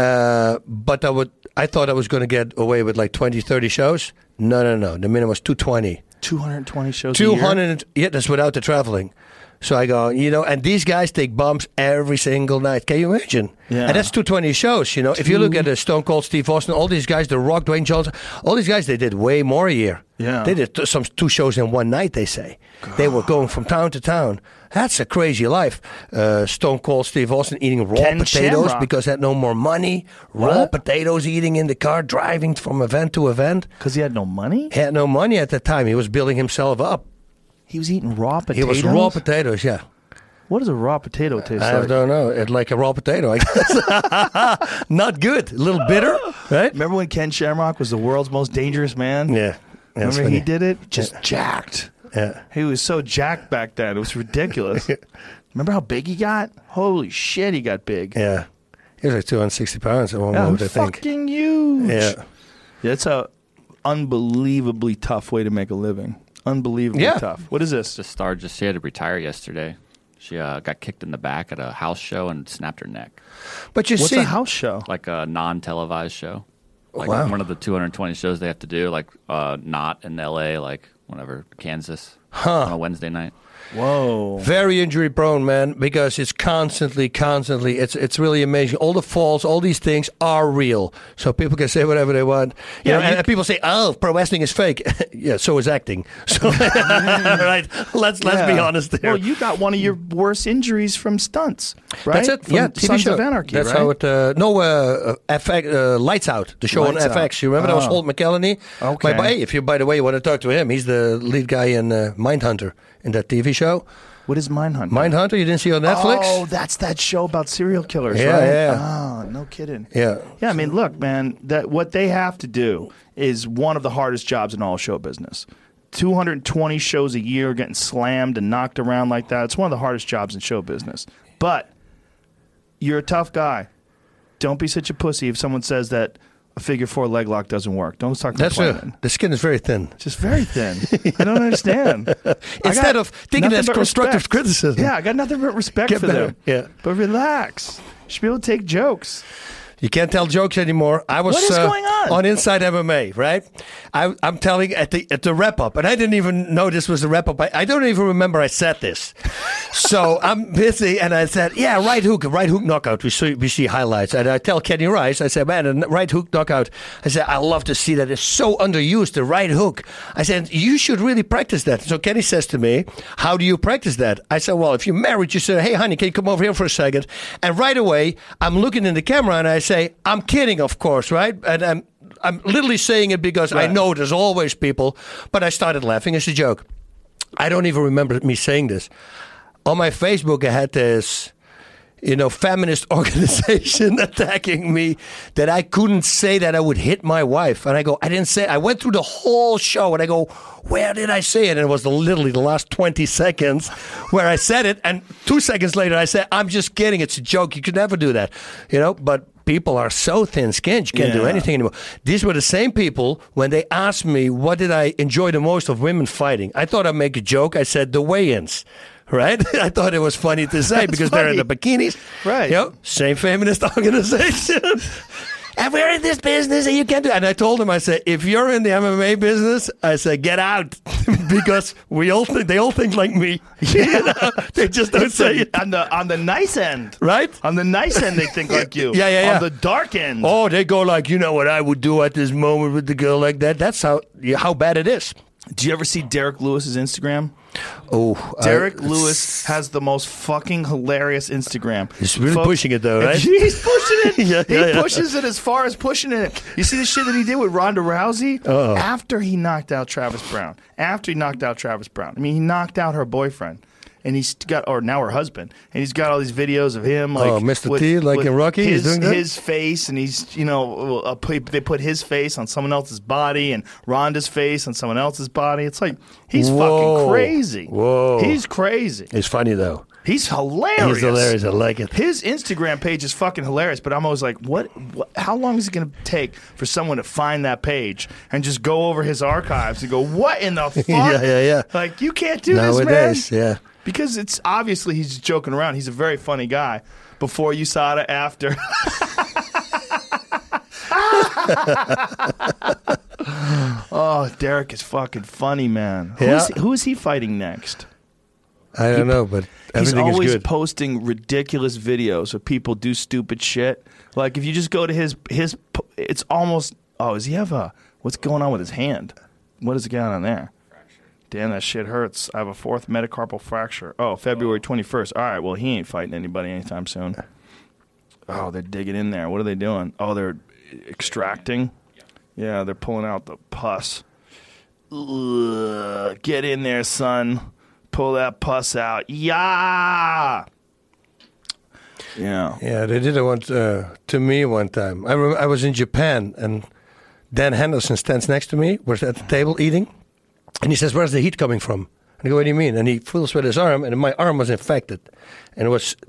uh, but I would. I thought I was going to get away with like twenty, thirty shows. No, no, no. The minimum was two twenty. two hundred twenty shows two a hundred, year? Yeah, that's without the traveling. So I go, you know, and these guys take bumps every single night. Can you imagine? Yeah. And that's two hundred twenty shows, you know. If you look at uh, Stone Cold Steve Austin, all these guys, The Rock, Dwayne Johnson, all these guys, they did way more a year. Yeah. They did t- some two shows in one night, they say. God. They were going from town to town. That's a crazy life. Uh, Stone Cold Steve Austin eating raw Ken potatoes Shamrock. because he had no more money. Raw What? potatoes eating in the car, driving from event to event. Because he had no money? He had no money at the time. He was building himself up. He was eating raw potatoes? He was raw potatoes, yeah. What does a raw potato taste I like? don't know. It's like a raw potato, I guess. Not good. A little bitter, right? Remember when Ken Shamrock was the world's most dangerous man? Yeah. That's Remember funny. he did it? Just Yeah. jacked. Yeah. He was so jacked back then. It was ridiculous. Remember how big he got? Holy shit, he got big. Yeah. He was like two hundred sixty pounds at one Yeah, moment, I think. fucking huge. Yeah. Yeah, it's a unbelievably tough way to make a living. Unbelievably Yeah. tough. What is this? The star just she had to retire yesterday. She uh, got kicked in the back at a house show and snapped her neck. But you What's see, a house show? Like a non-televised show. Like Wow. one of the two hundred twenty shows they have to do, like uh, not in L A, like whatever, Kansas, Huh. on a Wednesday night. Whoa. very injury prone, man, because it's constantly, constantly, it's it's really amazing. All the falls, all these things are real. So people can say whatever they want. You Yeah, know, you and, c- and people say, oh, pro wrestling is fake. Yeah, so is acting. So, right, let's let's be Yeah. honest there. Well, you got one of your worst injuries from stunts, right? That's it. From yeah, T V Sons show. of Anarchy, That's right? how it. Uh, no, uh, F X, uh, Lights Out, the show Lights on F X. You remember that was Oh. Holt McElhenney? Okay. My, hey, if you, by the way, you want to talk to him, he's the lead guy in uh, Mindhunter in that T V show. What is Mindhunter? Mindhunter, you didn't see on Netflix? Oh, that's that show about serial killers, Yeah, right? yeah. Oh, no kidding. Yeah. Yeah, I mean, look, man, that what they have to do is one of the hardest jobs in all show business. two hundred twenty shows a year, getting slammed and knocked around like that. It's one of the hardest jobs in show business. But you're a tough guy. Don't be such a pussy if someone says that a figure four leg lock doesn't work. Don't start That's complaining. uh, the skin is very thin. Just very thin. I don't understand. I Instead got of thinking nothing that's but constructive respect. criticism. Yeah, I got nothing but respect Get for better. them. Yeah. But relax. You should be able to take jokes. You can't tell jokes anymore. I was What is uh, going on? Inside M M A, right? I, I'm telling at the at the wrap up, and I didn't even know this was the wrap up. I, I don't even remember I said this. So I'm busy, and I said, "Yeah, right hook, right hook knockout." We see we see highlights, and I tell Kenny Rice, I said, "Man, a right hook knockout." I said, "I love to see that. It's so underused, the right hook." I said, "You should really practice that." So Kenny says to me, "How do you practice that?" I said, "Well, if you're married, you say, 'Hey, honey, can you come over here for a second?'" And right away, I'm looking in the camera, and I say, "I'm kidding, of course, right?" And I'm I'm literally saying it because I Right. know there's always people, but I started laughing as a joke. I don't even remember me saying this. On my Facebook, I had this, you know, feminist organization attacking me that I couldn't say that I would hit my wife. And I go, I didn't say it. I went through the whole show and I go, where did I say it? And it was the, literally the last twenty seconds where I said it. And two seconds later, I said, I'm just kidding. It's a joke. You could never do that, you know, but people are so thin-skinned, you can't do Yeah. anything anymore. These were the same people when they asked me, what did I enjoy the most of women fighting? I thought I'd make a joke. I said, the weigh-ins. Right? I thought it was funny to say That's because they're in the funny. bikinis. Right. You know, same feminist organization. And we're in this business and you can't do it. And I told him, I said, if you're in the M M A business, I said, get out. Because we all think, they all think like me. You know? They just don't say it. on the on the nice end, Right? On the nice end, they think like you. Yeah, yeah, yeah. On the dark end, Oh, they go like, you know what I would do at this moment with the girl like that. That's how how bad it is. Do you ever see Derek Lewis's Instagram? Oh, Derek I, Lewis has the most fucking hilarious Instagram. He's really Folks, pushing it though, right? He's pushing it. Yeah, he yeah, yeah. pushes it as far as pushing it. You see the shit that he did with Ronda Rousey Uh-oh. after he knocked out Travis Brown. After he knocked out Travis Brown. I mean, he knocked out her boyfriend. And he's got, or now her husband, and he's got all these videos of him, like Oh, Mister with- T, like with in Rocky, he's his, doing that? his face, and he's, you know, uh, put- they put his face on someone else's body, and Rhonda's face on someone else's body. It's like he's Whoa. fucking crazy. Whoa. He's crazy. It's funny though. He's hilarious. He's hilarious. I like it. His Instagram page is fucking hilarious, but I'm always like, what? what how long is it going to take for someone to find that page and just go over his archives and go, what in the fuck? Yeah, yeah, yeah. Like, you can't do this, man. Nowadays, yeah. Because it's obviously he's just joking around. He's a very funny guy. Before U S A D A, after. Oh, Derek is fucking funny, man. Yeah. Who's, who is he fighting next? I don't know, but He's everything is always good. posting ridiculous videos where people do stupid shit. Like if you just go to his his, po- it's almost. Oh, does he have a? What's going on with his hand? What is going on there? Damn, that shit hurts. I have a fourth metacarpal fracture. Oh, February twenty-first. All right, well, he ain't fighting anybody anytime soon. Oh, they're digging in there. What are they doing? Oh, they're extracting? Yeah, they're pulling out the pus. Ugh, get in there, son. Pull that pus out. Yeah! Yeah. Yeah, they did it once uh, to me one time. I rem- I was in Japan, and Dan Henderson stands next to me. We're at the table eating, and he says, "Where's the heat coming from?" And I go, "What do you mean?" And he feels with his arm, and my arm was infected, and it was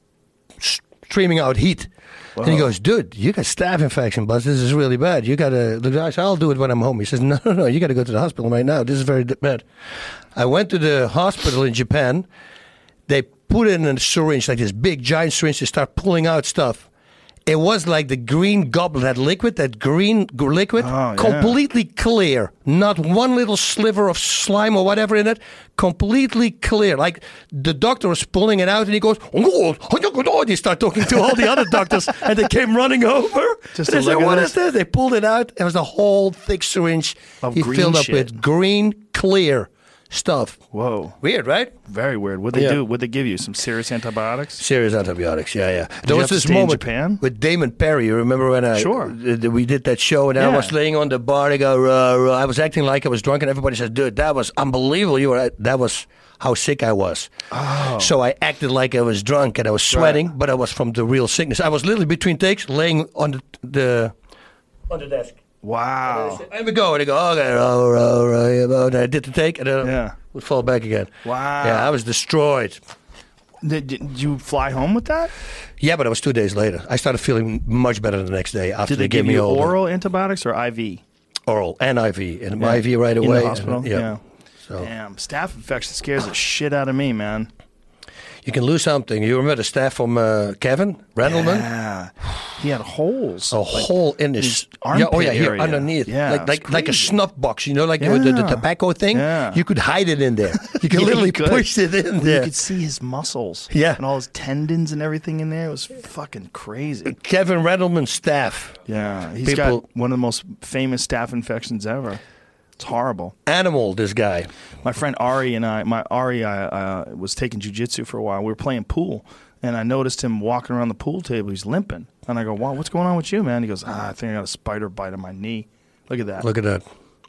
streaming out heat. And he goes, "Dude, you got staph infection, Buzz. This is really bad. You got to." I said, "I'll do it when I'm home." He says, "No, no, no. You got to go to the hospital right now. This is very bad." I went to the hospital in Japan. They put in a syringe, like this big giant syringe, to start pulling out stuff. It was like the green goblet, that liquid, that green g- liquid, Oh, yeah. completely clear. Not one little sliver of slime or whatever in it. Completely clear. Like the doctor was pulling it out and he goes, "Oh, oh, oh," they start talking to all the other doctors and they came running over. Just and to they look said, at "What this? is this?" They pulled it out. It was a whole thick syringe Of he green filled up shit. with green, clear stuff. Whoa. Weird, right? Very weird. What'd they Yeah. do? What'd they give you? Some serious antibiotics? Serious antibiotics, yeah, yeah. you There have was to this stay in moment Japan? with Damon Perry. You remember when I Sure. uh, we did that show and I Yeah. was laying on the bar. I go, "Ruh, ruh." I was acting like I was drunk, and everybody said, "Dude, that was unbelievable. You were that was how sick I was." Oh. So I acted like I was drunk and I was sweating, but I was from the real sickness. I was literally between takes, laying on the, the on the desk. Wow. There we go. And I go, "Okay, row, row, row, row." And I did the take, and then Yeah. would fall back again. Wow. Yeah, I was destroyed. Did, did you fly home with that? Yeah, but it was two days later. I started feeling much better the next day after Did they gave give me you all the- oral antibiotics or I V? oral and I V, and Yeah. I V right In the away. hospital? And, yeah. Yeah. So Damn, staph infection scares the shit out of me, man. you can lose something. You remember the staff from uh, Kevin Randleman? Yeah. He had holes. A hole in his, his armpit yeah, oh yeah, here area. underneath, Yeah, like it's like like a crazy. snuff box, you know, like the, the, the Yeah. tobacco thing. Yeah. You could hide it in there. You can Yeah, literally you could. push it in You there. could see his muscles. Yeah. And all his tendons and everything in there. It was fucking crazy. Kevin Randleman's staff, Yeah. He's People- got one of the most famous staph infections ever. It's horrible. animal. This guy. My friend Ari and I, my Ari, I uh, was taking jujitsu for a while. We were playing pool, and I noticed him walking around the pool table. He's limping, and I go, "Wow, what's going on with you, man?" He goes, "Ah, I think I got a spider bite on my knee." Look at that. Look at that.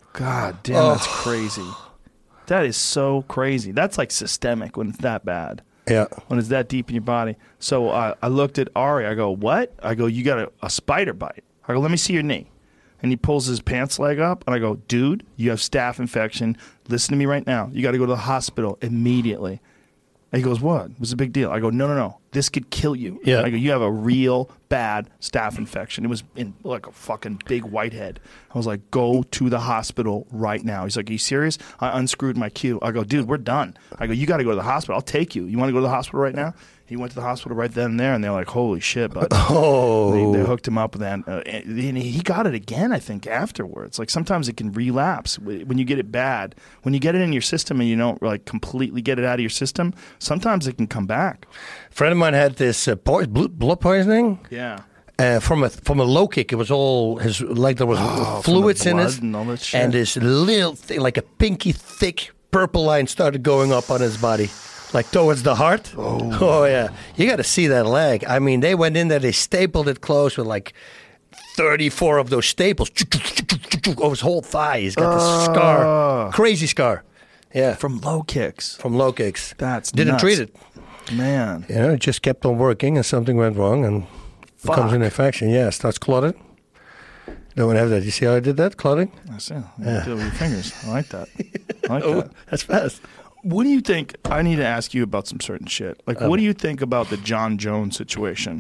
God damn, Oh. that's crazy. That is so crazy. That's like systemic when it's that bad. Yeah. When it's that deep in your body. So uh, I looked at Ari. I go, "What?" I go, "You got a, a spider bite." I go, "Let me see your knee." And he pulls his pants leg up, and I go, "Dude, you have staph infection. Listen to me right now. You got to go to the hospital immediately." And he goes, "What? What's the big deal?" I go, "No, no, no. This could kill you." Yeah. I go, "You have a real bad staph infection." It was in like a fucking big whitehead. I was like, "Go to the hospital right now." He's like, "Are you serious?" I unscrewed my cue. I go, "Dude, we're done." I go, "You got to go to the hospital. I'll take you. You want to go to the hospital right now?" He went to the hospital right then and there, and they're like, "Holy shit, bud." Oh. They, they hooked him up with that. Uh, and he got it again, I think, afterwards. Like sometimes it can relapse when you get it bad. When you get it in your system and you don't like completely get it out of your system, sometimes it can come back. friend of mine had this uh, po- blo- blood poisoning. Yeah. Uh, from a from a low kick, it was all his like there was Oh, fluids from the in blood it, and all that shit. and this little thing, like a pinky thick purple line, started going up on his body, like towards the heart. Oh, oh yeah, you got to see that leg. I mean, they went in there, they stapled it close with like thirty-four of those staples over his whole thigh. He's got this scar, crazy scar. Yeah, From low kicks. from low kicks. That's Didn't nuts. treat it. Man. You know, it just kept on working, and something went wrong, and Fuck. becomes an infection. Yeah, it starts clotting. Don't want to have that. You see how I did that? Clotting? I see. You do it with your fingers. I like that. I like Oh, that. that's fast. What do you think? I need to ask you about some certain shit. Like, Um, what do you think about the John Jones situation?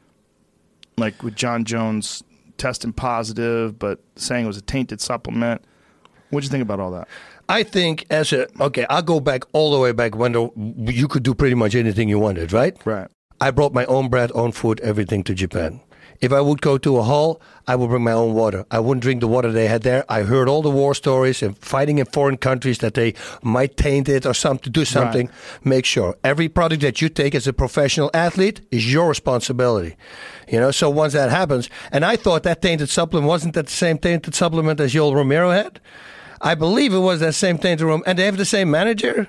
Like, with John Jones testing positive, but saying it was a tainted supplement. What'd you think about all that? I think as a okay, I'll go back all the way back when the, you could do pretty much anything you wanted, right? Right. I brought my own bread, own food, everything to Japan. If I would go to a hall, I would bring my own water. I wouldn't drink the water they had there. I heard all the war stories and fighting in foreign countries that they might taint it or something, do something. Right. Make sure every product that you take as a professional athlete is your responsibility. You know, so once that happens, and I thought that tainted supplement wasn't that the same tainted supplement as Joel Romero had. I believe it was that same tainted room, and they have the same manager.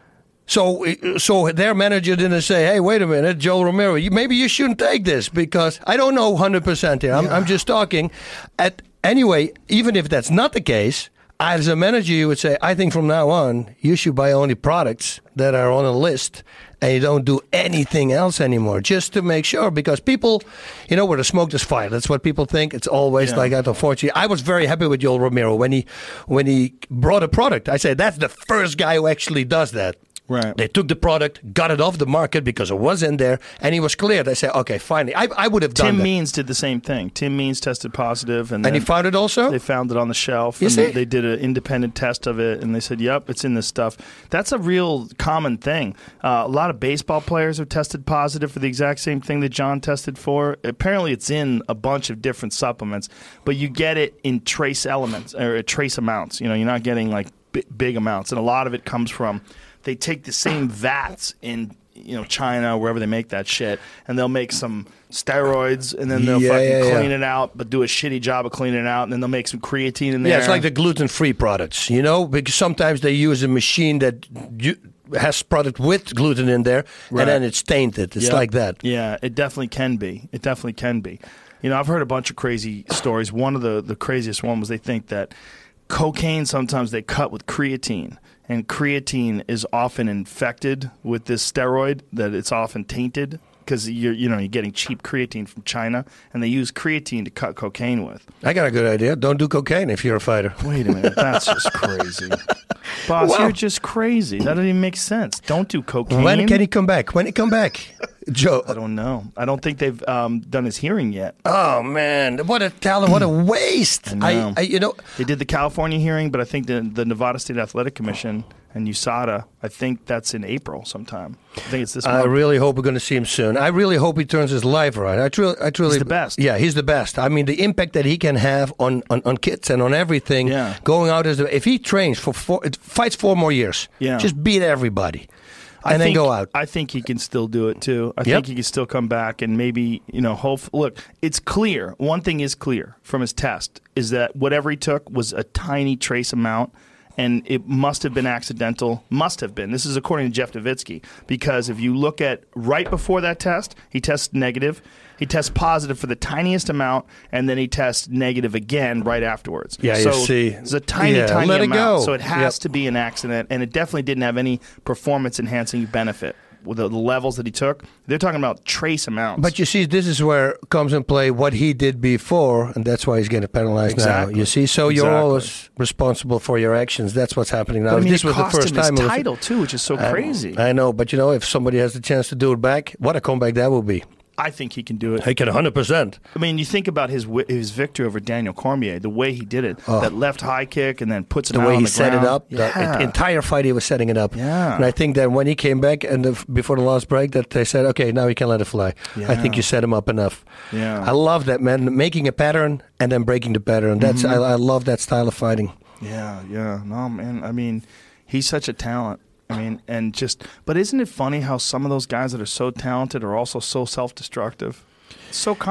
So, so their manager didn't say, "Hey, wait a minute, Joel Romero, you, maybe you shouldn't take this," because I don't know one hundred percent here. I'm, I'm just talking. At anyway, even if that's not the case, as a manager, you would say, "I think from now on, you should buy only products that are on a list, and you don't do anything else anymore, just to make sure." Because people, you know, where the smoke is fire. That's what people think. It's always Yeah. like that. Unfortunately, I was very happy with Joel Romero when he when he brought a product. I said that's the first guy who actually does that. Right. They took the product, got it off the market because it was in there, and he was cleared. I said, okay, finally. I, I would have done Tim that. Means did the same thing. Tim Means tested positive, and, and he then found it also? they found it on the shelf. You and see? They did an independent test of it, and they said, "Yep, it's in this stuff." That's a real common thing. Uh, a lot of baseball players have tested positive for the exact same thing that John tested for. Apparently, it's in a bunch of different supplements, but you get it in trace elements or trace amounts. You know, you're not getting like b- big amounts, and a lot of it comes from. They take the same vats in, you know, China, wherever they make that shit, and they'll make some steroids, and then they'll Yeah, fucking yeah, yeah. clean it out, but do a shitty job of cleaning it out, and then they'll make some creatine in there. Yeah, it's like the gluten-free products, you know, because sometimes they use a machine that you, has product with gluten in there, Right. and then it's tainted. It's Yep. like that. Yeah, it definitely can be. It definitely can be. You know, I've heard a bunch of crazy stories. One of the, the craziest one was they think that cocaine sometimes they cut with creatine. And creatine is often infected with this steroid, that it's often tainted because you're, you know, you're getting cheap creatine from China, and they use creatine to cut cocaine with. I got a good idea. Don't do cocaine if you're a fighter. Wait a minute, that's just crazy. Boss, Well- you're just crazy. That doesn't even make sense. Don't do cocaine. When can he come back? When he come back? Joe. I don't know. I don't think they've um, done his hearing yet. Oh, man. What a talent. What a waste. I know. I, I, you know, They did the California hearing, but I think the, the Nevada State Athletic Commission and U S A D A, I think that's in April sometime. I think it's this I month. really hope we're going to see him soon. I really hope he turns his life around. I truly, I truly, He's the best. Yeah, he's the best. I mean, the impact that he can have on, on, on kids and on everything. Yeah. Going out as the, if he trains for four, fights four more years. Yeah. Just beat everybody, I and then think, go out. I think he can still do it too. I Yep. think he can still come back and maybe, you know, hope. Look, it's clear. One thing is clear from his test is that whatever he took was a tiny trace amount. And it must have been accidental. Must have been. This is according to Jeff Nowitzki. Because if you look at right before that test, he tests negative. He tests positive for the tiniest amount, and then he tests negative again right afterwards. Yeah, you so see. It's a tiny, Yeah, tiny let it amount. go. So it has Yep. to be an accident, and it definitely didn't have any performance-enhancing benefit. With the, the levels that he took, they're talking about trace amounts. But you see, this is where comes in play what he did before, and that's why he's getting penalized Exactly. now. You see, so you're Exactly. always responsible for your actions. That's what's happening now. But, I If mean, this it was the cost first him his time. it was- title too, which is so I- crazy. I know, but you know, if somebody has the chance to do it back, what a comeback that will be. I think he can do it. He can one hundred percent. I mean, you think about his wi- his victory over Daniel Cormier, the way he did it, that left high kick, and then puts it The out way on he the set ground. it up, Yeah. the entire fight he was setting it up. Yeah. And I think that when he came back and the, before the last break, that they said, okay, now you can let it fly. I think Yeah. you set him up enough. Yeah. I love that, man. Making a pattern and then breaking the pattern. That's Mm-hmm. I, I love that style of fighting. Yeah, yeah. No, man. I mean, he's such a talent. I mean, and just, but isn't it funny how some of those guys that are so talented are also so self-destructive? It's so common.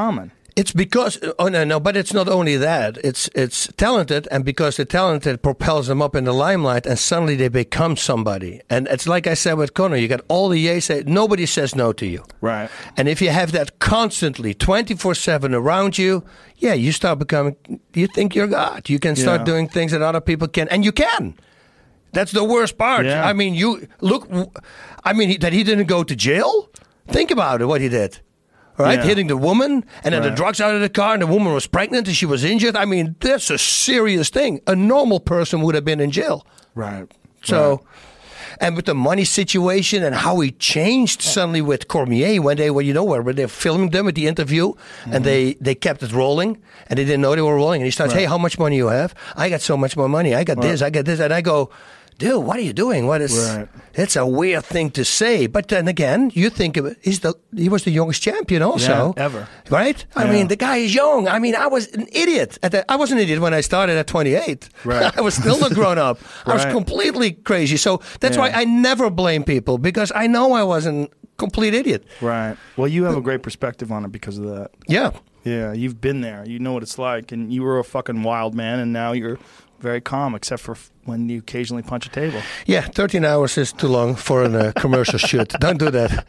It's because oh no no, but it's not only that. It's it's talented, and because the talented propels them up in the limelight, and suddenly they become somebody. And it's like I said with Connor, you got all the yes, say nobody says no to you. Right. And if you have that constantly, twenty-four seven around you, yeah, you start becoming. You think you're God. You can start Yeah. doing things that other people can, and you can. That's the worst part. Yeah. I mean, you look. I mean, he, that he didn't go to jail. Think about it. What he did. Right, Yeah. hitting the woman, and then the Right. drugs out of the car, and the woman was pregnant, and she was injured. I mean, that's a serious thing. A normal person would have been in jail. Right. So, Right. and with the money situation and how he changed suddenly with Cormier when they were, you know, where where they're filming them at the interview, Mm-hmm. and they they kept it rolling, and they didn't know they were rolling, and he starts, Right. hey, how much money you have? I got so much more money. I got this, I got this, and I go, dude, what are you doing? What is? Right. It's a weird thing to say, but then again, you think of it. He's the he was the youngest champion also Yeah, ever. right? I Yeah. mean, the guy is young. I mean, I was an idiot. At the, I was an idiot when I started at twenty-eight. Right. I was still not grown up. I was Right. completely crazy. So that's Yeah. why I never blame people, because I know I was a complete idiot. Right. Well, you have a great perspective on it because of that. Yeah. Yeah, you've been there. You know what it's like, and you were a fucking wild man, and now you're very calm, except for f- when you occasionally punch a table. Yeah, thirteen hours is too long for a uh, commercial shoot. Don't do that.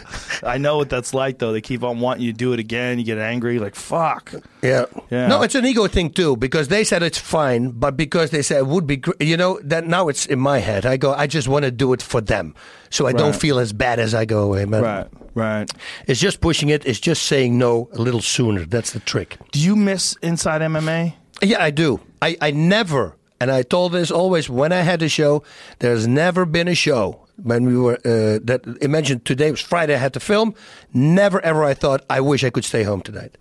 I know what that's like, though. They keep on wanting you to do it again. You get angry, like fuck. Yeah. Yeah. No, it's an ego thing too, because they said it's fine, but because they said it would be, gr- you know, that now it's in my head. I go, I just want to do it for them, so I don't Right. feel as bad as I go away, man. Right. Right. It's just pushing it. It's just saying no a little sooner. That's the trick. Do you miss Inside M M A? Yeah, I do. I, I never, and I told this always when I had a show, there's never been a show when we were, uh, that, imagine today was Friday, I had to film. Never ever I thought, I wish I could stay home tonight.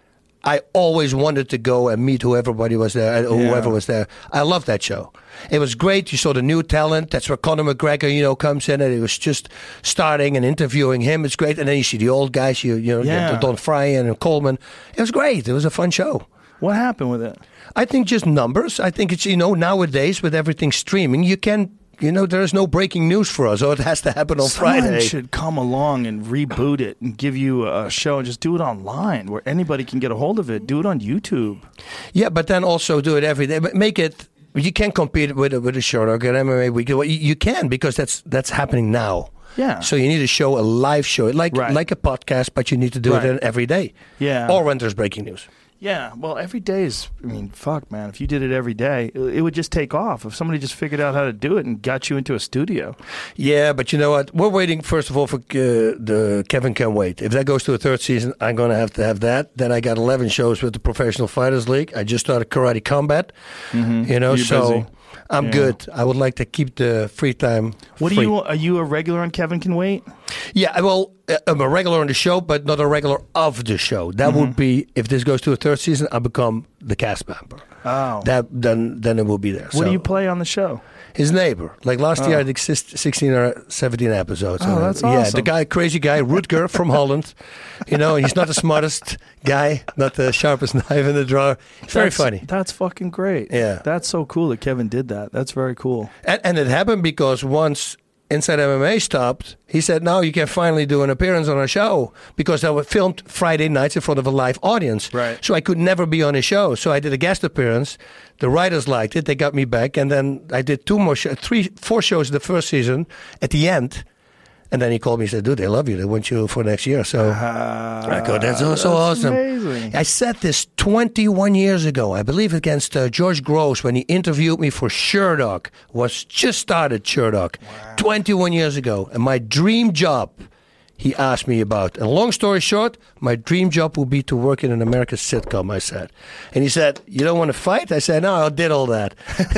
I always wanted to go and meet whoever was there, uh, whoever Yeah. was there. I loved that show. It was great. You saw the new talent. That's where Conor McGregor, you know, comes in, and it was just starting and interviewing him. It's great. And then you see the old guys, you, you know, Yeah. Don Fry and Coleman. It was great. It was a fun show. What happened with it? I think just numbers. I think it's, you know, nowadays with everything streaming, you can, you know, there is no breaking news for us, or it has to happen on Someone Friday. should come along and reboot it and give you a show and just do it online where anybody can get a hold of it. Do it on YouTube. Yeah, but then also do it every day. But make it, you can't compete with, a- with a show or get M M A Week. Well, you, you can, because that's that's happening now. Yeah. So you need to show a live show, like Right. like a podcast, but you need to do Right. it every day. Yeah. Or when there's breaking news. Yeah, well, every day is, I mean, fuck, man. If you did it every day, it, it would just take off. If somebody just figured out how to do it and got you into a studio. Yeah, but you know what? We're waiting, first of all, for uh, the Kevin Can Wait. If that goes to a third season, I'm going to have to have that. Then I got eleven shows with the Professional Fighters League. I just started Karate Combat. Mm-hmm. You know, You're so busy. I'm Yeah. good. I would like to keep the free time. What free. do you, are you a regular on Kevin Can Wait? Yeah, well, uh, I'm a regular on the show, but not a regular of the show. That Mm-hmm. would be, if this goes to a third season, I become the cast member. Oh. That then then it will be there. What So, do you play on the show? his neighbor. Like last Oh. year, I did sis- sixteen or seventeen episodes. Oh, Uh, that's Yeah, awesome. the guy, crazy guy, Rutger from Holland. You know, he's not the smartest guy, not the sharpest knife in the drawer. It's very That's- funny. That's fucking great. Yeah. That's so cool that Kevin did that. That's very cool. And, and it happened because once Inside M M A stopped, he said, now you can finally do an appearance on our show, because I was filmed Friday nights in front of a live audience. Right. So I could never be on his show. So I did a guest appearance. The writers liked it. They got me back. And then I did two more, sh- three, four shows the first season at the end. And then he called me and said, dude, they love you. They want you for next year. So I go, that's so, so awesome. Amazing. I said this twenty-one years ago, I believe, against uh, George Gross when he interviewed me for Sherdog. Was just started Sherdog, twenty-one years ago. And my dream job, he asked me about. And long story short, my dream job would be to work in an American sitcom, I said. And he said, you don't want to fight? I said, no, I did all that.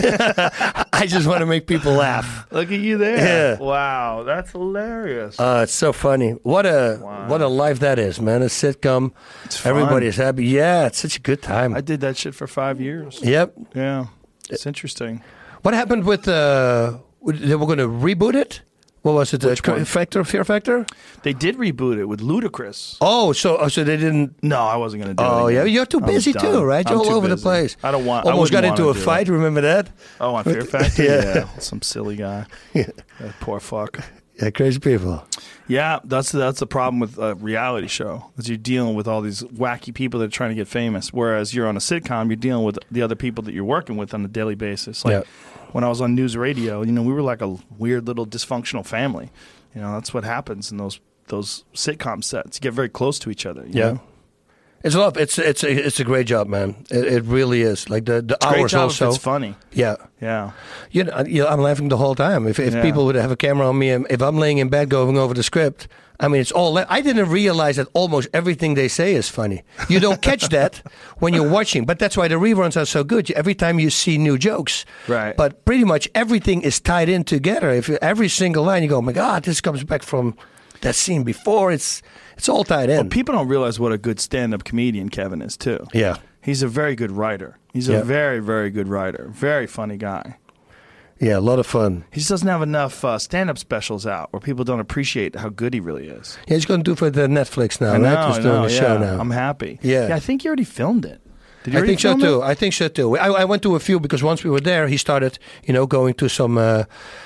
I just want to make people laugh. Look at you there. Yeah. Wow, that's hilarious. Uh, it's so funny. What a Wow. what a life that is, man. A sitcom. It's fun. Everybody's happy. Yeah, it's such a good time. I did that shit for five years. Yep. Yeah. It's interesting. What happened with uh they were going to reboot it? What was it? Which uh, one? Factor, Fear Factor? They did reboot it with Ludacris. Oh, so oh, so they didn't. No, I wasn't going to do it. Oh, yeah, again. you're too I was busy done. too, right? You're I'm all too over the busy. place. I don't want. I Almost got wouldn't into a wanna do fight. it. Remember that? Oh, on Fear Factor. Yeah. Yeah. Some silly guy. Yeah. That poor fuck. Yeah, crazy people. Yeah, that's that's the problem with a reality show, is you're dealing with all these wacky people that are trying to get famous. Whereas you're on a sitcom, you're dealing with the other people that you're working with on a daily basis. Like Yeah. when I was on news radio, you know, we were like a weird little dysfunctional family. You know, that's what happens in those those sitcom sets. You get very close to each other. You Yeah. know? It's a lot. It's it's a, it's a great job, man. It, it really is. Like the the It's a great hours job also. if it's funny. Yeah. Yeah. You know, you know, I'm laughing the whole time. If if Yeah. people would have a camera on me, and if I'm laying in bed going over the script, I mean, it's all. I didn't realize that almost everything they say is funny. You don't catch that when you're watching, but that's why the reruns are so good. Every time you see new jokes, Right. But pretty much everything is tied in together. If you, every single line, you go, "Oh my God, this comes back from that scene before." It's it's all tied in. Well, people don't realize what a good stand-up comedian Kevin is, too. Yeah. He's a very good writer. He's Yeah. a very, very good writer. Very funny guy. Yeah, a lot of fun. He just doesn't have enough uh, stand-up specials out where people don't appreciate how good he really is. Yeah, he's going to do for the Netflix now. I know, right? He's I doing know, a show yeah. now. I'm happy. Yeah. I think he already filmed it. Did he I already think so film too. it? I think so too. I, I went to a few because once we were there, he started, you know, going to some uh,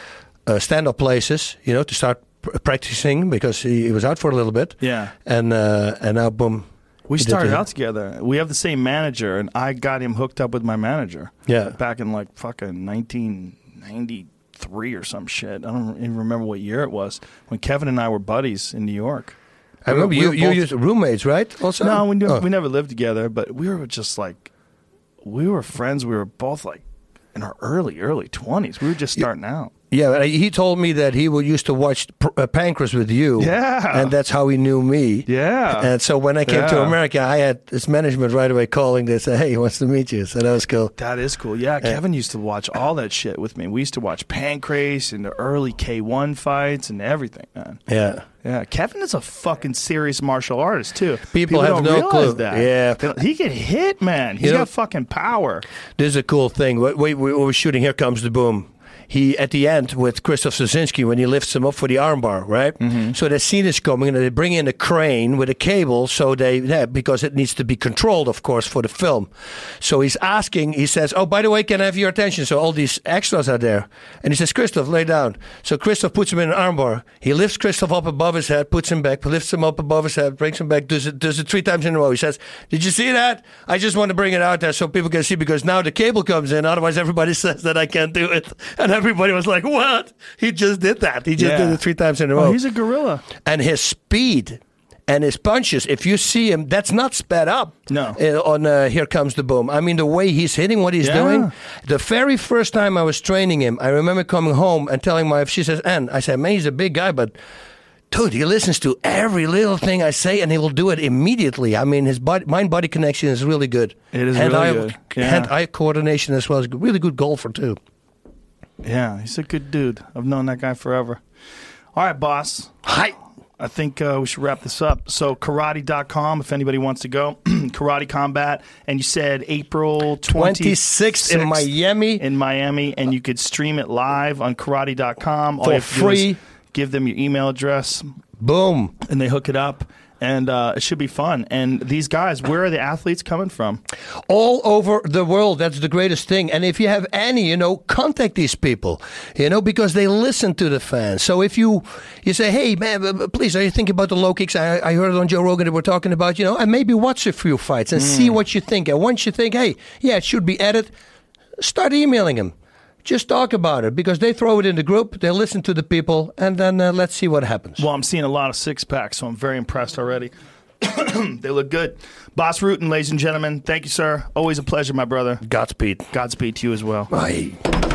uh, stand-up places, you know, to start pr- practicing because he, he was out for a little bit. Yeah. And uh, and now boom. We he did started the- out together. We have the same manager, and I got him hooked up with my manager. Yeah. Back in like fucking nineteen ninety-three or some shit. I don't even remember what year it was when Kevin and I were buddies in New York. I We were- remember we you were you both- used roommates, right? Also. No, we, knew, Oh. we never lived together, but we were just like, we were friends. We were both like in our early, early twenties. We were just starting out. Yeah, and he told me that he would used to watch P- uh, Pancras with you. Yeah. And that's how he knew me. Yeah. And so when I came to Yeah. America, I had his management right away calling. They said, "Hey, he wants to meet you." So that was cool. That is cool. Yeah, Kevin used to watch all that shit with me. We used to watch Pancrase and the early K one fights and everything, man. Yeah. Yeah, Kevin is a fucking serious martial artist too. People have don't no realize clue. that. Yeah. They don't- he can hit, man. He's You know- got fucking power. This is a cool thing. We, we, we were shooting Here Comes the Boom. He, at the end, with Christoph Sosinski, when he lifts him up for the armbar, right? Mm-hmm. So the scene is coming, and they bring in a crane with a cable, so they, yeah, because it needs to be controlled, of course, for the film. So he's asking, he says, "Oh, by the way, can I have your attention?" So all these extras are there. And he says, "Christoph, lay down." So Christoph puts him in an armbar. He lifts Christoph up above his head, puts him back, lifts him up above his head, brings him back, does it, does it three times in a row. He says, "Did you see that? I just want to bring it out there so people can see, because now the cable comes in, otherwise everybody says that I can't do it." And everybody was like, "What? He just did that. He just Yeah. did it three times in a row." Oh, he's a gorilla. And his speed and his punches, if you see him, that's not sped up. No. uh, on uh, Here Comes the Boom. I mean, the way he's hitting what he's Yeah. doing. The very first time I was training him, I remember coming home and telling my wife, she says, "Ann," I said, "Man, he's a big guy, but dude, he listens to every little thing I say, and he will do it immediately." I mean, his body, mind-body connection is really good. It is Hand-eye- really good. Yeah. Hand-eye coordination as well. He's a really good golfer, too. Yeah, he's a good dude. I've known that guy forever. All right, boss. Hi. I think uh, we should wrap this up. So karate dot com if anybody wants to go. Karate Combat. And you said April twenty-sixth in Miami. In Miami. And you could stream it live on karate dot com. All For you have to do is free. give them your email address, Boom. and they hook it up. And uh, it should be fun. And these guys, where are the athletes coming from? All over the world. That's the greatest thing. And if you have any, you know, contact these people, you know, because they listen to the fans. So if you you say, "Hey, man, uh, uh, please, are you thinking about the low kicks? I, I heard it on Joe Rogan that we're talking about, you know, and maybe watch a few fights and see what you think. And once you think, hey, yeah, it should be added, start emailing them. Just talk about it, because they throw it in the group, they listen to the people, and then uh, let's see what happens." Well, I'm seeing a lot of six packs, so I'm very impressed already. They look good. Boss Rutan, ladies and gentlemen, thank you, sir. Always a pleasure, my brother. Godspeed. Godspeed to you as well. Bye.